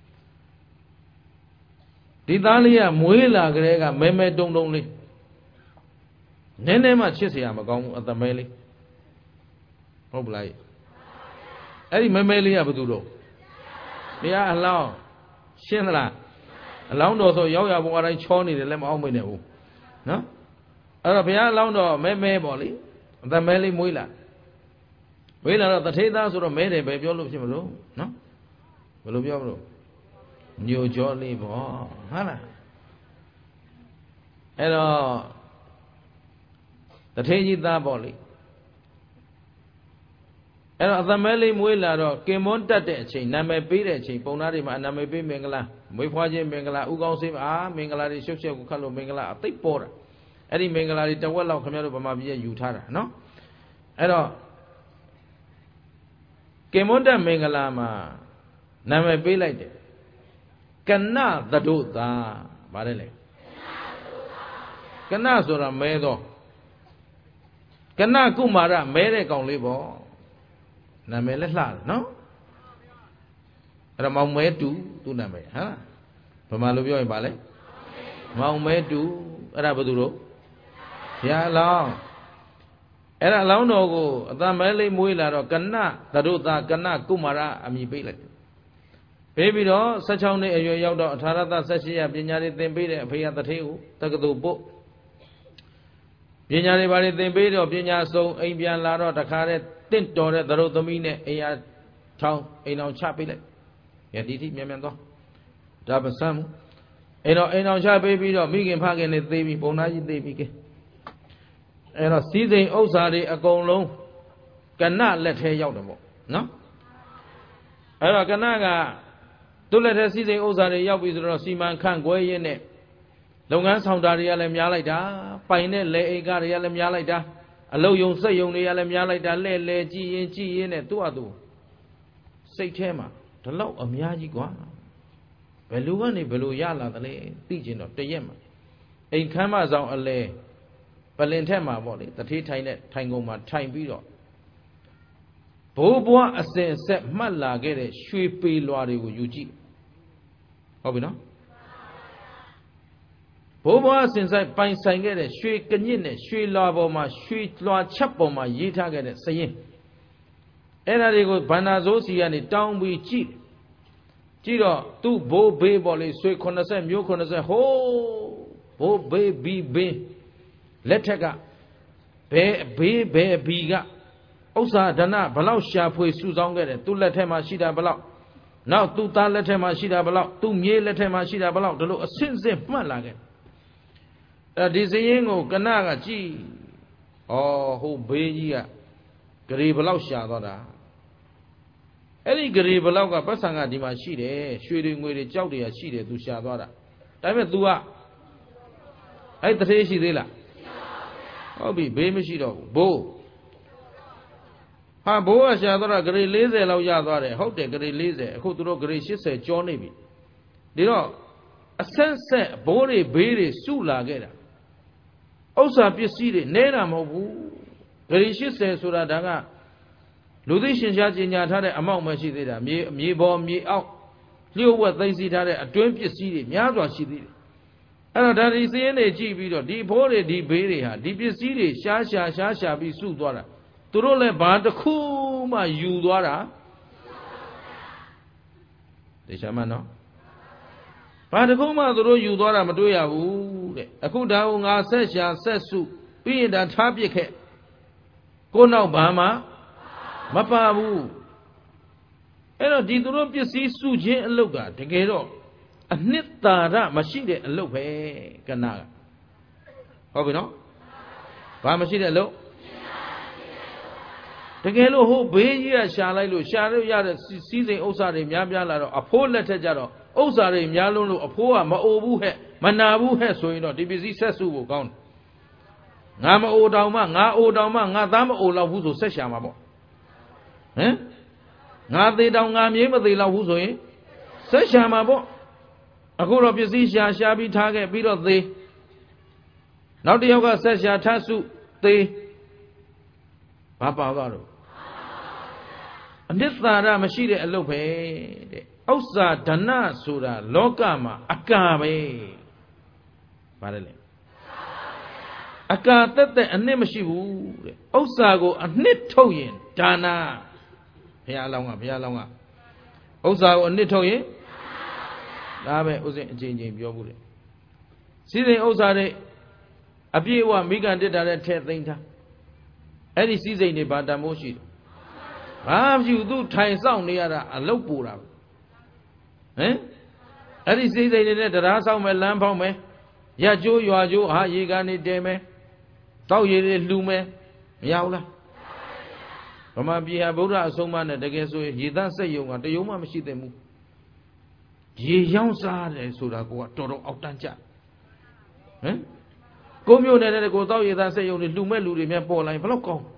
ဒီသားလေးကမွေးလာကြတဲ့ကမဲမဲတုံတုံလေးနည်းနည်းမှချစ်စရာမကောင်းဘူးအသက်မဲလေးဟုတ်ပလားအဲ့ဒီမဲမဲလေးကဘာတူတော့ဘုရားအလောင်းရှင်းသလားအလောင်းတော်ဆိုရောက်ရဘုံအတိုင်းချောနေတယ်လည်းမအောင်မနေဘူးနော်အဲ့တော့ဘုရားအလောင်းတော်မဲမဲပေါ့လေအသက်မဲလေးမွေးလာတော့တထေးသားဆိုတော့မဲတယ်ပဲပြောလို့ဖြစ်မလို့နော်ဘယ်လိုပြောမလို့ညိုကြောလေးပေါ့ဟုတ်လားအဲ့တော့တထေးကြီးသားပေါ့လေအဲ့တော့အသက်မဲလေးမွေးလာတော့ကင်မွန်းတက်တဲ့အချိန်နာမည်ပေးတဲ့အချိန်ပုံသားတွေမှာနာမည်ပေးမင်္ဂလာမွေးဖွားခြင်းမင်္ဂလာဥကောင်းစေးမင်္ဂလာတွေရှုပ်ရှက်ကိုခတ်လို့မင်္ဂလာအသိပေါ်တာအဲ့ဒီမင်္ဂလာတွေတဝက်လောက်ခင်ဗျားတို့ဗမာပြည်ယူထားတာနော်အဲ့တော့ကင်မွန်းတက်မင်္ဂလာမှာနာမည်ပေးလိုက်တယ်ကနသဒုသာဗါတယ်လေကနဆိုတာမဲတော့ကနကုမာရမဲတဲ့ကောင်လေးပေါ့နာမည်လည်းလှတယ်နော်အဲ့တော့မောင်မဲတူသူ့နာမည်ဟာဗမာလိုပြောရင်ဗါလဲမောင်မဲတူအဲ့ဒါဘယ်သူတို့ဘုရားအလောင်းအဲ့ဒါအလောင်းတော်ကိုအတမဲလေးမွေးလာတော့ကနသဒုသာကနကုမာရအမည်ပေးလိုက်တယ်ဘေးပြီးတော့16နှစ်အရွယ်ရောက်တော့အထာရတ18ရပညာတွေသင်ပေးတဲ့အဖေကတထေးကိုတက္ကသိုလ်ပို့ပညာတွေဘာတွေသင်ပေးတော့ပညာဆုံးအိမ်ပြန်လာတော့တခါတည်းတင့်တော်တဲ့သရုပ်သမီးနဲ့အိမ်အားထောင်းအိမ်အောင်ချပေးလိုက်ရဒီတိမြန်သွားဒါပစမ်းမှုအိမ်အောင်ချပေးပြီးတော့မိခင်ဖခင်နဲ့သေပြီးပုံသားကြီးသေပြီးကဲအဲ့တော့စီးစိမ်ဥစ္စာတွေအကုန်လုံးကဏလက်ထဲရောက်တယ်ပေါ့နော်အဲ့တော့ကဏကသူ့လက်ထဲစီးစိမ်ဥစ္စာတွေရောက်ပြီဆိုတော့စီမံခန့်ခွဲရင်းနဲ့လုပ်ငန်းဆောင်တာတွေကလည်းများလိုက်တာပိုင်တဲ့လေအိမ်ကတွေကလည်းများလိုက်တာအလုတ်ယုံစက်ယုံတွေကလည်းများလိုက်တာလဲကြည်ရင်နဲ့သူ့အတူစိတ်ထဲမှာဒီလောက်အများကြီးကွာဘယ်လိုကနေဘယ်လိုရလာသလဲသိကျင်တော့တရက်မှာအိမ်ခမ်းမဆောင်အလဲပလင်ထက်မှာပေါ့လေတထေးထိုင်တဲ့ထိုင်ကုန်မှာထိုင်ပြီးတော့ဘိုးဘွားအစဉ်အဆက်မှတ်လာခဲ့တဲ့ရွှေပေလွာတွေကိုယူကြည့်ဟုတ်ပြီနော်ဘိုးဘွားအစဉ်ဆက်ပိုင်ဆိုင်ခဲ့တဲ့ရွှေကညစ်နဲ့ရွှေလွာပေါ်မှာရွှေလွာချက်ပေါ်မှာရေးထားခဲ့တဲ့စရင်အဲ့ဒါတွေကိုဗန္နာဇိုးစီကနေတောင်းပြီးကြည့်တော့သူ့ဘိုးဘေးပေါ့လေရွှေ80မျိုး80ဟိုးဘိုးဘေးဘီဘင်းလက်ထက်ကဘယ်ဘေးဘယ်ဘီကဥစ္စာဒဏဘလောက်ရှာဖွေစုဆောင်းခဲ့တယ်သူ့လက်ထက်မှာရှိတာဘလောက်နောက်သူ့သားလက်ထက်မှာရှိတာဘလောက်သူ့မြေးလက်ထက်မှာရှိတာဘလောက်ဒီလိုအဆင့်ဆင့်မှတ်လာခဲ့ဒီစရင်ကိုကနကကြည့်ဟိုဘေးကြီးကဂရေဘလောက်ရှာသွားတာအဲ့ဒီဂရေဘလောက်ကပတ်စံကဒီမှာရှိတယ်ရွှေတွေငွေတွေကြောက်တွေကရှိတယ်သူရှာသွားတာဒါပေမဲ့ तू ကအဲ့တထေးရှိသေးလားဟုတ်ပြီဘေးမရှိတော့ဘူးဘိုးဟာဘိုးကရှာသွားတာဂရေ40လောက်ရသွားတယ်ဟုတ်တယ်ဂရေ40အခုသူတို့ဂရေ80ကျော်နေပြီဒီတော့အဆက်ဆက်ဘိုးတွေဘေးတွေစုလာခဲ့တာဥစ္စာပစ္စည်းတွေနဲတာမဟုတ်ဘူးဂရေ80ဆိုတာဒါကလူသိရှင်ရှားကျင်ညာထားတဲ့အမောက်မရှိသေးတာမြေပေါ်မြေအောက်လျှို့ဝှက်သိမ်းဆည်းထားတဲ့အတွင်းပစ္စည်းတွေများစွာရှိသေးတယ်အဲ့တော့ဒါဒီစင်းနေကြည့်ပြီးတော့ဒီဘိုးတွေဒီဘေးတွေဟာဒီပစ္စည်းတွေရှားပြီးစုသွားတာသူတို့လည်းဘာတစ်ခုမှယူသွားတာတေချာမနော်ဘာတစ်ခုမှသူတို့ယူသွားတာမတွေ့ရဘူးတဲ့အခုဒါကိုငါဆက်ရှာဆက်စုပြီးရင်ဒါထားပစ်ခဲ့ကိုနောက်ဘာမှမပါဘူးအဲ့တော့ဒီသူတို့ပစ္စည်းစုခြင်းအလုပ်ကတကယ်တော့အနှစ်သာရမရှိတဲ့အလုပ်ပဲကဏကဟုတ်ပြီနော်ဘာမရှိတဲ့အလုပ်တကယ်လို့ဟိုဘေးကြီးကရှာလိုက်လို့ရှာလို့ရတဲ့စီးစိမ်ဥစ္စာတွေများလာတော့အဖိုးလက်ထက်ကြတော့ဥစ္စာတွေများလို့အဖိုးကမအိုဘူးဟဲ့မနာဘူးဟဲ့ဆိုရင်တော့ဒီပစ္စည်းဆက်စုဖို့ကောင်းတယ်ငါမအိုတောင်မှငါအိုတောင်မှငါသားမအိုလောက်ဘူးဆိုဆက်ရှာမှာပေါ့ဟမ်ငါသေးတောင်ငါမြေးမသေးလောက်ဘူးဆိုရင်ဆက်ရှာမှာပေါ့အခုတော့ပစ္စည်းရှာပြီးထားခဲ့ပြီးတော့သေးနောက်တစ်ယောက်ကဆက်ရှာထစုသေးဘာပါသွားတော့အနှစ်သာရမရှိတဲ့အလုပ်ပဲတဲ့ဥစ္စာဓနဆိုတာလောကမှာအကာပဲပါတယ်လေအကာတက်အနှစ်မရှိဘူးတဲ့ဥစ္စာကိုအနှစ်ထုတ်ရင်ဒါနာဘုရားလောင်းကဥစ္စာကိုအနှစ်ထုတ်ရင်ဒါပဲဥစဉ်အချိန်ပြောဘူးလေစီးစိမ်ဥစ္စာတွေအပြည့်အဝမိကန်တက်တာတဲ့ထဲသိမ်းထားအဲ့ဒီစီးစိမ်တွေဘာတန်မိုးရှိတယ်ဘာမှမရှိဘူးသူထိုင်ဆောင်နေရတာအလုတ်ပူတာဟမ်အဲ့ဒီစီးစိမ်တွေနဲ့တရားဆောင်မယ်လမ်းဖောက်မယ်ရကျိုးရွာကျိုးဟာရေကနေတဲမယ်တောက်ရည်တွေလှူမယ်မရဘူးလားဗမာပြည်ဟာဗုဒ္ဓအဆုံးအမနဲ့တကယ်ဆိုရင်ရေသန့်စက်ယုံကတယုံမှမရှိသင့်ဘူးရေရောင်းစားတယ်ဆိုတာကိုကတော်တော်အောက်တန်းကြဟမ်ကိုမျိုးနဲ့တဲ့ကိုတောက်ရေသန့်စက်ယုံတွေလှူမဲ့လူတွေများပေါ်လာရင်ဘယ်လောက်ကောင်း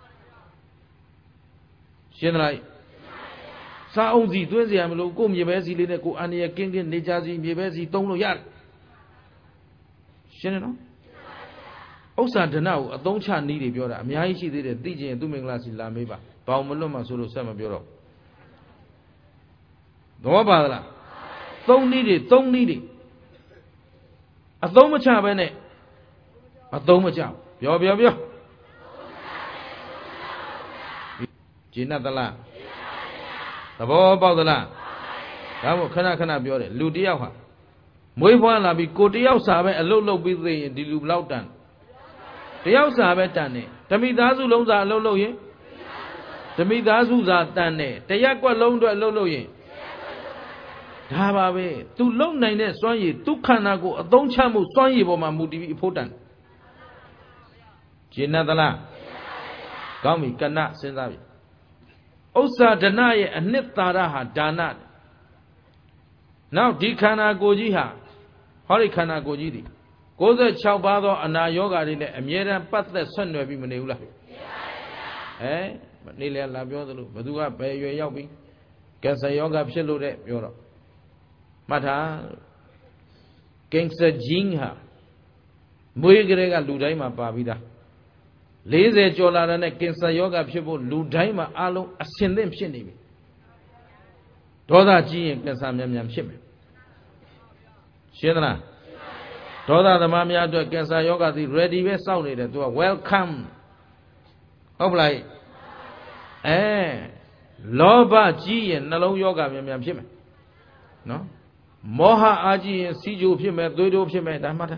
ရှင်းသလားစားအောင်စီသွင်းเสียမလို့ကိုမြေပဲစီလေးနဲ့ကိုအန်ရကင်းနေကြစီမြေပဲစီတုံးလို့ရတယ်ရှင်းတယ်နော်ဥစ္စာဒဏကိုအသုံးချနည်းတွေပြောတာအများကြီးရှိသေးတယ်သိချင်ရင်သူမင်္ဂလာစီလာမေးပါဘောင်မလွတ်မှဆိုလို့ဆက်မပြောတော့တော့ပါသလားသုံးနည်းတွေအသုံးမချဘဲနဲ့အသုံးမချပြောဂျင်းတ်သလားသဘောပေါက်သလားဒါမို့ခဏခဏပြောတယ်လူတယောက်ဟာမွေးဖွားလာပြီးကိုတယောက်စာပဲအလုတ်လုတ်ပြီးသိရင်ဒီလူဘလောက်တန်တယောက်စာပဲတန်တယ်ဓမိသားစုလုံးစာအလုတ်လုတ်ရင်ဓမိသားစုစာတန်တယ်တရက်ကွက်လုံးအတွက်အလုတ်လုတ်ရင်ဒါပါပဲသူလုံနိုင်တဲ့စွမ်းရည်ဒုက္ခနာကိုအသုံးချမှုစွမ်းရည်ပေါ်မှာမူတည်ပြီးအဖို့တန်ရှင်းသလားကောင်းပြီကဏ္ဍစဉ်းစားပြီဥစ္စာဒနာရဲ့အနှစ်သာရဟာဒါနနောက်ဒီခန္ဓာကိုယ်ကြီးဟာဟောဒီခန္ဓာကိုယ်ကြီးဒီ96ပါးသောအနာယောဂါတွေနဲ့အမြဲတမ်းပတ်သက်ဆက်နွယ်ပြီးမနေဘူးလားနေလေလာပြောသလိုဘသူကဘယ်ရွယ်ရောက်ပြီကင်ဆာယောဂဖြစ်လို့တဲ့ပြောတော့မှတ်ထားကင်ဆာဂျင်းဟာမွေးကလေးကလူတိုင်းမှာပါပြီးသား40ကျော်လာတဲ့နဲ့ကင်ဆာယောဂဖြစ်ဖို့လူတိုင်းမှာအလုံးအစင်သင့်ဖြစ်နေပြီဒေါသကြီးရင်ကင်ဆာမြန်မြန်ဖြစ်မယ်ရှင်းသလားဒေါသသမားများအတွက်ကင်ဆာယောဂသည် ready ပဲစောင့်နေတယ်သူက welcome ဟုတ်ပလားလောဘကြီးရင်နှလုံးယောဂမြန်မြန်ဖြစ်မယ်နော်မောဟအားကြီးရင်စီးကြိုဖြစ်မယ်သွေးတိုးဖြစ်မယ်ဒါမှတ်ထား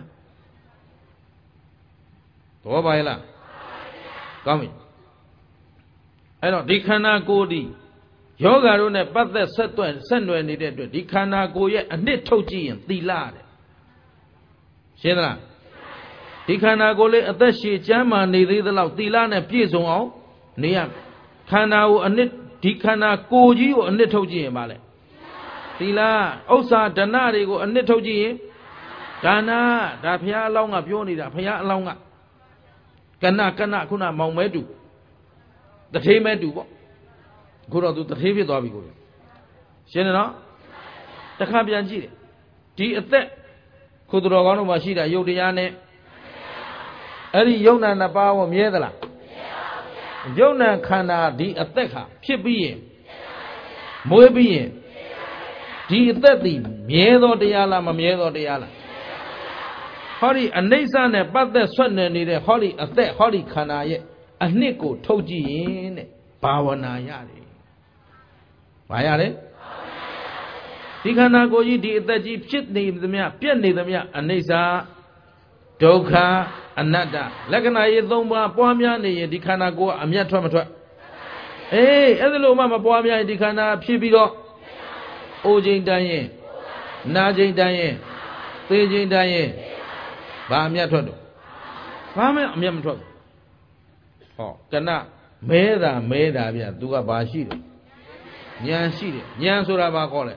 တော်ပါရဲ့လားကောင်းပြီအဲ့တော့ဒီခန္ဓာကိုယ်ဒီယောဂါတို့နဲ့ပတ်သက်ဆက်နွယ်နေတဲ့အတွက်ဒီခန္ဓာကိုယ်ရဲ့အနှစ်ထုတ်ကြည့်ရင်သီလတဲ့ရှင်းသလားဒီခန္ဓာကိုယ်လေးအသက်ရှည်ကျမ်းမာနေသေးသလောက်သီလနဲ့ပြည့်စုံအောင်နေရခန္ဓာကိုအနှစ်ဒီခန္ဓာကိုယ်ကြီးကိုအနှစ်ထုတ်ကြည့်ရင်ပါလေသီလဥစ္စာဒနာတွေကိုအနှစ်ထုတ်ကြည့်ရင်ဒါနာဒါဘုရားအလောင်းကပြောနေတာဘုရားအလောင်းကကဏခုနမောင်မဲတူတထေးမဲတူပေါ့အခုတော့သူတထေးဖြစ်သွားပြီကိုရှင်းတယ်နော်တခါပြန်ကြည့်တယ်ဒီအသက်ခုတော်ကောင်းတို့မှာရှိတာယုတ်တရားနဲ့အဲ့ဒီယုတ်နာနှစ်ပါးကိုမြဲသလားယုတ်နာခန္ဓာဒီအသက်ခါဖြစ်ပြီးရင်မွေးပြီးရင်ဒီအသက်သည်မြဲသောတရားလားမမြဲသောတရားလားဟောဒီအနိစ္စနဲ့ပတ်သက်ဆွတ်နေနေတဲ့ဟောဒီအသက်ဟောဒီခန္ဓာရဲ့အနှစ်ကိုထုတ်ကြည့်ရင်တဲ့ဘာဝနာရတယ်။ဘာရတယ်ဒီခန္ဓာကိုယ်ကြီးဒီအသက်ကြီးဖြစ်နေသမျှပြက်နေသမျှအနိစ္စဒုက္ခအနတ္တလက္ခဏာရေး၃ပါးပွားများနေရင်ဒီခန္ဓာကိုယ်ကအမျက်ထွက်မထွက်အဲ့ဒါလို့မှမပွားများရင်ဒီခန္ဓာဖြစ်ပြီးတော့အိုချိန်တိုင်းရင်နာချိန်တိုင်းရင်သေချိန်တိုင်းရင်ဘာအမျက်ထွက်တော့ဘာမှအမျက်မထွက်ဘူးဟောကဏမဲတာဗျသူကဘာရှိတယ်ဉာဏ်ရှိတယ်ဉာဏ်ဆိုတာဘာခေါ်လဲ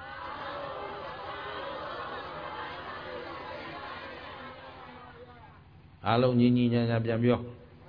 အားလုံးညီညာပြန်ပြော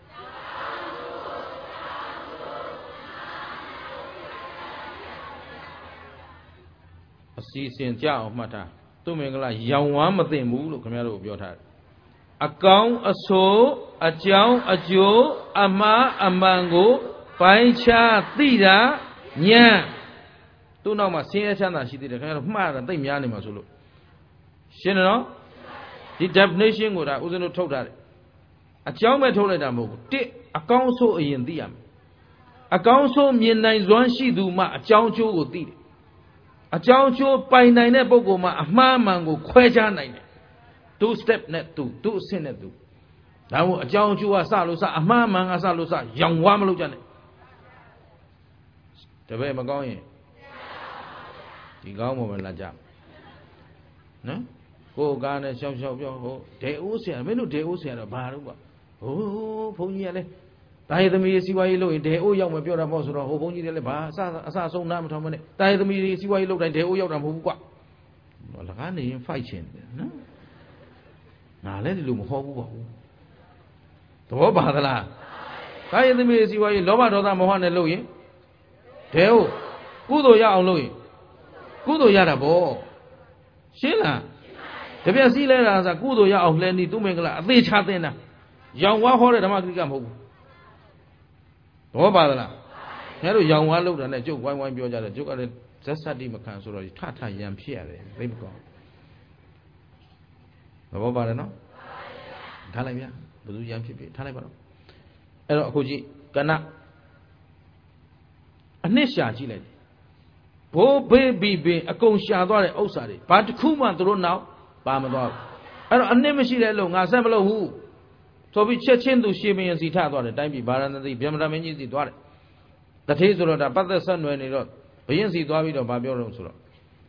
အစီအစဉ်ကြအောင်မှတ်ထားသူမင်္ဂလာရောင်ဝမ်းမသိဘူးလို့ခင်ဗျားတို့ပြောထားတယ်အကောင်းအဆိုးအကြောင်းအကျိုးအမှားအမှန်ကိုပိုင်းခြားသိတာဉာဏ်သူ့နောက်မှာဆင်းရဲချမ်းသာရှိသေးတယ်ခင်ဗျားတို့မှားတာသိများနေမှာဆိုလို့ရှင်းတယ်နော်ဒီ definition ကိုဒါဦးဇင်းတို့ထုတ်ထားတယ်အကြောင်းပဲထုတ်လိုက်တာမဟုတ်ဘူးတစ်အကောင်းဆိုးအရင်သိရမယ်အကောင်းဆိုးမြင်နိုင်စွမ်းရှိသူမှအကြောင်းကျိုးကိုသိတယ်အကြောင်းကျိုးပိုင်နိုင်တဲ့ပုဂ္ဂိုလ်မှအမှားအမှန်ကိုခွဲခြားနိုင်တယ်two step နဲ့သူ့အဆင့်နဲ့သူဒါမို့အကြောင်းကျိုးကစလို့စအမှားအမှန်ကစလို့စရောင်ဝါမလို့ကြနဲ့တပည့်မကောင်းရင်ဒီကောင်းမှမလာကြနော်ကိုယ်ကားနဲ့ရှောက်ပြောဟိုဒေအိုးဆရာမင်းတို့ဒေအိုးဆရာတော့ဘာလို့ကွာဟိုးဘုန်းကြီးကလည်းတာယသမီးစီဝါရေးလုပ်ရင်ဒေအိုးရောက်မှပြောတာပေါ့ဆိုတော့ဟိုဘုန်းကြီးတွေလည်းဘာအစဆုံးနားမထောင်မနဲ့တာယသမီးစီဝါရေးလုပ်တိုင်းဒေအိုးရောက်တာမဟုတ်ဘူးကွာလကားနေရင် fight ချင်တယ်နော်ငါလည်းဒီလိုမဟုတ်ဘူးပေါ့သဘောပါသလားတာယသမီးစီဝါရေးလောဘဒေါသမောဟနဲ့လုပ်ရင်ဒေအိုးကုသိုလ်ရအောင်လုပ်ရင်ကုသိုလ်ရတာပေါ့ရှင်းလားတပြက်စီးလဲတာဆိုကုသိုလ်ရအောင်လှဲနေသူမင်္ဂလာအသေးချသင်တာရောင်ဝါဟောတဲ့ဓမ္မဂရိကမဟုတ်ဘူးဘောပါသလားခင်ဗျားတို့ရောင်ဝါလောက်တာနဲ့ကျုပ်ဝိုင်းပြောကြတယ်ကျုပ်ကလည်းဇက်ဆက်တိမခံဆိုတော့ထရံဖြစ်ရတယ်သိမကောင်းဘောပါတယ်နော်ထားလိုက်ဗျာဘယ်သူရံဖြစ်ထားလိုက်ပါတော့အဲ့တော့အခုကြည့်ကဏအနှစ်ရှာကြည့်လိုက် bố bê bì bì ở công xa đó để ốc xả đi bà khu mà tôi nào bà mà đó ở anh em mới để lâu ngã xem lâu hú so với chết trên tu sĩ mình gì thà đó để đại bị bà ra thì bây giờ mình gì đó đấy ta thấy rồi đã bắt đầu sân này rồi bây giờ gì đó bây giờ bà biểu rồi rồi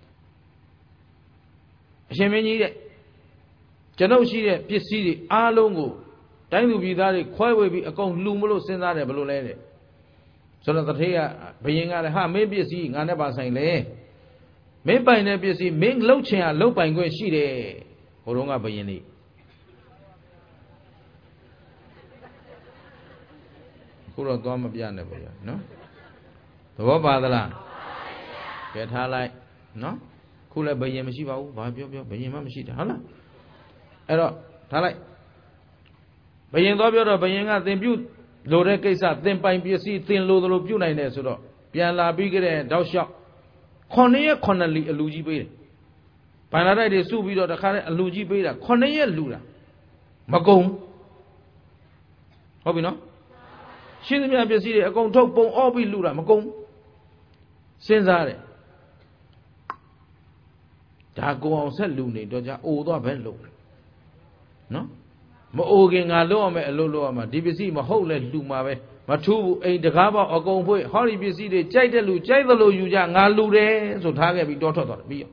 xem mình gì đấy cho nó gì đấy biết gì đấy alo ngô đại tu bị đó đấy khoai với bị ở công lù mlo sinh ra đấy bao lâu đấy cho nên ta thấy à bây giờ ngài ha mấy biết gì ngài này bà say lệ mấy bài này biết gì mấy lâu chèn lâu bài người gì đấy hồi đó ngài bây giờ này cô rồi tôi mà biết này bây giờ nó tôi bảo là cái thà lại nó cô lại bây giờ mới xí vào và biết bây giờ mới xí được hả ấy đó thà lại bây giờ tôi biết rồi bây giờ ngài tìm biết lô rê cây sa tên bánh bia si tên lô đồ biểu này nè số đóပြန်လာပြီးကြတဲ့တောက်လျှောက်9ရက်9လီအလူကြီးပေးတယ်။ဘန္နာတိုက်တွေစုပြီးတော့တခါတည်းအလူကြီးပေးတာ9ရက်လူတာမကုန်ဟုတ်ပြီနော်ရှင်းသမျှပစ္စည်းတွေအကုန်ထုတ်ပုံအော့ပြီးလူတာမကုန်စဉ်းစားတယ်ဒါကိုအောင်ဆက်လူနေတော့じゃအိုတော့ပဲလုံနော်မအိုခင်ငါလုံးအောင်မဲ့အလုပ်လုပ်ရမှာဒီပစ္စည်းမဟုတ်လဲလူမှာပဲမထူးဘူးအိမ်တကားပေါက်အကုန်ဖွင့်ဟောဒီပစ္စည်းတွေကြိုက်တဲ့လူကြိုက်သလိုယူကြငါလူတယ်ဆိုထားခဲ့ပြီးတောထွက်သွားတယ်ပြီးရော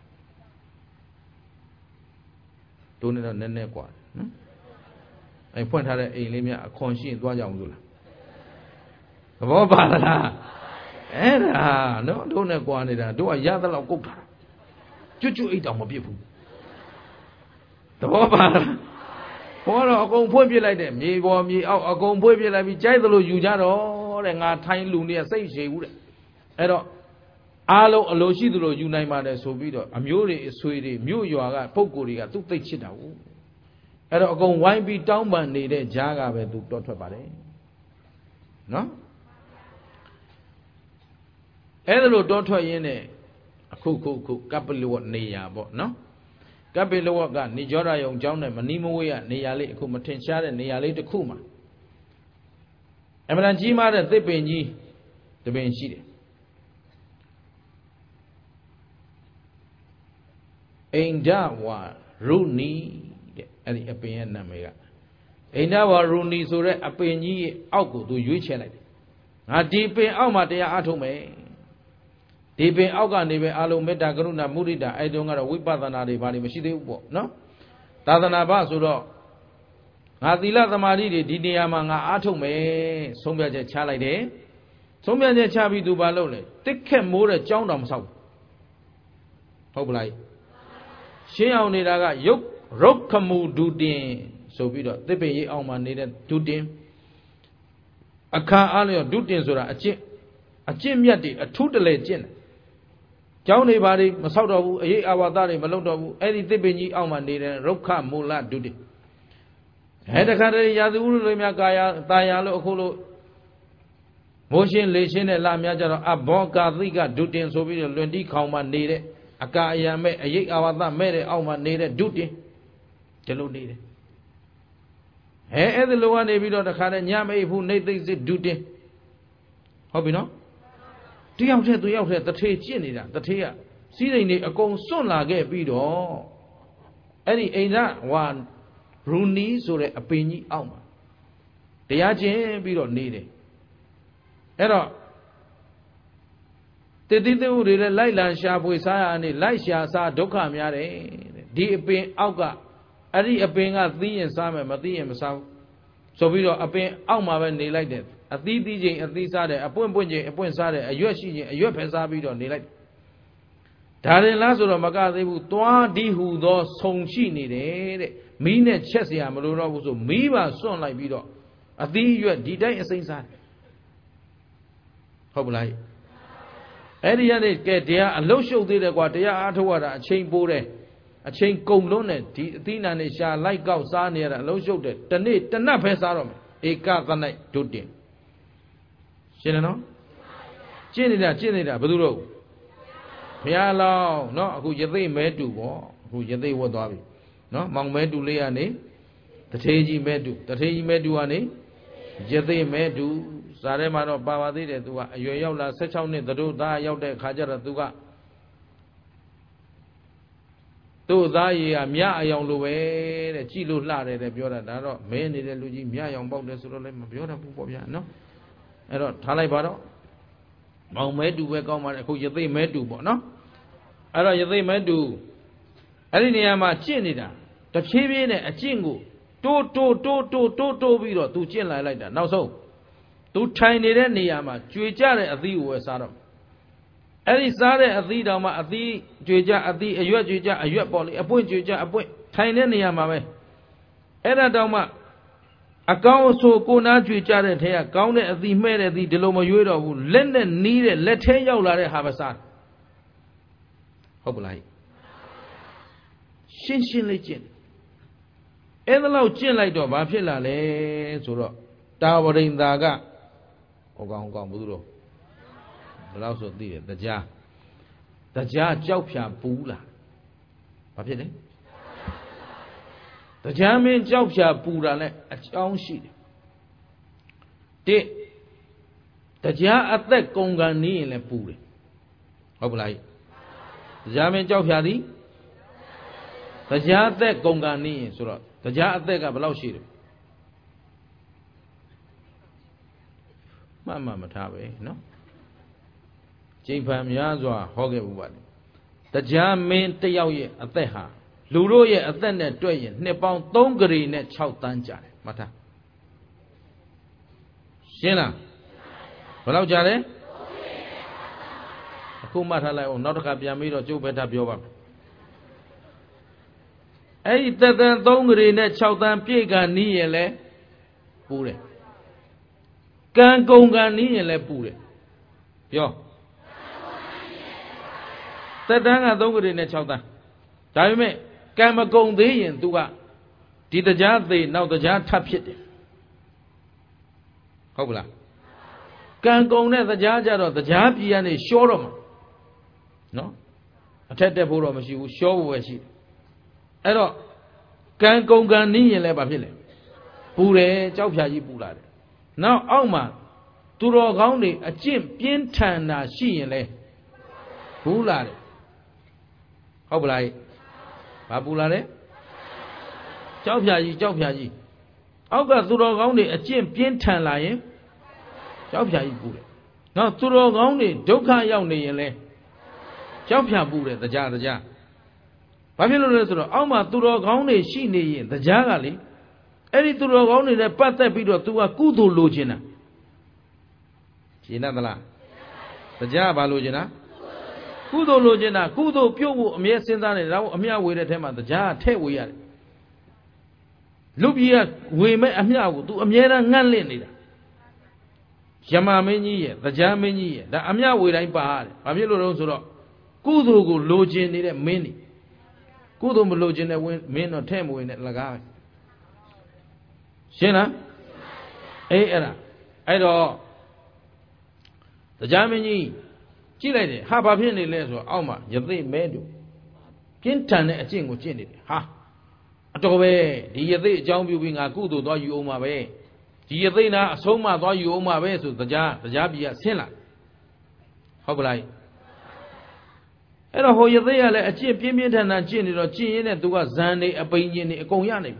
တို့နေတော့နည်းနည်းกว่าနော်အိမ်ဖွင့်ထားတဲ့အိမ်လေးများအခွန်ရှိရင်သွားကြအောင်လို့လားသဘောပါလားအဲ့ဒါနော်တို့နဲ့กว่าနေတာတို့ကရသလောက်ကုတ်တာကျွတ်ကျွတ်အိတ်တောင်မပြစ်ဘူးသဘောပါလားဘောတော့အကုန်ဖွင့်ပြလိုက်တဲ့မြေပေါ်မြေအောက်အကုန်ဖွင့်ပြလိုက်ပြီးကြိုက်သလိုယူကြတော့တဲ့ငါထိုင်းလူနေစိတ်ရှည်ဘူးတဲ့အဲ့တော့အားလုံးအလိုရှိသလိုယူနိုင်ပါတယ်ဆိုပြီးတော့အမျိုးတွေအဆွေတွေမြို့ရွာကပုဂ္ဂိုလ်တွေကသူ့သိချစ်တာဟုတ်အဲ့တော့အကုန်ဝိုင်းပြီးတောင်းပန်နေတဲ့ဂျားကပဲသူတော်ထွက်ပါတယ်နော်အဲ့ဒါလို့တော်ထွက်ရင်းနဲ့အခုကပ္ပလဝတ်နေရပေါ့နော်ကပ္ပိလဝတ်ကနေကြောရယုံကျောင်းနဲ့မနီးမဝေးကနေရာလေးအခုမထင်ရှားတဲ့နေရာလေးတစ်ခုမှာအမှန်တန်ကြီးမားတဲ့သစ်ပင်ကြီးတစ်ပင်ရှိတယ်အိန္ဒဝါရုဏီတဲ့အဲ့ဒီအပင်ရဲ့နာမည်ကအိန္ဒဝါရုဏီဆိုတဲ့အပင်ကြီးရဲ့အောက်ကိုသူရွေးချယ်လိုက်တယ်ငါဒီပင်အောက်မှာတရားအားထုတ်မယ်ဒီပင်အောက်ကနေပဲအလုံးမေတ္တာကရုဏာမုဒိတာအဲ့တုန်းကတော့ဝိပဿနာတွေဘာတွေမရှိသေးဘူးပေါ့နော်သာသနာ့ဘဆိုတော့ငါသီလသမာဓိတွေဒီနေရာမှာငါအားထုတ်မယ်ဆုံးဖြတ်ချက်ချလိုက်တယ်ဆုံးဖြတ်ချက်ချပြီးသူဘာလုပ်လဲတစ်ခက်မိုးတဲ့ကြောင်းတော်မဆောက်ဟုတ်ပလားရှင်းအောင်နေတာကယုတ်ရုတ်ခမူဒုတင်ဆိုပြီးတော့သစ်ပင်ရိပ်အောင်မှာနေတဲ့ဒုတင်အခါအားလျော်ဒုတင်ဆိုတာအကျင့်မြတ်တွေအထူးတလဲကျင့်တယ်ကျောင်းတွေဘာတွေမဆောက်တော့ဘူးအရေးအာဝါဒတွေမလုပ်တော့ဘူးအဲ့ဒီသစ်ပင်ကြီးအောက်မှာနေတဲ့ရုက္ခမူလဒုတိအဲ့တခါတည်းရာဇဝုတွေများကာယတာယာလို့အခုလို့မိုးရှင်းလေရှင်းတဲ့လများကြတော့အဘောကာသိကဒုတင်ဆိုပြီးတော့လွန်တီးခေါင်မှာနေတဲ့အကာအယံမဲ့အရေးအာဝါဒမဲ့တဲ့အောက်မှာနေတဲ့ဒုတင်ဒီလိုနေတယ်အဲ့ဒီလိုကနေပြီးတော့တခါတည်းညမအိပ်ဘူးနေသိစစ်ဒုတင်ဟုတ်ပြီနော်တယောက်တည်းသူရောက်တဲ့တထေကျင့်နေတာတထေကစီးစိမ်တွေအကုန်စွန့်လာခဲ့ပြီးတော့အဲ့ဒီအိန္ဒဝါရူနီဆိုတဲ့အပင်ကြီးအောက်မှာတရားကျင့်ပြီးတော့နေတယ်အဲ့တော့တတိတဝတွေလည်းလိုက်လံရှာဖွေစားရအနေလိုက်ရှာစားဒုက္ခများတယ်ဒီအပင်အောက်ကအဲ့ဒီအပင်ကသီးရင်စားမယ်မသီးရင်မစားဘူးဆိုပြီးတော့အပင်အောက်မှာပဲနေလိုက်တယ်အသီးသီးချင်းအသီးစားတယ်အပွင့်ပွင့်ချင်းအပွင့်စားတယ်အရွက်ရှိချင်းအရွက်ဖယ်စားပြီးတော့နေလိုက်ဒါရင်လားဆိုတော့မကသေးဘူးသွားဒီဟူသောဆုံရှိနေတယ်တဲ့မီးနဲ့ချက်เสียမလို့တော့ဘူးဆိုမီးပါစွန့်လိုက်ပြီးတော့အသီးရွက်ဒီတိုင်းအစိမ့်စားတယ်ဟုတ်ပလားအဲ့ဒီကနေကဲတရားအလုတ်ရှုပ်သေးတယ်ကွာတရားအားထုတ်ရတာအချိန်ပိုးတယ်အချိန်ကုန်လုံးနဲ့ဒီအသီးနာနဲ့ရှာလိုက်ကောက်စားနေရတာအလုတ်ရှုပ်တယ်တနေ့တနတ်ဖဲစားတော့မယ်ဧကသ၌ဒုတင်ရှင်းတယ်နော်ကျင့်နေတာဘယ်သူတော့ဘုရားလောင်းเนาะအခုယသိမဲတူပေါ့အခုယသိဝတ်သွားပြီเนาะမောင်မဲတူလေးကနေတထေးကြီးမဲတူကနေယသိမဲတူ Sare Maro Pavadi, Yola, Sechon, the Duda, Yoda, Kajara Duga. Tu Dai, Mia, Young Luwe, the Chilu Lare, the Biora, many the Luigi, Mia, Young Bob, the Surolim, Biora Pupia, no? I don't Talibaro. Medu, we come who you think Medu, no? I don't you think Medu. Aliniama Chinida, the Chivin, a Chingu, two, Viro, two chin like that. Now so. Tu tiny Niama, Juja at the Wesaro. Any Sare at the Dama at the Juja at the Juja, a Yupoli, a point Juja, a point, tiny Niama. Era Dama. A cow so Kona Juja here, counted at the maid at the Deloma Yudo, who lended needed, let Tayolare have a son. Hopefully. Shin Lichin. Ever chin like Doba, Pilla, Suro. Towering Daga. Ogong Buduro. The louse of the jar. The jar Jopia Pula. What is it? The jar means Jopia Pula at own sheet. The jar at that Gongani and Puri. How like the jar means Jopia. The jar that Gongani, so the jar at that Gabalaushi. Mamma Matabe, no? Jipam Yazwa, Hogewood. The jam mean Tayoye at Teha. Luroye at the net doyen, Nepon Tongari net Choutanja, Mata. Shena. Hello, Jare? Kumatala, not a Capiamiro, Jupiter Bioba. Eight the Tongari net Choutan Piega Niele Pure. Can go Gani and Lepure. Yo. Tadanga don't in a chowda. Time Kama gong the and Duga. Did the jar they now the jar tap it. Hobla. Can go near the jar or the jar and a showroom. No? A tetaburum she will show where she. Ero. Can go Gani and Lebapile. Pure, Chowpia Pula. Now, Alma, Turo Gondi, a chimp, Pientana, she and Le. Pulare. How will I? Babulare? Chowpiaji. Alga Turo Gondi, a chimp, Pientana, Chowpia Pure. Now, Turo Gondi, Doka Yoni and Le. Chowpia Pure, the jar. Babylon, Alma, Turo Gondi, she need the Jagali. Any to only the Pata Pido to a Kudu Lugina. Chinadala. The Java Lugina. Kudu Lugina, Kudu Pio, Mia Sindana, Amia with him at the Jar, Tewia. Lubia, we met Amia to Amira Nanlin. Jamamini, the Jamini, the Amia with a bar, Amilo Rosoro. Kudu Lugin in a mini. Kudu Lugin a win, men or tem win at Lagai. Shena, era. I do the Jamini, Chile, Habapini Leso, Alma, Yabi Medu. Pintan a thing with Chinny. Ha! Atobe, the Yabi Jambu being a good do you my way. The Yabina, so much do you my way to the Jabia Sena. How will I? And a whole Yabia, a chip, Pimitan and Chinny or Chin and do a Zani, a Bayan, a Koyani.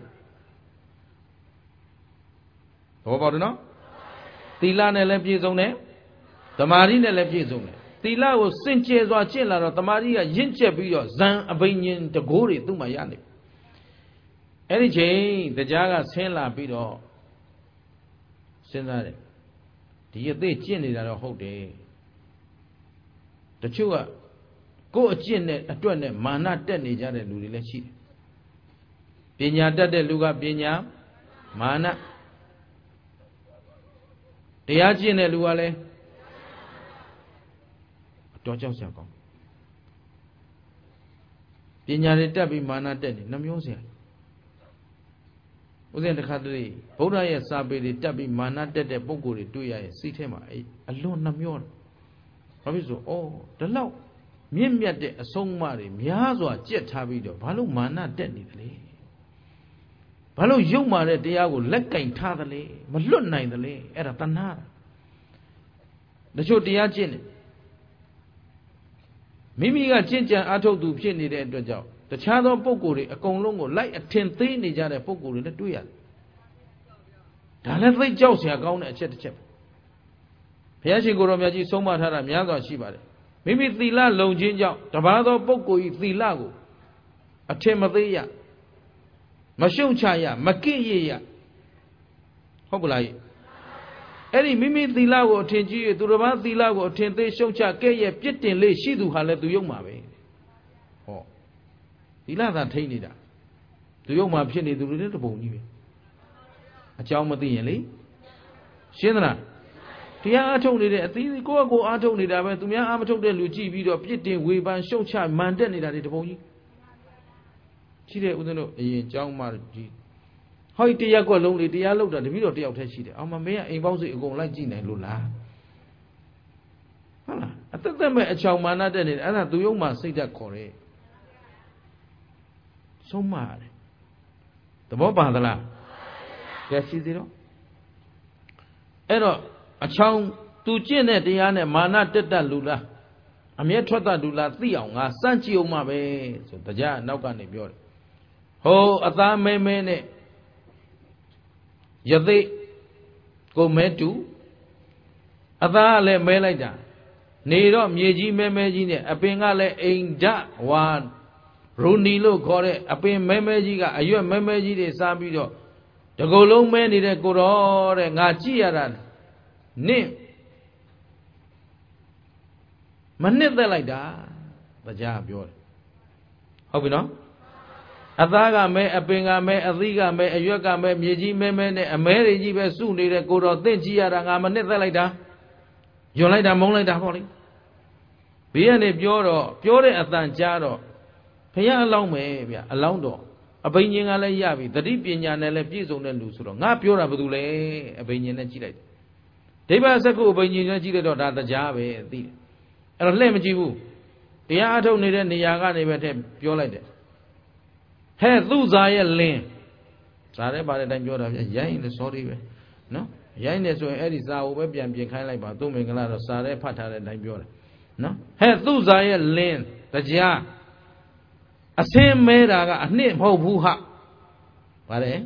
How about now? Tilana left his own name. The Marina left his own name. Tila was Sinches or Chilla or the Maria Yinchebio, Zan Abanian to Gori to Mayani. Any Jane, the Jaga Sela Pido. Senare. The Yate Chinny that a whole day. The Chua go a chin at 20, Mana 10 Jade Lulilechi. Pina de Luga Pina, Mana. The Ajin Luale don't just go. Pinarita be mana dead, Namusia. Within the country, Boda Sabi, the Tabi mana dead, the Boguri, do ya sit him alone Namur. Oh, the law. Mimia de a song mari, Miazo, Jet Habido, Balu mana dead. Palo Yuma de Diago, Lekka in Tadale, Malun Nidale, Eratanara. တချို့တရားကျင့်တယ်မိမိကကျင့်ကြံအားထုတ်သူဖြစ်နေတဲ့အတွက်ကြောင့်တခြားသောပုဂ္ဂိုလ်တွေအကုန်လုံးကိုလိုက်အထင်သေးနေကြတဲ့ပုဂ္ဂိုလ်တွေနဲ့တွေ့ရတယ်ဒါလည်းသိကြောက်စရာကောင်းတဲ့အချက်တစ်ချက်ဘုရားရှင်ကိုယ်တော်မြတ်ကြီးဆုံးမထားတာများစွာရှိပါတယ်မိမိသီလလုံခြင်းကြောင့်တပါးသောပုဂ္ဂိုလ်ဤသီလကိုအထင်မသေးရမရှုံချရမကင့်ရရဟုတ်ကလားအဲ့ဒီမိမိသီလကိုအထင်ကြီးရသူတစ်ပါးသီလကိုအထင်သေးရှုံချကဲ့ရဲ့ပြစ်တင်လေးရှိသူဟာလည်းသူယုံမှာပဲဟောသီလသာထိနေတာသူယုံမှာဖြစ်နေသူတွေလည်းတပုံကြီးပဲအကြောင်းမသိရင်လေရှင်းသလားတရားအားထုတ်နေတဲ့အသီးကိုယ့်အကိုအားထုတ်နေတာပဲသူများအားမထုတ်တဲ့လူကြည့်ပြီးတော့ပြစ်တင်ဝေဖန်ရှုံချမန်တက်နေတာတွေတပုံကြီးရှိတဲ့ဦးဇင်းတို့အရင်အကြောင်းမှကြီးဟောဒီတရားကွက်လုံးလေးတရားလောက်တာတပည့်တော်တယောက်တည်းရှိတယ်အောင်မမင်းကအိမ်ပေါင်းစိတ်အကုန်လိုက်ကြည့်နိုင်လို့လားဟုတ်လားအသက်သက်မဲ့အချောင်မာနတက်နေတယ်အဲ့ဒါသူယုံမှစိတ်ဓာတ်ခေါ်တယ်ဆုံးမရတယ်သဘောပါသလားကဲရှိသေးတော့အဲ့တော့အချောင်သူကျင့်တဲ့တရားနဲ့မာနတက်တက်လူလားအမျက်ထွက်တတ်လူလားသိအောင်ငါစမ်းကြည့်အောင်မှပဲဆိုတရားနောက်ကနေပြောတယ်ဟိုအသားမဲမဲနဲ့ယသိကိုမဲတူအသားလည်းမဲလိုက်တာနေတော့မြေကြီးမဲမဲကြီးနဲ့အပင်ကလည်းအိမ်ဓဝါရူနီလို့ခေါ်တဲ့အပင်မဲမဲကြီးကအရွက်မဲမဲကြီးတွေစားပြီးတော့တကူလုံးမဲနေတဲ့ကိုတော်တဲ့ငါကြည့်ရတာနင့်မနှစ်သက်လိုက်တာတရားပြောတယ်ဟုတ်ပြီနော်အသားကမဲအပင်ကမဲအသီးကမဲအရွက်ကမဲမြေကြီးမဲမဲနဲ့အမဲတွေကြီးပဲစုနေတဲ့ကိုတော်သင့်ကြည့်ရတာငါမနှစ်သက်လိုက်တာယွန်လိုက်တာမုန်းလိုက်တာဟောလေဘေးကနေပြောတော့ပြောတဲ့အတန်ကြားတော့ဘုရားအလောင်းပဲဗျအလောင်းတော်အဘိညာဉ်ကလည်းရပြီသတိပညာနဲ့လည်းပြည့်စုံတဲ့လူဆိုတော့ငါပြောတာဘာလို့လဲအဘိညာဉ်နဲ့ကြည့်လိုက်ဒိဗ္ဗစက္ခုအဘိညာဉ်နဲ့ကြည့်လိုက်တော့ဒါတရားပဲသိတယ်အဲ့တော့လှည့်မကြည့်ဘူးတရားအထုတ်နေတဲ့နေရာကနေပဲထည့်ပြောလိုက်တယ်ဟဲ့သူ့ဇာရဲ့လင်းဇာတဲ့ပါတဲ့အတိုင်းပြောတာဗျရိုင်းနေ sorry ပဲနော်ရိုင်းနေဆိုရင်အဲ့ဒီဇာကိုပဲပြန်ပြင်ခိုင်းလိုက်ပါသူ့မင်္ဂလာတော့ဇာတဲ့ဖတ်ထားတဲ့အတိုင်းပြောတယ်နော်ဟဲ့သူ့ဇာရဲ့လင်းတရားအစင်းမဲတာကအနှစ်မဟုတ်ဘူးဟာပါတယ်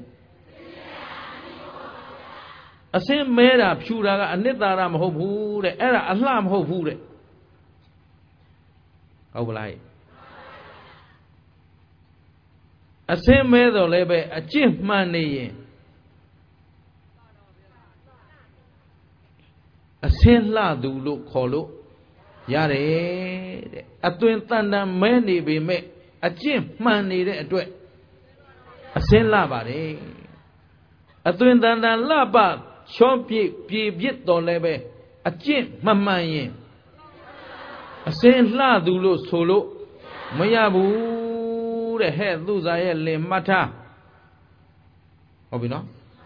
အစင်းမဲတာဖြူတာကအနှစ်သာရမဟုတ်ဘူးတဲ့အဲ့ဒါအလှမဟုတ်ဘူးတဲ့ဟုတ်ပါလားအစင်းမဲတော့လည်းပဲအကျင့်မှန်နေရင်အစင်းလှသူလို့ခေါ်လို့ရတယ်တဲ့အသွင်တန်တန်မဲနေပေမဲ့အကျင့်မှန်နေတဲ့အတွက်အစင်းလှပါတယ်အသွင်တန်တန်လှပချောပြည့်ပြေပြစ်တော်လည်းပဲအကျင့်မမှန်ရင်အစင်းလှသူလို့ဆိုလို့မရဘူးတဲ့ဟဲ့သူ့ဇာရဲ့လင်မှတ်ထားဟုတ်ပြီနော်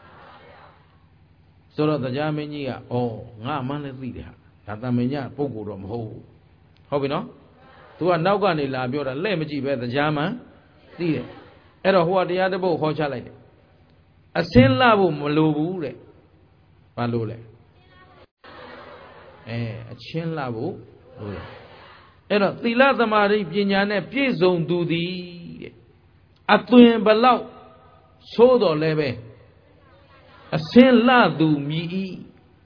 ဆိုတော့တရားမင်းကြီးကဩငါမှန်းလည်းသိတယ်ဟာဒါတမင်ညပုဂ္ဂိုလ်တော့မဟုတ်ဘူးဟုတ်ပြီနော်သူကနောက်ကနေလာပြောတာလက်မကြည့်ပဲတရားမှန်သိတယ်အဲ့တော့ဟိုကတရားတစ်ပုဒ်ဟောချလိုက်တယ်အစင်းလှဖို့မလိုဘူးတဲ့ဘာလို့လဲအချင်းလှဖို့လိုတယ်အဲ့တော့သီလသမာဓိပညာနဲ့ပြည့်စုံသူသည်တဲ့အသွင်ဘလောက်သိုးတော်လည်းပဲအစင်းလှသူမြည်ဤ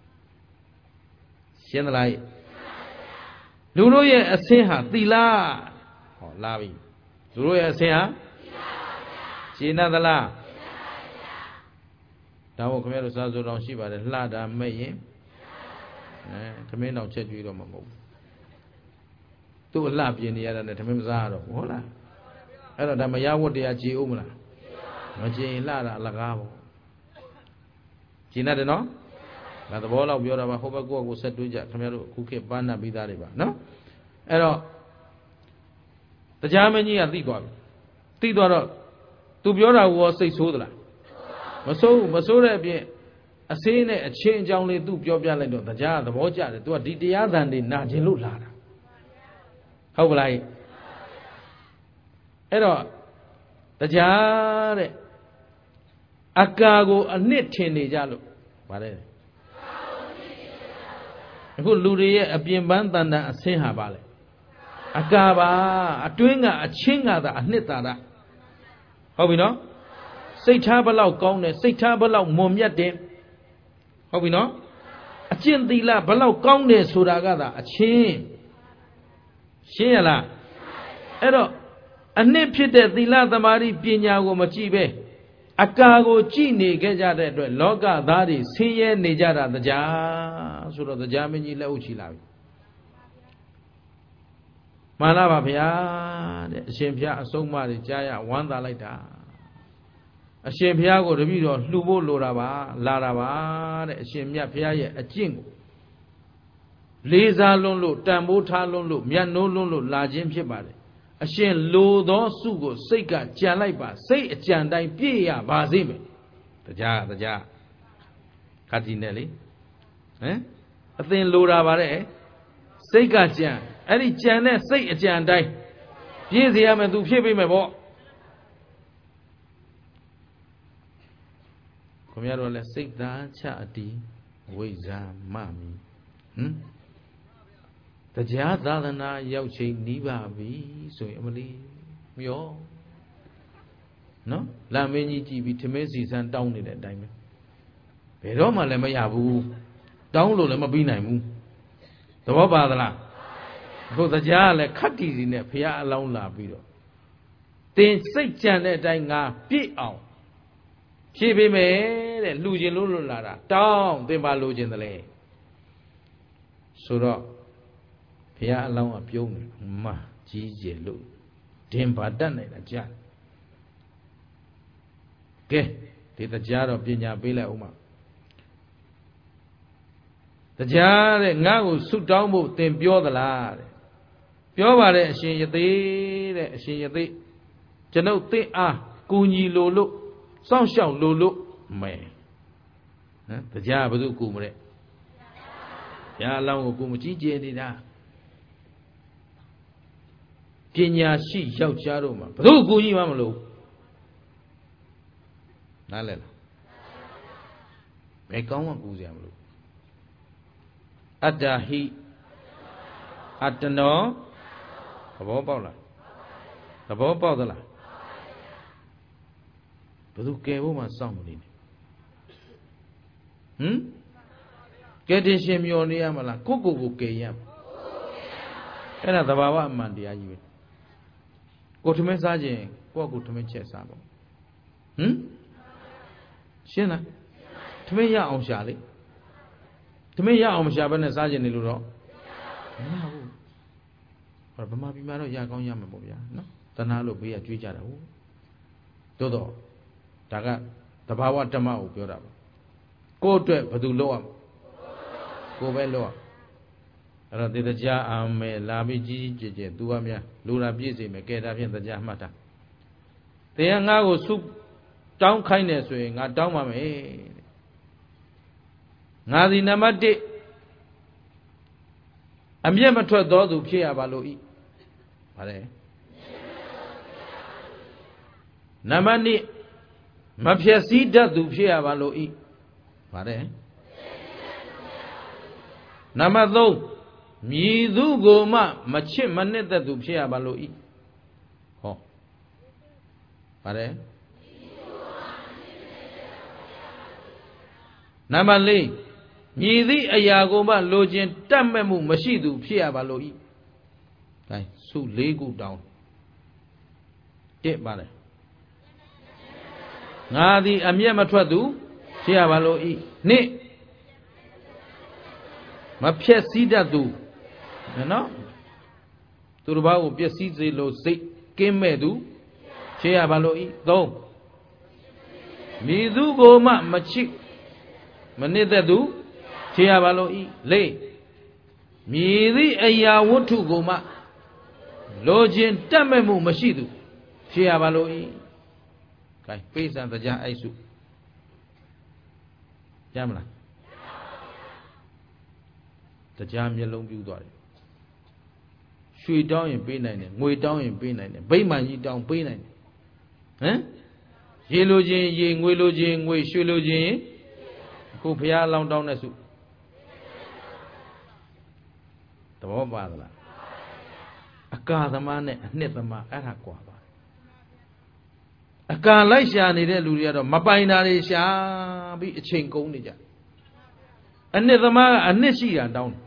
ရှင်းသလားလူတို့ရဲ့အစင်းဟာသီလဟောလာပြီလူတို့ရဲ့အစင်းဟာရှင်းသလားဒါမို့ခင်ဗျားတို့စားစိုးတောင်ရှိပါတယ်လှတာမဲ့ရင်သမင်းတော်ချက်ကြွေးတော့မှာမဟုတ်ဘူးသူ့အလှပြင်နေရတာနဲ့သမင်းမစားရတော့ဟုတ်လားအဲ့တော့ဒါမရဝတ်တရားကြည်ဦးမလားမကြည်လှတာအလကားပေါ့ကြည်နေတယ်နော်ဒါသဘောလောက်ပြောတာပါဟိုဘက်ကိုဆက်တွေးကြခင်ဗျားတို့အခုခေတ်ပန်းနာပြီးသားတွေပါနော်အဲ့တော့တရားမင်းကြီးကသိသွားပြီသိသွားတော့သူပြောတာကိုစိတ်ဆိုးသလားမဆိုးဘူးမဆိုးတဲ့အပြင်အစင်းနဲ့အချင်းအကြောင်းလေးသူပြောပြလိုက်တော့တရားသဘောကျတယ်သူကဒီတရားသံတွေနာကျင်လို့လာတာဟုတ်ပလားအဲ့တော့တရားတဲ့အကာကိုအနှစ်ထင်နေကြလို့ဗါလဲအခုလူတွေရဲ့အပြင်ပန်းတန်တန်အဆင်းဟာပါလေအကာပါအတွင်းကအချင်းကသာအနှစ်သာရဟုတ်ပြီနော်စိတ်ထားဘလောက်ကောင်းတယ်စိတ်ထားဘလောက်မွန်မြတ်တယ်ဟုတ်ပြီနော်အကျင့်သီလဘလောက်ကောင်းတယ်ဆိုတာကသာအချင်းရှင်းရလားအဲ့တော့အနှစ်ဖြစ်တဲ့သီလသမာဓိပညာကိုမကြည့်ပဲအကာကိုကြည့်နေခဲ့ကြတဲ့အတွက်လောကသားတွေဆင်းရဲနေကြတာတရားဆိုတော့တရားမင်းကြီးလက်အုပ်ချီလာပြီမှန်လားပါဗျာတဲ့အရှင်ဘုရားအဆုံးအမတွေကြားရဝမ်းသာလိုက်တာအရှင်ဘုရားကိုတပည့်တော်လှူဖို့လိုတာပါလာတာပါတဲ့အရှင်မြတ်ဘုရားရဲ့အကျင့်ကိုလေးစားလွန်းလို့တန်ဖိုးထားလွန်းလို့မြတ်နိုးလွန်းလို့လာခြင်းဖြစ်ပါတယ်အရှင်လိုသောစုကိုစိတ်ကကြံလိုက်ပါစိတ်အကြံတိုင်းပြည့်ရပါစေမယ်တရားခတ်တီနဲ့လေဟမ်အသင်လိုတာပါတဲ့စိတ်ကကြံအဲ့ဒီကြံတဲ့စိတ်အကြံတိုင်းပြည့်စေရမယ်သူဖြစ်ပြီမယ်ပေါ့ခင်ဗျားတို့လည်းစိတ်သားချအတီးဝိဇ္ဇာမမီတရားသာသနာရောက်ချိန်နီးပါပြီဆိုရင်အမလီမျောနော်လာမင်းကြီးကြည်ပြီးထမင်းစီစမ်းတောင်းနေတဲ့အတိုင်းပဲဘယ်တော့မှလည်းမရဘူးတောင်းလို့လည်းမပြီးနိုင်ဘူးသဘောပါသလားအခုတရားကလည်းခတ်တီစီနဲ့ဖះအလောင်းလာပြီးတော့တင်စိတ်ကြံတဲ့အတိုင်းငါပြည့်အောင်ဖြည့်ပေးမယ်တဲ့လူချင်းလို့လွတ်လာတာတောင်းသင်ပါလိုချင်တယ်လေဆိုတော့ဘုရားအလောင်းကပြုံးတယ်မကြီးကျယ်လို့ဒင်ပါတတ်နိုင်တာကြားကဲဒီတရားတော့ပညာပေးလိုက်ဦးမှာတရားတဲ့ငါ့ကိုဆုတောင်းဖို့သင်ပြောသလားတဲ့ပြောပါတယ်အရှင်ယသိတဲ့အရှင်ယသိကျွန်ုပ်သင်အားကူညီလို့စောင့်ရှောက်လို့မယ်နော်တရားဘယ်သူကူမလဲဘုရားအလောင်းကိုကူမကြီးကျယ်နေတာပညာရှိယောက်ျားတို့မှာဘယ်သူကူညီမှမလို့နားလဲလားဘယ်ကောင်းမှကူစရာမလိုအတ္တဟိအတ္တနောသဘောပေါက်လားသဘောပေါက်သလားဘယ်သူကယ်ဖို့မှစောင့်မနေနဲ့ကယ်တင်ရှင်မျောနေရမလားကိုကယ်ရမှာအဲ့ဒါသဘာဝအမှန်တရားကြီးပဲကိုထမင်းစားခြင်းကိုထမင်းချက်စားပေါ့ရှင်းလားထမင်းရအောင်ရှာလေထမင်းရအောင်မရှာဘဲနဲ့စားခြင်းနေလို့တော့မရဘူးဟောဗမာပြည်မှာတော့ရကောင်းရမှာပေါ့ဗျာနော်တဏှာလို့ဘေးကကြွေးကြတာဟုတ်တိုးတော့ဒါကသဘာဝဓမ္မကိုပြောတာပါကိုယ့်အတွက်ဘယ်သူလုပ်ရမလဲကိုယ်ပဲလုပ်ရအဲ့တော့ဒီတရားအာမေလာပြီးကြီးကျယ်သူကများလူလာပြည့်စေမယ်ကဲဒါဖြင့်တရားမှတ်တာတရားငါ့ကိုဆုတောင်းခိုင်းတယ်ဆိုရင်ငါတောင်းပါမယ်ငါဒီနံပါတ်1အမျက်မထွက်သောသူဖြစ်ရပါလို့ဤဗါတယ်နံပါတ်2မဖြည့်စည်းတတ်သူဖြစ်ရပါလို့ဤဗါတယ်နံပါတ်3မြည်သူကိုမှမချစ်မနှစ်သက်သူဖြစ်ရပါလို့ဤဟောပါတယ်နံပါတ်4မြည်သည့်အရာကိုမှလိုချင်တတ်မဲ့မှုမရှိသူဖြစ်ရပါလို့ဤဒါစု4ခုတောင်း1ပါတယ်ငါသည်အမျက်မထွက်သူဖြစ်ရပါလို့ဤ2မဖြက်စီးတတ်သူနော်သူတစ်ပါးကိုပျက်စီးစေလို့စိတ်ကင်းမဲ့သူဖြစ်ရပါလို့ဤ3မိသူကိုမှမချစ်မနစ်သက်သူဖြစ်ရပါလို့ဤ4မြည်သည့်အရာဝတ္ထုကိုမှလိုချင်တတ်မဲ့မှုမရှိသူဖြစ်ရပါလို့ဤကဲပိဿံတရားအိုက်စုကြမ်းမလားတရားမျက်လုံးပြူသွားတယ်ရွှေတောင်းရင်ပေးနိုင်တယ်ငွေတောင်းရင်ပေးနိုင်တယ်ဗိမာန်ကြီးတောင်းပေးနိုင်တယ်ဟမ်ရေလိုခြင်းရေငွေလိုခြင်းငွေရွှေလိုခြင်းအခုဘုရားအလောင်းတောင်းတဲ့စုဘောပါသလားအကာသမားနဲ့အနှစ်သမားအဲ့ဒါကွာပါအကာလိုက်ရှာနေတဲ့လူတွေကတော့မပိုင်တာတွေရှာပြီးအချိန်ကုန်နေကြအနှစ်သမားကအနှစ်ရှိတာတောင်း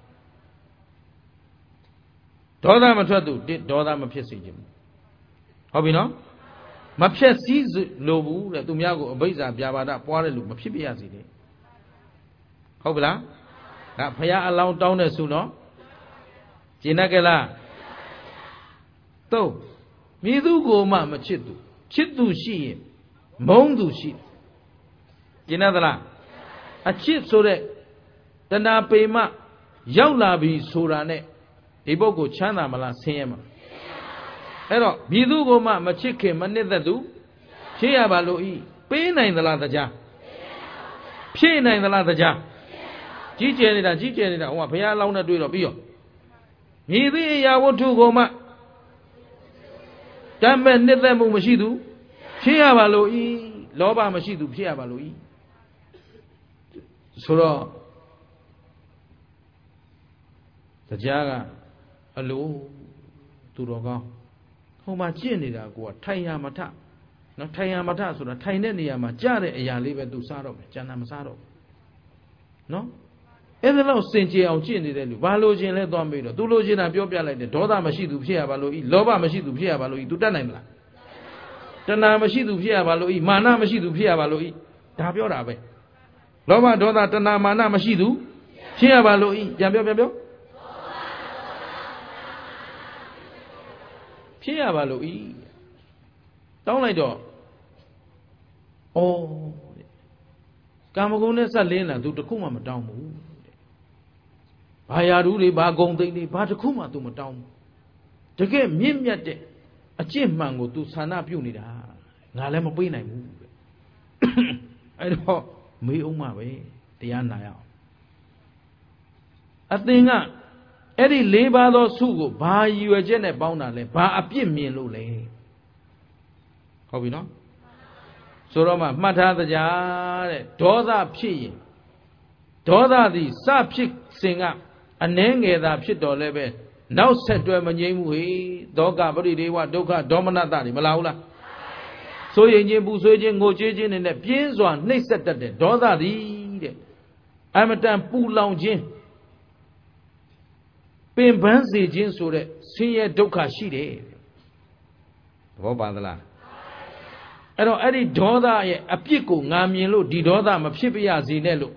ဒေါသမထွက်သူဒေါသမဖြစ်စေခြင်းဟုတ်ပြီနော်မဖြစ်စည်းလို့ဘူးတဲ့သူများကိုအဘိဇ္ဇာပြာပါဒပွားတဲ့လူမဖြစ်ပြရစီလေဟုတ်ပြီလားဒါဖရာအလောင်းတောင်းတဲ့ဆုနော်ကျင်တတ်ကြလားသုံးမည်သူကိုမှမချစ်သူချစ်သူရှိရင်မုန်းသူရှိကျင်တတ်သလားအချစ်ဆိုတဲ့တဏှာပေမရောက်လာပြီဆိုတာနဲ့ဒီပုဂ္ဂိုလ်ချမ်းသာမလားဆင်းရဲမလားအဲ့တော့မည်သူကိုမှမချစ်ခင်မနစ်သက်သူဖြစ်ရပါလို့ဤပေးနိုင်သလားတရားဖြစ်နိုင်သလားတရားကြီးကျယ်နေတာဟိုကဘုရားအလောင်းနဲ့တွေ့တော့ပြီးရောမြည်သည့်အရာဝတ္ထုကိုမှတမ်းမဲ့နှစ်သက်မှုမရှိသူဖြစ်ရပါလို့ဤလောဘမရှိသူဖြစ်ရပါလို့ဤဆိုတော့တရားကအလိုသူတော်ကောင်းဟိုမှာကျင့်နေတာကိုကထိုင်ရမထနော်ထိုင်ရမထဆိုတာထိုင်တဲ့နေရာမှာကြားတဲ့အရာလေးပဲသူစားတော့မယ်ကျန်တာမစားတော့နော်အဲ့ဒါတော့စင်ကြယ်အောင်ကျင့်နေတဲ့လူဘာလို့ခြင်းလဲသွားမေးတော့သူလိုချင်တာပြောပြလိုက်တယ်ဒေါသမရှိသူဖြစ်ရပါလို့ဤလောဘမရှိသူဖြစ်ရပါလို့ဤသူတတ်နိုင်မလားတဏှာမရှိသူဖြစ်ရပါလို့ဤမာနမရှိသူဖြစ်ရပါလို့ဤဒါပြောတာပဲလောဘဒေါသတဏှာမာနမရှိသူဖြစ်ရပါလို့ဤပြန်ပြောဖြစ်ရပါလို့ဤတောင်းလိုက်တော့ဩကာမဂုဏ်နဲ့ဆက်လင်းလာသူတခုမှမတောင်းဘူးဘာယာဓုတွေဘာဂုံသိမ့်တွေဘာတခုမှသူမတောင်းဘူးတကယ်မြင့်မြတ်တဲ့အကျင့်မှန်ကိုသူဆန္ဒပြုနေတာငါလည်းမပေးနိုင်ဘူးအဲ့တော့မေးအောင်မှပဲတရားနာရအောင်အသင်ကအဲ့ဒီ၄ပါးသောစုကိုဘာရည်ရွယ်ချက်နဲ့ပေါင်းတာလဲဘာအပြစ်မြင်လို့လဲဟုတ်ပြီနော်ဆိုတော့မှမှတ်ထားကြတဲ့ဒေါသဖြစ်ရင်ဒေါသသည်စဖြစ်စဉ်ကအနှဲငယ်သာဖြစ်တော်လဲပဲနောက်ဆက်တွဲမငြိမ်းဘူးဟေဒေါကပရိဒေဝဒုက္ခဒေါမနတတွေမလာဘူးလားဆိုရင်ချင်းပူဆွေးခြင်းငိုကြွေးခြင်းနဲ့ပြင်းစွာနှိပ်စက်တတ်တဲ့ဒေါသသည်တဲ့အမတန်ပူလောင်ခြင်းပင်ပန်းစေခြင်းဆိုတဲ့ဆင်းရဲဒုက္ခရှိတယ်သဘောပါသလားအဲ့တော့အဲ့ဒီဒေါသရဲ့အပြစ်ကိုငါမြင်လို့ဒီဒေါသမဖြစ်ပြရစေနဲ့လို့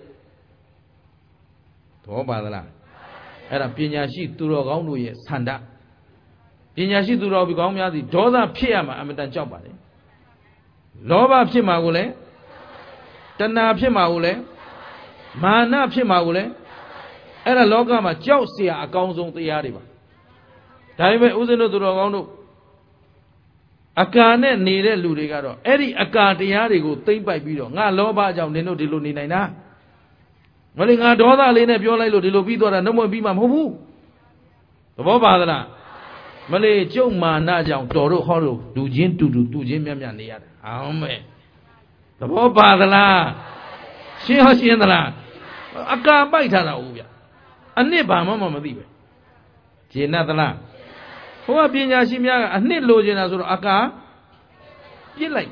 သဘောပါသလားအဲ့ဒါပညာရှိသူတော်ကောင်းတို့ရဲ့ဆန္ဒပညာရှိသူတော်ကောင်းများသည်ဒေါသဖြစ်ရမှာအမတန်ကြောက်ပါတယ်လောဘဖြစ်မှာကိုလည်းတဏှာဖြစ်မှာကိုလည်းမာနဖြစ်မှာကိုလည်းအဲ့ဒါလောကမှာကြောက်เสียအကောင်းဆုံးတရားတွေပါဒါပေမဲ့ဦးဇင်းတို့သူတော်ကောင်းတို့အကာနဲ့နေတဲ့လူတွေကတော့အဲ့ဒီအကာတရားတွေကိုသိမ့်ပိုက်ပြီးတော့ငါလောဘကြောင့်နင်တို့ဒီလိုနေနိုင်တာမလေးငါဒေါသလေးနဲ့ပြောလိုက်လို့ဒီလိုပြီးသွားတာနှုတ်မပြီးမှမဟုတ်ဘူးသဘောပါသလားမလေးကျုံမာနကြောင့်တော်တို့ဟောတို့လူချင်းတူချင်းမြတ်မြတ်နေရတယ်အောင်မဲ့သဘောပါသလားရှင်းသလားအကာပိုက်ထားတာဟုတ်ဗျအနှစ်ဘာမှမသိပဲဂျေနတ်သလားဟိုကပညာရှိများကအနှစ်လိုချင်တာဆိုတော့အကာပြစ်လိုက်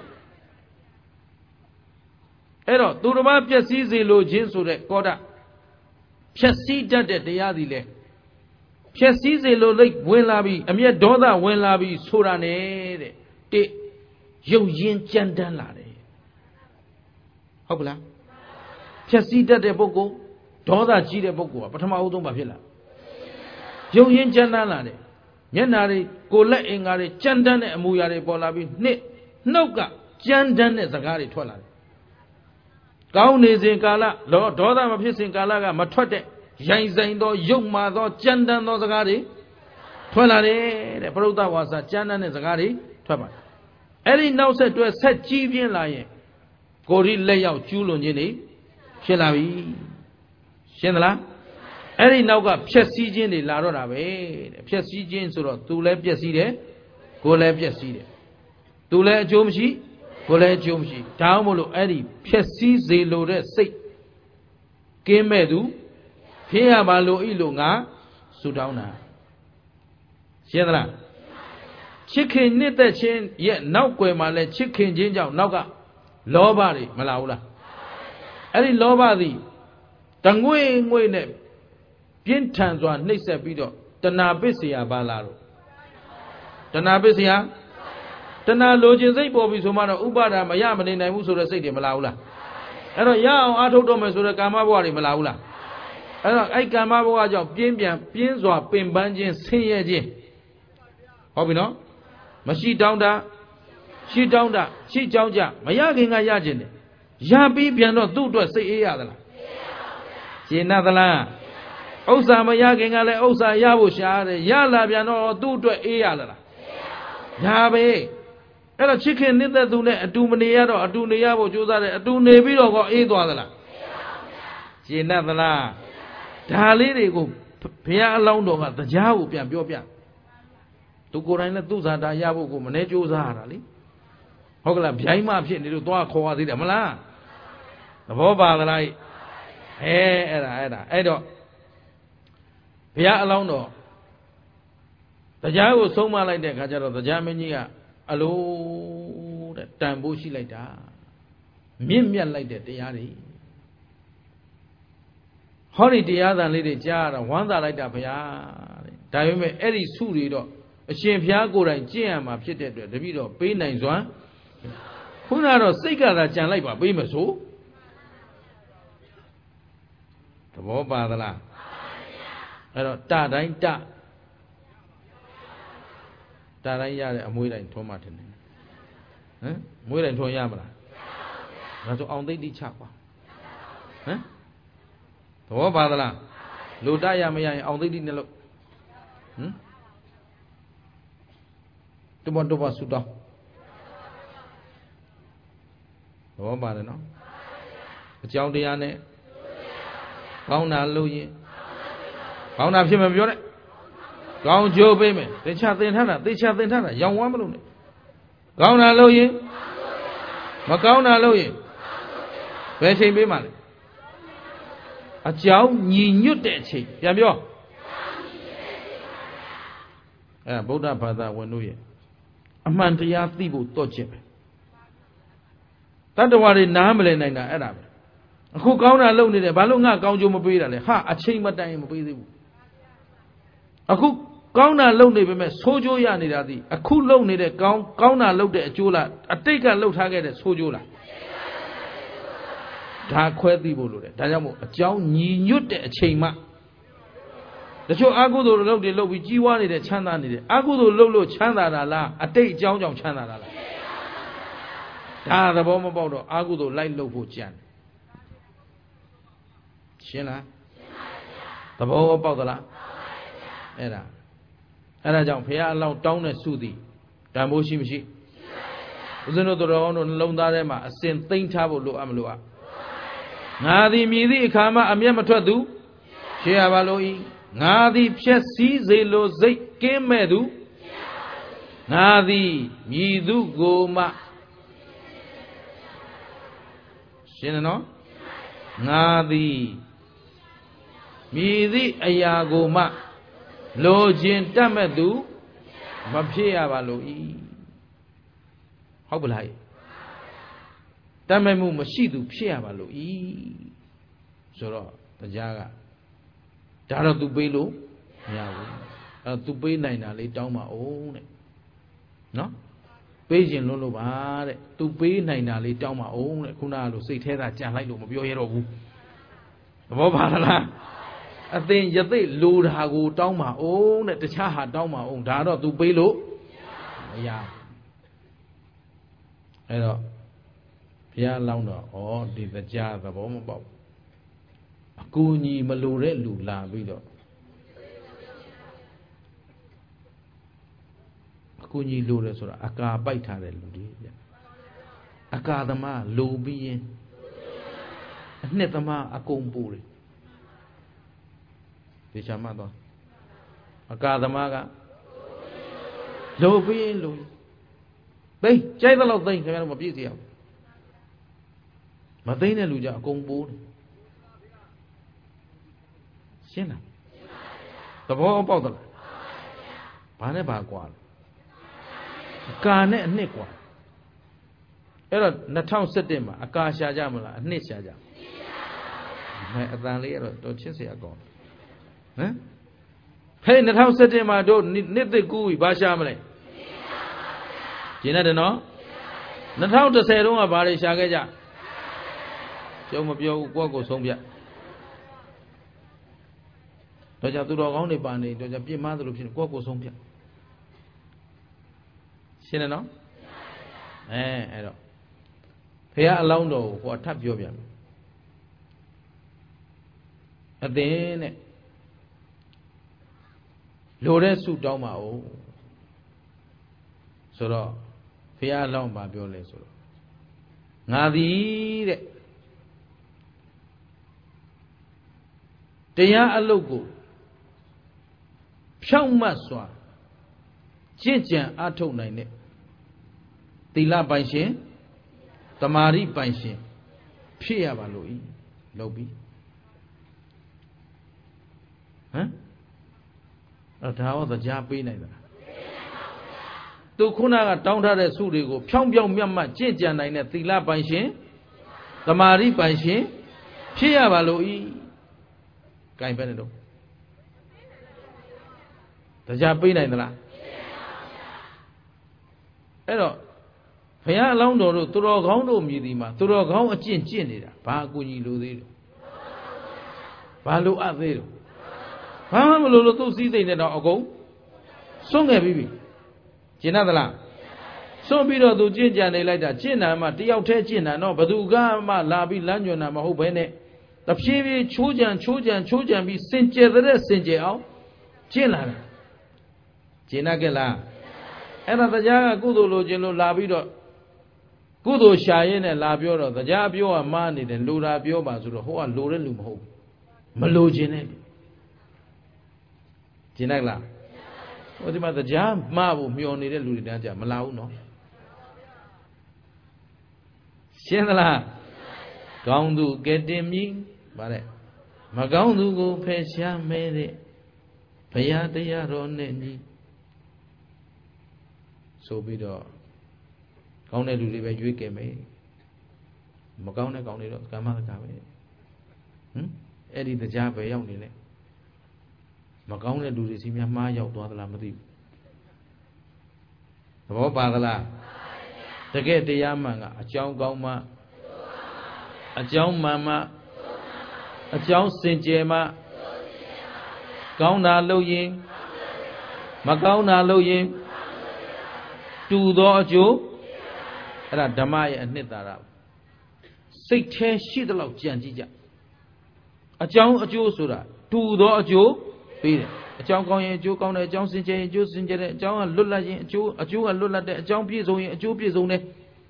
အဲ့တော့သူတစ်ပါးပျက်စီးစေလိုခြင်းဆိုတဲ့ကောဓဖြက်စီးတတ်တဲ့တရားသည်လေဖြက်စီးစေလိုလိုက်ဝင်လာပြီးအမျက်ဒေါသဝင်လာပြီးဆိုတာနဲ့တဲ့တိရုပ်ရင်းကြမ်းတမ်းလာတယ်ဟုတ်ကလားဖြက်စီးတတ်တဲ့ပုဂ္ဂိုလ်ဒေါသကြီးတဲ့ပုဂ္ဂိုလ်ကပထမအဦးဆုံးပါဖြစ်လာရုပ်ရင်းကြမ်းတမ်းလာတယ်မျက်နာတွေကိုလက်အင်္ဂါတွေကြမ်းတမ်းတဲ့အမူအရာတွေပေါ်လာပြီးနှုတ်ကကြမ်းတမ်းတဲ့စကားတွေထွက်လာတယ်ကောင်းနေစဉ်ကာလဒေါသမဖြစ်စဉ်ကာလကမထွက်တဲ့ရိုင်ဆိုင်သောရုပ်မာသောကြမ်းတမ်းသောစကားတွေထွက်လာတယ်တဲ့ပရိသဝါစာကြမ်းတမ်းတဲ့စကားတွေထွက်ပါတယ်အဲ့ဒီနောက်ဆက်တွဲဆက်ကြီးပြင်းလာရင်ကိုယ်ဒီလက်ရောက်ကျူးလွန်ခြင်းတွေဖြစ်လာပြီရှင်းသလားအဲ့ဒီနောက်ကဖြက်စီးခြင်းတွေလာတော့တာပဲတဲ့ဖြက်စီးခြင်းဆိုတော့သူလည်းပျက်စီးတယ်ကိုယ်လည်းပျက်စီးတယ်သူလည်းအကျိုးမရှိကိုယ်လည်းအကျိုးမရှိဒါမှမဟုတ်လို့အဲ့ဒီဖြက်စီးစေလိုတဲ့စိတ်ကင်းမဲ့သူဖြစ်ရပါလို့ဤလို့ငါဆုတောင်းတာရှင်းသလားချစ်ခင်နှစ်သက်ခြင်းရဲ့နောက်ွယ်မှာလဲချစ်ခင်ခြင်းကြောင့်နောက်ကလောဘတွေမလာဘူးလားအဲ့ဒီလောဘသည်တငွေ့ငွေ့နဲ့ပြင်းထန်စွာနှိပ်စက်ပြီးတော့တဏှာပစ္စယပါလာတော့တဏှာပစ္စယတဏှာလိုချင်စိတ်ပေါ်ပြီဆိုမှတော့ဥပါဒာမရမနေနိုင်ဘူးဆိုတဲ့စိတ်တွေမလာဘူးလားအဲ့တော့ရအောင်အားထုတ်တော့မယ်ဆိုတဲ့ကာမဘဝတွေမလာဘူးလားအဲ့တော့အဲ့ကာမဘဝကြောင့်ပြင်းစွာပင်ပန်းခြင်းဆင်းရဲခြင်းဟုတ်ပြီနော်မရှိတောင်းတာရှိတောင်းတာရှိကြောင်းကြမရခင်ကရခြင်းတယ်ရပြီးပြန်တော့သူ့အတွက်စိတ်အေးရသလားရှင်းသလားဥစ္စာမရခင်ကလည်းဥစ္စာရဖို့ရှားတယ်ရလာပြန်တော့သူ့အတွက်အေးရလားညာပဲအဲ့တော့ချစ်ခင်နှစ်သက်သူနဲ့အတူမနေရတော့အတူနေရဖို့ကြိုးစားတယ်အတူနေပြီးတော့အေးသွားသလားရှင်းသလားဒါလေးတွေကိုဘုရားအလောင်းတော်ကတရားကိုပြန်ပြောပြသူကိုယ်တိုင်လည်းသူ့ဇာတာရဖို့ကိုမနေကြိုးစားရတာလေဟုတ်ကလားဗျိုင်းမဖြစ်နေလို့သွားခေါ်ရသေးတယ်မလားသဘောပါသလားအဲ့တော့ဘုရားအလောင်းတော်တရားကိုဆုံးမလိုက်တဲ့ခါကျတော့တရားမင်းကြီးကအလိုတဲ့တန်ဖိုးရှိလိုက်တာမြင့်မြတ်လိုက်တဲ့တရားတွေဟောဒီတရားသံလေးတွေကြားရတာဝမ်းသာလိုက်တာဘုရားတဲ့ဒါပေမဲ့အဲ့ဒီစုတွေတော့အရှင်ဘုရားကိုယ်တိုင်ကျင့်ရမှာဖြစ်တဲ့အတွက်တပည့်တော်ပေးနိုင်စွာခုနကတော့စိတ်ကသာကြံလိုက်ပါပေးမဆိုသဘောပါသလားအဲ့တော့တတိုင်းရတဲ့အမွေးတိုင်းထွန်းမှထင်တယ်ဟမ်မွေးတိုင်းထွန်းရမလားဒါဆိုအောင်သိတိချပါဟမ်သဘောပါသလားလူတရမရရင်အောင်သိတိနဲ့လို့ဟမ်တဘဆူတောင်းသဘောပါတယ်နော်အကြောင်းတရားနဲ့ကောင်းတာလို့ရင်ကောင်းတာဖြစ်မှာပြောတဲ့ကောင်းကျိုးပေးမယ်သေချာသင်ထားတာရောင်ဝမ်းမလို့နဲ့ကောင်းတာလို့ရင်မကောင်းတာလို့ရင်ဘယ်ချိန်ပေးမှလဲအကြောင်းညီညွတ်တဲ့အချိန်ပြန်ပြောအဲ့ဒါဗုဒ္ဓဘာသာဝင်တို့ရဲ့အမှန်တရားသိဖို့တော့ချက်ပဲတတ္တဝါတွေနားမလည်နိုင်တာအဲ့ဒါပဲအခုကောင်းတာလုပ်နေတယ်ဘာလို့ငါကောင်းကျိုးမပေးတာလဲဟာအချိန်မတိုင်မပေးသေးဘူးအခုကောင်းတာလုပ်နေပေမဲ့ဆိုးကျိုးရနေတာသည်အခုလုပ်နေတဲ့ကောင်းတာလုပ်တဲ့အကျိုးလားအတိတ်ကလုပ်ထားခဲ့တဲ့ဆိုးကျိုးလားဒါခွဲသိဖို့လိုတယ်ဒါကြောင့်မို့အကြောင်းညီညွတ်တဲ့အချိန်မှတချို့အကုသိုလ်လုပ်ပြီးကြီးဝါနေတဲ့ချမ်းသာနေတယ်အကုသိုလ်လုပ်လို့ချမ်းသာတာလားအတိတ်အကြောင်းကြောင့်ချမ်းသာတာလားဒါသဘောမပေါက်တော့အကုသိုလ်လိုက်လုပ်ဖို့ကြံရှင်းလားသဘောပေါက်သလားအဲ့ဒါကြောင့်ဘုရားအလောင်းတောင်းတဲ့စုသည်တန်ဖိုးရှိမရှိဦးဇင်းတို့တော်ကောင်းတို့နှလုံးသားထဲမှာအစဉ်သိမ့်ထားဖို့လိုအပ်မလို့ငါသည်မြည်သည့်အခါမှအမျက်မထွက်သူရှေ့ရပါလို့ဤငါသည်ဖြက်စည်းစေလိုစိတ်ကင်းမဲ့သူငါသည်မြည်သူကိုမှရှင်းတယ်နော်ငါသည်မြည်သည့်အရာကိုမှလိုခြင်းတတ်မဲ့သူမဖြစ်ရပါလို့ဤဟုတ်ပလားတတ်မဲ့မှုမရှိသူဖြစ်ရပါလို့ဤဆိုတော့တရားကဒါတော့ तू ပေးလို့မရဘူးအဲ့ तू ပေးနိုင်တာလေးတောင်းပါအောင်တဲ့နော်ပေးခြင်းလွန်းလို့ပါတဲ့ तू ပေးနိုင်တာလေးတောင်းပါအောင်တဲ့ခုနကလိုစိတ်ထဲသာကြံလိုက်လို့မပြောရတော့ဘူးသဘောပါလားအသင်ယသိလိုတာကိုတောင်းပါအောင်တဲ့တခြားဟာတောင်းပါအောင်ဒါတော့ तू ပေးလို့မရအဲ့တော့ဘုရားလောင်းတော့ဩဒီတရားသဘောမပေါက်အကူညီမလိုတဲ့လူလာပြီးတော့အကူညီလိုတယ်ဆိုတာအကာပိုက်ထားတဲ့လူတွေဗျအကာသမားလိုပြီးရင်အနှစ်သမားအကုန်ပူတယ်ဒီချမ်းမတော့အကာသမားကလိုပြီးရင်လိုသိကြိုက်တဲ့လောက်သိခင်ဗျားတို့မပြည့်စည်အောင်မသိတဲ့လူကြအကုန်ပူတယ်ရှင်းလားသဘောပေါက်သလားဘာနဲ့ဘာကွာအကာနဲ့အနှစ်ကွာအဲ့တော့2017မှာအကာရှာကြမလားအနှစ်ရှာကြမဲအတန်လေးကတော့တော်ချစ်စရာကောင်းဟမ်ဟဲ့2017မှာတို့နှစ်သက်ကူးပြီဘာရှာမလဲကျင်းတယ်နော်2010တုန်းကဘာတွေရှာခဲ့ကြကျုံမပြောဘူးကိုယ့်ကိုဆုံးဖြတ်တော့ကြသူတော်ကောင်းတွေပါနေတော့ကြပြင်းမသလိုဖြစ်နေကိုယ့်ကိုဆုံးဖြတ်ရှင်းတယ်နော်အဲ့တော့ဘုရားအလောင်းတော်ကိုဟောထပ်ပြောပြန်အသင်းနဲ့လိုတဲ့ဆုတောင်းပါဦးဆိုတော့ဘုရားအလောင်းပါပြောလဲဆိုတော့ငါသည်တဲ့တရားအလုပ်ကိုဖြောင့်မတ်စွာကျင့်ကြံအားထုတ်နိုင်တဲ့သီလပိုင်ရှင်တမာရိပိုင်ရှင်ဖြစ်ရပါလို့ဤလုပ်ပြီးဟမ်အဲ့ဒါဟောတရားပေးနိုင်သလားသူခုနကတောင်းထားတဲ့စုတွေကိုဖြောင်းပြောင်းမြတ်မှတ်ကျင့်ကြံနိုင်တဲ့သီလပိုင်ရှင်တမာရိပိုင်ရှင်ဖြစ်ရပါလို့ဤဂိုင်ပဲနဲ့တော့တရားပေးနိုင်သလားအဲ့တော့ဘုရားအလောင်းတော်တို့သူတော်ကောင်းတို့မြည်ဒီမှာသူတော်ကောင်းအကျင့်ကျင့်နေတာဘာအကူကြီးလိုသေးတယ်ဘာလိုအပ်သေးတယ်ဘာမှမလိုလို့သူ့စည်းစိမ်နဲ့တော့အကုန်စွန့်ခဲ့ပြီကျင်သလားစွန့်ပြီးတော့သူကျင့်ကြံနေလိုက်တာကျင့်တာမှတယောက်တည်းကျင့်တာတော့ဘသူကမှလာပြီးလမ်းညွှန်တာမဟုတ်ဘဲနဲ့တဖြည်းဖြည်းချိုးကြံပြီးစင်ကြယ်တဲ့စင်ကြယ်အောင်ကျင့်လာတာကျင်ခဲ့လားအဲ့ဒါတရားကကုသိုလ်လိုခြင်းလို့လာပြီးတော့ကုသိုလ်ရှာရင်းနဲ့လာပြောတော့တရားပြောကမှားနေတယ်လူတာပြောပါဆိုတော့ဟိုကလိုတဲ့လူမဟုတ်မလိုခြင်းနဲ့ကျင်လိုက်လားဟိုဒီမှာတရားမှားဖို့မျှော်နေတဲ့လူတွေတန်းကြမလာဘူးနော်ရှင်းသလားကောင်းသူကဲတင်မြည်ဗါတဲ့မကောင်းသူကိုဖယ်ရှားမဲတဲ့ဘုရားတရားတော်နဲ့ညီဆိုပြီးတော့ကောင်းတဲ့လူတွေပဲရွေးကြမယ်မကောင်းတဲ့ကောင်တွေတော့ကမ္မတကာပဲအဲ့ဒီတရားပဲရောက်နေလဲမကောင်းတဲ့လူတွေစီများမှားရောက်သွားသလားမသိဘူးသဘောပါသလားတကယ်တရားမှန်ကအကြောင်းကောင်းမှအကြောင်းမှန်မှအကြောင်းစင်ကြယ်မှကောင်းတာလုပ်ရင်မကောင်းတာလုပ်ရင်တူသောအကျိုးအဲ့ဒါဓမ္မရဲ့အနှစ်သာရစိတ်แท้ရှိသလောက်ကြံကြည့်ကြအကြောင်းအကျိုးဆိုတာတူသောအကျိုးပေးတယ်အကြောင်းကောင်းရင်အကျိုးကောင်းတယ်အကြောင်းစင်ကြယ်ရင်အကျိုးစင်ကြယ်တယ်အကြောင်းကလွတ်လပ်ရင်အကျိုးကလွတ်လပ်တယ်အကြောင်းပြည့်စုံရင်အကျိုးပြည့်စုံတယ်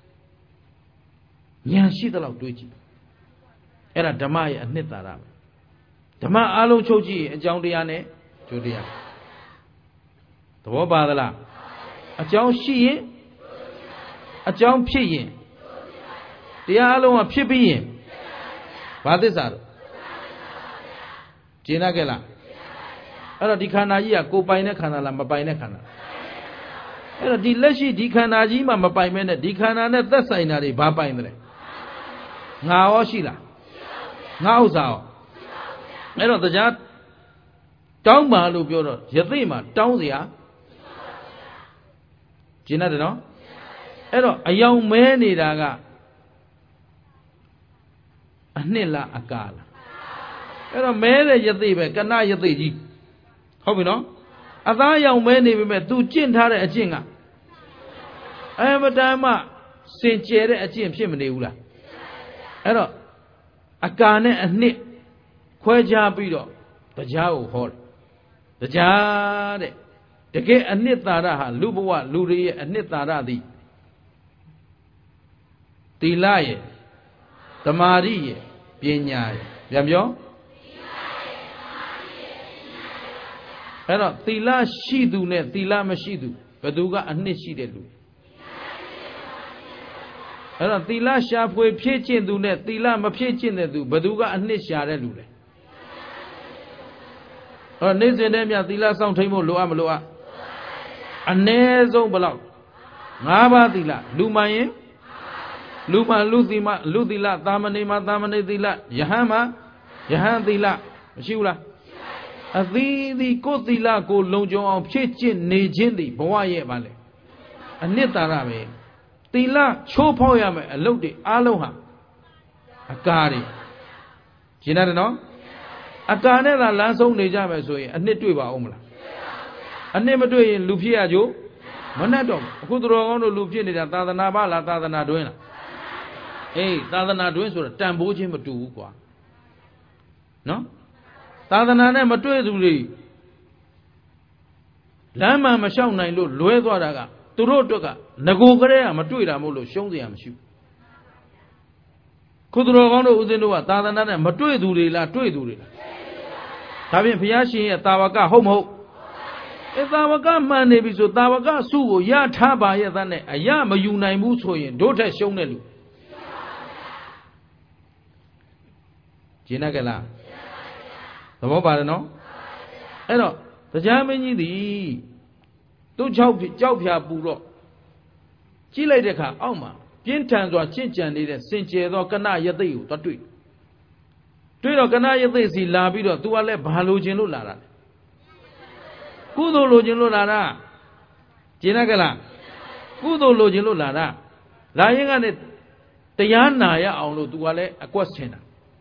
ဉာဏ်ရှိသလောက်တွေးကြည့်အဲ့ဒါဓမ္မရဲ့အနှစ်သာရဓမ္မအလုံးချုပ်ကြည့်ရင်အကြောင်းတရားနဲ့အကျိုးတရားသဘောပါသလားအကြောင်းရှိရင်အကြောင်းဖြစ်ရင်တရားအလုံးကဖြစ်ပြီးရင်ဘာသစ္စာတော့ကျင်ခဲ့လားအဲ့တော့ဒီခန္ဓာကြီးကကိုယ်ပိုင်တဲ့ခန္ဓာလားမပိုင်တဲ့ခန္ဓာအဲ့တော့ဒီလက်ရှိဒီခန္ဓာကြီးမှမပိုင်မဲနဲ့ဒီခန္ဓာနဲ့သက်ဆိုင်တာတွေဘာပိုင်တယ်ငါရောရှိလားငါဥစ္စာရောအဲ့တော့တရားတောင်းပါလို့ပြောတော့ယသိမှာတောင်းเสียကျင်တယ်နော်အဲ့တော့အယောင်မဲနေတာကအနှစ်လားအကာလားအဲ့တော့မဲတဲ့ယသိပဲကဏယသိကြီးဟုတ်ပြီနော်အသားရောင်မဲနေပြီမဲ့ तू ကျင့်ထားတဲ့အကျင့်ကအမတန်မှစင်ကြယ်တဲ့အကျင့်ဖြစ်မနေဘူးလားအဲ့တော့အကာနဲ့အနှစ်ခွဲခြားပြီးတော့တရားကိုဟောတယ်တရားတဲ့တကယ်အနှစ်သာရဟာလူဘဝလူတွေရဲ့အနှစ်သာရသည်သီလရဲ့သမာဓိရဲ့ပညာရဲ့ပြန်ပြောအဲ့တော့သီလရှိသူနဲ့သီလမရှိသူဘယ်သူကအနှစ်ရှိတဲ့လူအဲ့တော့သီလရှာဖွေဖြည့်ကျင့်သူနဲ့သီလမဖြည့်ကျင့်တဲ့သူဘယ်သူကအနှစ်ရှာတဲ့လူလဲနေ့စဉ်နဲ့မြသီလစောင့်ထိန်ဖို့လိုအပ်မလိုအပ်အနည်းဆုံးဘယ်လောက်5ပါးသီလလူမှန်ရင်လူမှန်လူသီလသာမဏေမှာသာမဏေသီလယဟန်မှာယဟန်သီလမရှိဘူးလားအသီးသီးကိုယ်သီလကိုလုံခြုံအောင်ဖြည့်ကျင့်နေခြင်းသည်ဘဝရဲ့ပါလေအနှစ်သာရပဲသီလချိုးဖောက်ရမယ်အလုပ်တွေအားလုံးဟာအကားတွေရှင်းတယ်နော်အကားနဲ့သာလမ်းဆုံးနေကြမယ်ဆိုရင်အနှစ်တွေ့ပါအောင်မလားအနှစ်မတွေ့ရင်လူဖြစ်ရကြို့မနှက်တော့အခုသူတော်ကောင်းတို့လူဖြစ်နေတာသာသနာပါလားသာသနာတွင်းလားအေးသာသနာတွင်းဆိုတာတန်ဖိုးချင်းမတူဘူးကွာနော်သာသနာနဲ့မတွေ့သူတွေလမ်းမှန်မလျှောက်နိုင်လို့လွဲသွားတာကသူတို့အတွက်ကငကိုကလေးကမတွေ့တာမဟုတ်လို့ရှုံးစရာမရှိဘူးခုသူတော်ကောင်းတို့ဦးဇင်းတို့ကသာသနာနဲ့မတွေ့သူတွေလားတွေ့သူတွေလားဒါဖြင့်ဘုရားရှင်ရဲ့တာဝကဟုတ်မဟုတ်တာဝကမှန်နေပြီဆိုတာဝကစုကိုရထားပါရဲ့သားနဲ့အရမယူနိုင်ဘူးဆိုရင်တို့ထက်ရှုံးတဲ့လူကျင်တတ်ကြလားသဘောပါတယ်နော်အဲ့တော့တရားမင်းကြီးသည်သူ့ကြောက်ဖြာပူတော့ကြည့်လိုက်တဲ့အခါအောက်မှာပြင်းထန်စွာချင့်ကြံနေတဲ့စင်ကြယ်သောကနယသိကိုသွားတွေ့တော့ကနယသိစီလာပြီးတော့ तू ကလည်းဘာလိုချင်လို့လာတာလဲကုသိုလ်လိုချင်လို့လာတာကျင်တတ်ကြလားကုသိုလ်လိုချင်လို့လာတာလာရင်ကလည်းတရားနာရအောင်လို့ तू ကလည်းအကွက်ဆင်တာ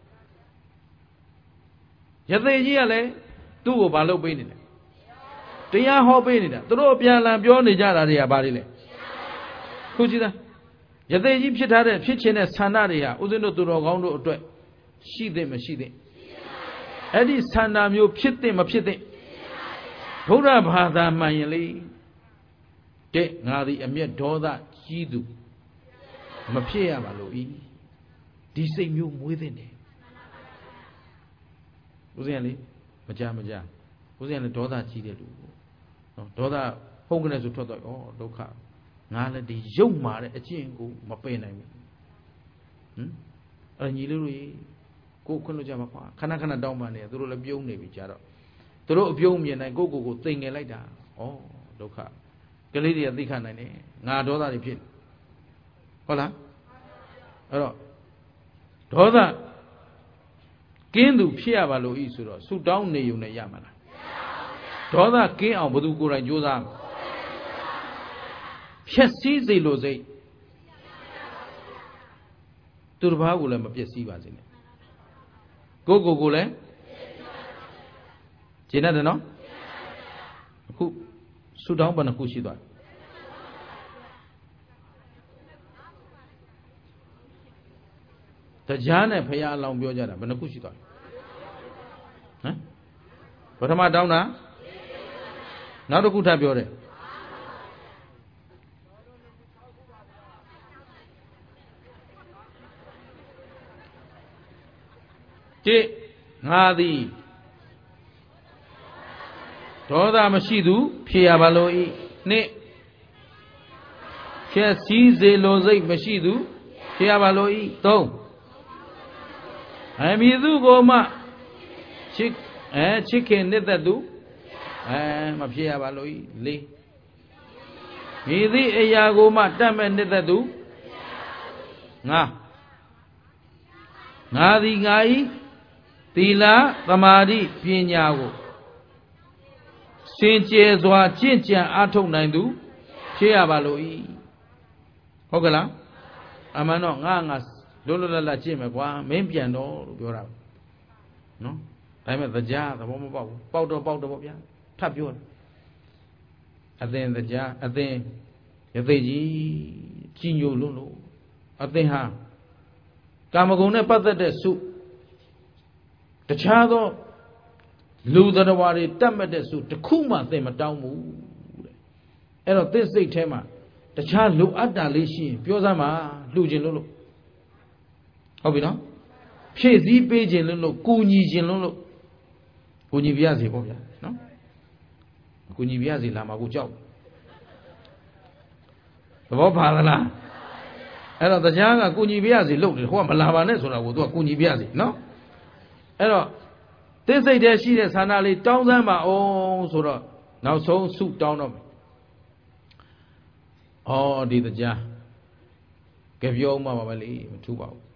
ယသိကြီးကလည်းသူ့ကိုဘာလုပ်ပေးနေလဲတရားဟောပေးနေတာသူတို့အပြန်အလှန်ပြောနေကြတာတွေကဘာတွေလဲခုကြည့်သားယသိကြီးဖြစ်ထားတဲ့ဖြစ်ခြင်းတဲ့ဆန္ဒတွေဟာဦးဇင်းတို့သူတော်ကောင်းတို့အတွက်ရှိသင့်မရှိသင့်အဲ့ဒီဆန္ဒမျိုးဖြစ်သင့်မဖြစ်သင့်ဘုရားဘာသာမှန်ရင်လေတဲ့ငါသည်အမျက်ဒေါသကြီးသူမဖြစ်ရပါလို့ဤဒီစိတ်မျိုးမွေးသင့်တယ်ဦးဇင်းလေမကြဦးဇင်းလည်းဒေါသကြီးတဲ့လူနော်ဒေါသဖုံးကနေဆိုထွက်တော့ဩဒုက္ခငါလည်းဒီရုပ်မာတဲ့အကျင့်ကိုမပယ်နိုင်ဘူးအဲ့ညီလေးတို့ကိုခွင့်လို့ကြမှာခွာခဏခဏတောင်းပန်နေသူတို့လည်းပြုံးနေပြီကြတော့သူတို့အပြုံးမြင်နိုင်ကိုသိငယ်လိုက်တာဩဒုက္ခကလေးတွေကသိခနိုင်တယ်ငါဒေါသတွေဖြစ်ဟုတ်လားအဲ့တော့ဒေါသကင်းသူဖြစ်ရပါလို့ဤဆိုတော့ဆူတောင်းနေုံနဲ့ရမှာလားဒေါသကင်းအောင်ဘယ်သူကိုယ်တိုင်ကြိုးစားဖြည့်စည်းစေလို့စိတ်သူတစ်ပါးကိုလည်းမပျက်စီးပါစေနဲ့ကိုလည်းကျင်တယ်နော်အခုဆူတောင်းဘယ်နှခုရှိသွားတရားနဲ့ဖရာအလောင်းပြောကြတာဘယ်နှခုရှိသွားဟမ်ပထမတောင်းတာနောက်တစ်ခုထပ်ပြောတယ်တိငါသည်ဒေါသမရှိသူဖြစ်ရပါလို့ဤနှစ်ဖြည့်စည်းစေလိုစိတ်မရှိသူဖြစ်ရပါလို့ဤသုံးအမည်သူကိုမှချစ်ခင်နှစ်သက်သူမဖြစ်ရပါလို့ဤလေးမိသည့်အရာကိုမှတတ်မဲ့နှစ်သက်သူငါသည်ငါဤသီလသမာဓိပညာကိုစင်ကြယ်စွာကျင့်ကြံအားထုတ်နိုင်သူဖြစ်ရပါလို့ဤဟုတ်ကလားအမှန်တော့ငါလွတ်လပ်ကျင့်မယ်ကွာမင်းပြန်တော့လို့ပြောတာနော်ဒါပေမဲ့တရားသဘောမပေါက်ဘူးပေါက်တော့ပေါ့ဗျာထပ်ပြောတယ်အသင်တရားအသင်ရသိကြီးကြီးညိုလို့အသင်ဟာကာမဂုဏ်နဲ့ပတ်သက်တဲ့စုတခြားသောလူတော်ဝါတွေတတ်မဲ့တဲ့စုတစ်ခုမှသင်မတောင်းဘူးတဲ့အဲ့တော့သင်စိတ်ထဲမှာတခြားလိုအပ်တာလေးရှိရင်ပြောစမ်းပါလှူခြင်းလို့ဟုတ်ပြီနော်ဖြည့်စည်းပေးခြင်းလို့ကူညီခြင်းလို့ကူညီပြရစီပေါ့ဗျာနော်ကူညီပြရစီလာမှာကိုကြောက်သဘောပါလားအဲ့တော့တရားကကူညီပြရစီလုပ်တယ်ဟိုကမလာပါနဲ့ဆိုတာကိုသူကကူညီပြရစီနော်အဲ့တော့တင်းစိတ်တဲ့ရှိတဲ့ဆန္ဒလေးတောင်းစမ်းပါအောင်ဆိုတော့နောက်ဆုံးဆုတောင်းတော့မယ်ဩဒီတရားကြပြောမှပါပဲလေမထူပါဘူး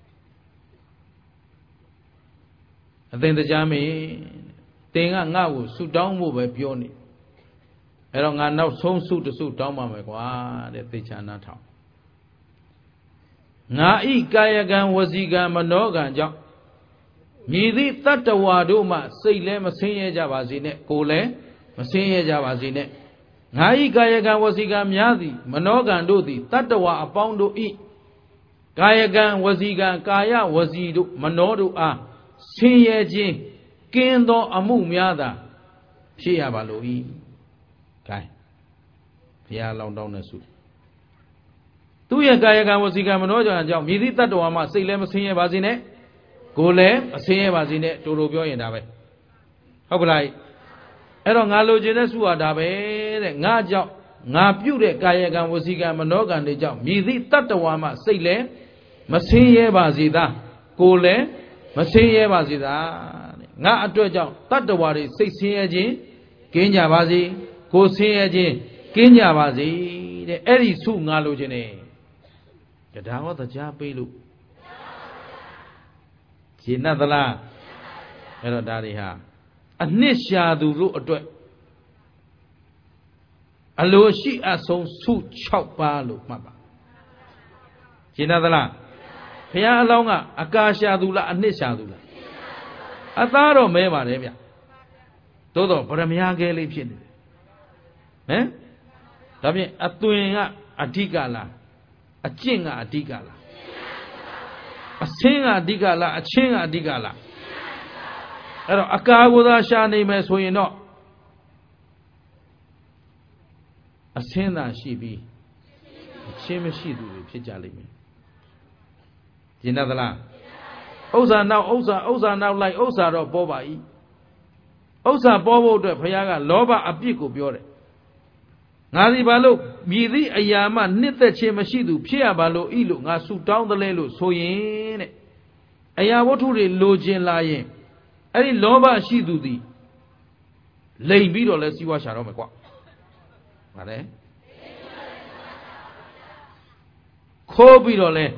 အသင်တရားမင်းတင်ကငါ့ကိုဆုတောင်းဖို့ပဲပြောနေအဲ့တော့ငါနောက်ဆုံးဆုတဆုတောင်းပါမယ်ကွာတဲ့သိချာနာထောင်ငါဤကာယကံဝစီကံမနောကံကြောင့်မြည်သည့်တတ္တဝါတို့မှစိတ်လည်းမဆင်းရဲကြပါစေနဲ့ကိုယ်လည်းမဆင်းရဲကြပါစေနဲ့ငါဤကာယကံဝစီကံများသည်မနောကံတို့သည်တတ္တဝါအပေါင်းတို့ဤကာယကံဝစီကံကာယဝစီတို့မနောတို့အားဆင်းရဲခြင်းကင်းသောအမှုများသာဖြစ်ရပါလို့ဤကဲဘုရားလောင်းတောင်းတဲ့ဆုသူရဲ့ကာယကံဝစီကံမနောကံကြောင့်မြည်သည့်တတ္တဝါမှစိတ်လည်းမဆင်းရဲပါစေနဲ့ကိုယ်လည်းမဆင်းရဲပါစေနဲ့တူတူပြောရင်ဒါပဲဟုတ်ကလားအဲ့တော့ငါလိုချင်တဲ့ဆုဟာဒါပဲတဲ့ငါကြောင့်ငါပြုတဲ့ကာယကံဝစီကံမနောကံတွေကြောင့်မြည်သည့်တတ္တဝါမှစိတ်လည်းမဆင်းရဲပါစေသာကိုယ်လည်းမဆင်းရဲပါစေသာတဲ့ငါအတွက်ကြောင့်တတ္တဝါတွေစိတ်ဆင်းရဲခြင်းကင်းကြပါစေကိုယ်ဆင်းရဲခြင်းကင်းကြပါစေတဲ့အဲ့ဒီဆုငါလိုချင်တယ်ဒါဟောတရားပေးလို့ရှင်းသလားအဲ့တော့ဒါတွေဟာအနှစ်ရှာသူတို့အတွက်အလိုရှိအပ်ဆုံးဆု6ပါးလို့မှတ်ပါရှင်းသလားဘုရားအလောင်းကအကာရှာသူလားအနှစ်ရှာသူလားအသားတော့မဲပါတယ်ဗျသို့တော့ဗရမ ्या ကဲလေးဖြစ်နေတယ်ဟမ်ဒါဖြင့်အသွင်ကအဓိကလားအကျင့်ကအဓိကလားအဆင်းကအဓိကလားအချင်းကအဓိကလားအဲ့တော့အကာကိုသာရှာနေမယ်ဆိုရင်တော့အဆင်းသာရှိပြီးအချင်းမရှိသူတွေဖြစ်ကြလိမ့်မယ်ရှင်းသလားဥစ္စာနောက်ဥစ္စာနောက်လိုက်ဥစ္စာတော့ပေါ်ပါ၏ဥစ္စာပေါ်ဖို့အတွက်ဘုရားကလောဘအပြစ်ကိုပြောတယ်ငါဒီဘာလို့မြည်သည့်အရာမှနှစ်သက်ခြင်းမရှိသူဖြစ်ရပါလို့ဤလို့ငါဆုတောင်းတယ်လေလို့ဆိုရင်တဲ့အရာဝတ္ထုတွေလိုချင်လာရင်အဲ့ဒီလောဘရှိသူသည်လိမ်ပြီးတော့လဲစီးပွားရှာတော့မယ်ကွာဗါလဲခိုးပြီးတော့လဲ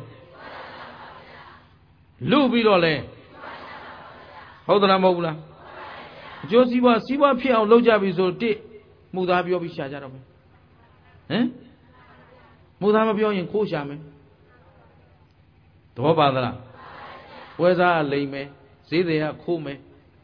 လူပြီးတော့လဲဟုတ်သလားမဟုတ်ဘူးလားအကျိုးစီးပွားဖြစ်အောင်လုပ်ကြပြီဆိုတစ်မှုသားပြောပြီးရှာကြတော့မယ်ဟမ်မှုသားမပြောရင်ခိုးရှာမယ်သဘောပါသလားပွဲစားကလိမ်မယ်ဈေးတွေကခိုးမယ်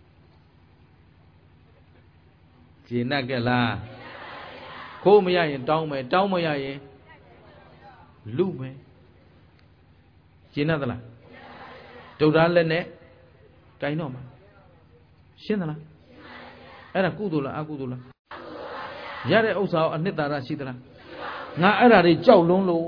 ကျေနပ်ကြလားခိုးမရရင်တောင်းမယ်တောင်းမရရင်လူမယ်ကျေနပ်သလားဒုဒ္ဓလက်နဲ့တိုင်တော့မှာရှင်းသလားအဲ့ဒါကုသိုလ်လားအကုသိုလ်လားရတဲ့ဥစ္စာကိုအနှစ်သာရရှိသလားငါအဲ့ဒါတွေကြောက်လွန်းလို့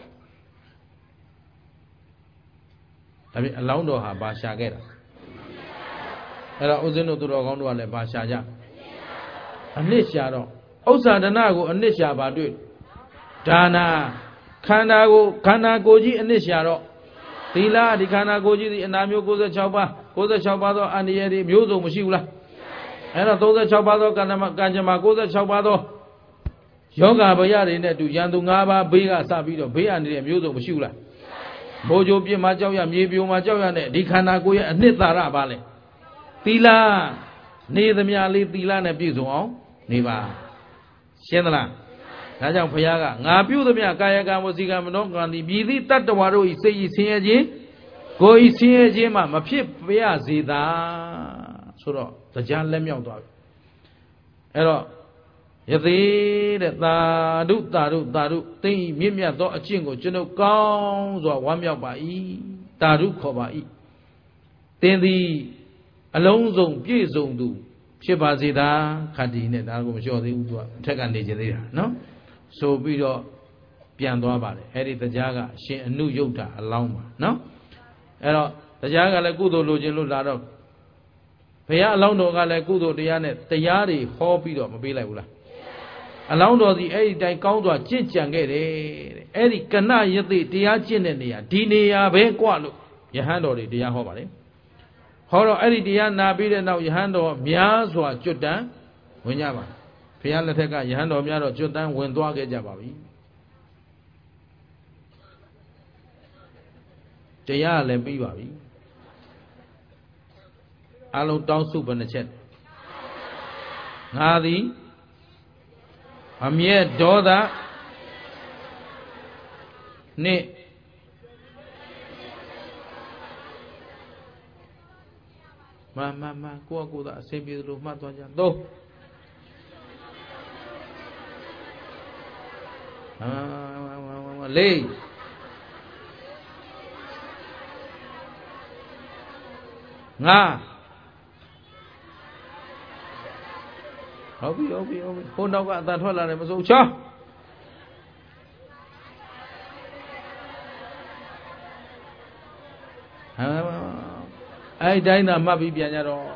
ဒါဖြင့်အလောင်းတော်ဟာဘာရှာခဲ့တာအဲ့တော့ဦးဇင်းတို့သူတော်ကောင်းတို့ကလည်းဘာရှာကြအနှစ်ရှာတော့ဥစ္စာဒနာကိုအနှစ်ရှာပါတွေ့ဒါနာခန္ဓာကိုယ်ကြီးအနှစ်ရှာတော့သီလဒီခန္ဓာကိုယ်ကြီးဒီအနာမျိုး96ပါး96ပါးသောအန္တရာယ်တွေမျိုးစုံမရှိဘူးလားအဲ့တော့36ပါးသောကံကြမ္မာ96ပါးသောယောဂဗယတွေနဲ့အတူရန်သူ5ပါးဘေးကစပြီးတော့ဘေးအနေနဲ့မျိုးစုံမရှိဘူးလားမိုးကြိုပြစ်မှာကြောက်ရမြေပြိုမှာကြောက်ရနဲ့ဒီခန္ဓာကိုယ်ရဲ့အနှစ်သာရပါလဲသီလနေသမျှလေးသီလနဲ့ပြည့်စုံအောင်နေပါရှင်းသလားဒါကြောင့်ဘုရားကငါပြုသမျှကာယကံဝစီကံမနောကံသည်မြည်သည့်တတ္တဝါတို့ဤစိတ်ဤဆင်းရဲခြင်းကိုယ်ဤဆင်းရဲခြင်းမှမဖြစ်ပြရစေသာဆိုတော့တရားလက်မြောက်သွားပြီအဲ့တော့ယသိတဲ့သာဓုသာဓုသာဓုသိမ့်မြင့်မြတ်သောအကျင့်ကိုကျွန်ုပ်ကောင်းစွာဝမ်းမြောက်ပါ၏သာဓုခေါ်ပါ၏သင်သည်အလုံးစုံပြည့်စုံသူဖြစ်ပါစေသာခတ္တိနဲ့ဒါကိုမလျှော့သေးဘူးသူကအထက်ကနေကျင်သေးတာနော်ဆိုပြီးတော့ပြန်သွားပါတယ်အဲ့ဒီတရားကအရှင်အနုယုတ်တာအလောင်းပါနော်အဲ့တော့တရားကလည်းကုသိုလ်လိုချင်လို့လာတော့ဘုရားအလောင်းတော်ကလည်းကုသိုလ်တရားနဲ့တရားတွေဟောပြီးတော့မပေးလိုက်ဘူးလားအလောင်းတော်စီအဲ့ဒီတိုင်ကောင်းစွာကြင့်ကြံခဲ့တယ်တဲ့အဲ့ဒီကဏယသိတရားကျင့်တဲ့နေရာဒီနေရာပဲกว่าလို့ယဟန်တော်တွေတရားဟောပါလေဟောတော့အဲ့ဒီတရားနာပြီးတဲ့နောက်ယဟန်တော်များစွာကျွတ်တန်းဝင်ကြပါဘုရားလက်ထက်ကယဟန်တော်များတော့ကျွတ်တန်းဝင်သွားခဲ့ကြပါပြီတရားလည်းပြီးပါပြီအလုံးတောင်းစုဘယ်နှချက်ငါသည်အမျက်ဒေါသနှင့်မကိုယ့်သာအစင်ပြေလို့မှတ်သွားကြသုံးလေးငါဟုတ်ပြီဟိုနောက်ကအတန်ထွက်လာတယ်မစိုးချောအဲ့တိုင်းသာမှတ်ပြီးပြန်ကြတော့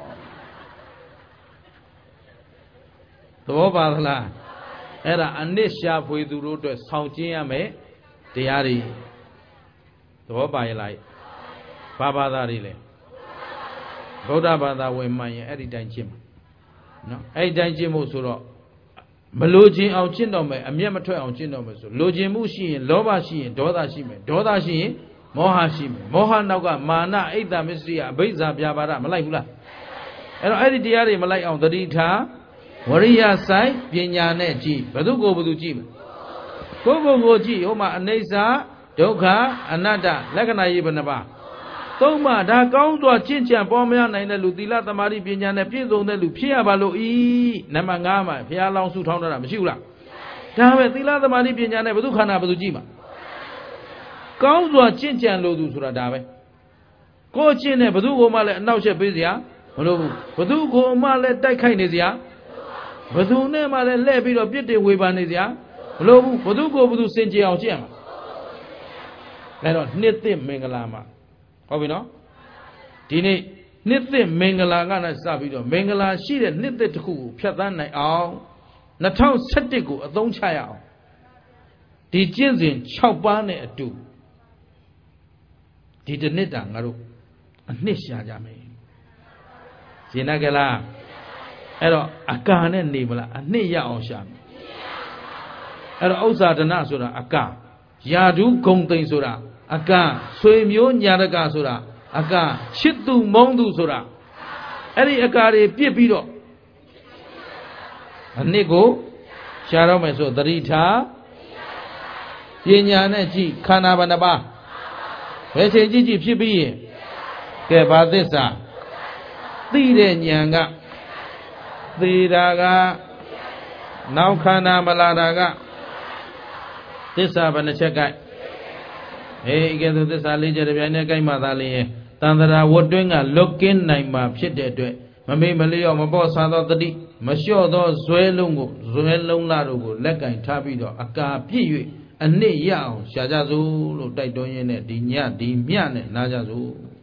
သဘောပါသလားအဲ့ဒါအနစ်ရှာဖွေသူတို့အတွက်ဆောင်ကျင်းရမယ်တရားတွေသဘောပါရဲ့လားဘာသာတွေလဲဗုဒ္ဓဘာသာဝင်မှန်ရင်အဲ့ဒီတိုင်းကျင့်မှာနော်အဲ့ဒီတိုင်းကျင့်ဖို့ဆိုတော့မလိုချင်အောင်ကျင့်တော့မယ်အမျက်မထွက်အောင်ကျင့်တော့မယ်ဆိုလိုချင်မှုရှိရင်လောဘရှိရင်ဒေါသရှိမယ်ဒေါသရှိရင်မောဟရှိမယ်မောဟနောက်ကမာနအိတ်တမစ္စရိယအဘိဇ္ဇာပြာပါဒမလိုက်ဘူးလားအဲ့တော့အဲ့ဒီတရားတွေမလိုက်အောင်သတိထားဝရိယဆိုင်ပညာနဲ့ကြည့်ဘယ်သူကိုဘယ်သူကြည့်မလဲကိုကြည့်ဟိုမှာအနိစ္စဒုက္ခအနတ္တလက္ခဏာရေးဘယ်နှပါသုံးပါဒါကောင်းစွာကျင့်ကြံပေါ်များနိုင်တဲ့လူသီလသမာဓိပညာနဲ့ပြည့်စုံတဲ့လူဖြစ်ရပါလို့ဤနံပါတ်5မှာဘုရားလောင်းစုထောင်းတာမရှိဘူးလားဒါပဲသီလသမာဓိပညာနဲ့ဘယ်သူခန္ဓာဘယ်သူကြည့်မှာကောင်းစွာကျင့်ကြံလို့သူဆိုတာဒါပဲကိုကျင့်တဲ့ဘယ်သူကိုမှလည်းအနောက်ရှက်ပေးစရာမလိုဘူးဘယ်သူကိုမှလည်းတိုက်ခိုက်နေစရာဘယ်သူနဲ့မှလည်းလှည့်ပြီးတော့ပြစ်တင်ဝေဖန်နေစရာမလိုဘူးဘယ်သူကိုဘယ်သူစင်ကြယ်အောင်ကျင့်မှာအဲ့တော့နှစ်သစ်မင်္ဂလာမှာဟုတ်ပြီနော်ဒီနေ့နှစ်သစ်မင်္ဂလာကနဲ့စပြီးတော့မင်္ဂလာရှိတဲ့နှစ်သစ်တစ်ခုကိုဖြတ်သန်းနိုင်အောင်2017ကိုအသုံးချရအောင်ဒီကျင့်စဉ်6ပါးနဲ့အတူဒီတစ်နှစ်တာငါတို့အနှစ်ရှာကြမယ်ရှင်းနိုင်ကြလားအဲ့တော့အကာနဲ့နေမလားအနှစ်ရအောင်ရှာမယ်အဲ့တော့ဥစ္စာဒနာဆိုတာအကာယာဓုဂုံသိမ့်ဆိုတာအကာဆွေမျိုးညာရကဆိုတာအကာချစ်သူမုန်းသူဆိုတာအဲ့ဒီအကာတွေပြစ်ပြီးတော့အနှစ်ကိုရှာတော့မယ်ဆိုသတိထားပညာနဲ့ကြည့်ခန္ဓာဘယ်နှပါဘယ်ချိန်ကြည့်ဖြစ်ပြီးရင်ကဲဘာသစ္စာသိတဲ့ဉာဏ်ကသေတာကနောက်ခန္ဓာမလာတာကသစ္စာဘယ်နှချက်ကဲအေးကဲဆိုသစ္စာ၄ချက်တပြိုင်တည်းကိုက်မှသာလျင်တန်တရာဝတ်တွင်းကလွတ်ကင်းနိုင်မှာဖြစ်တဲ့အတွက်မမေ့မလျော့မပေါ့ဆာသောတတိမလျှော့သောဇွဲလုံးလာတို့ကိုလက်ကင်ထားပြီးတော့အကာပြည့်၍အနှစ်ရအောင်ရှာကြစို့လို့တိုက်တွန်းရင်းနဲ့ဒီညဒီမြနဲ့နားကြစို့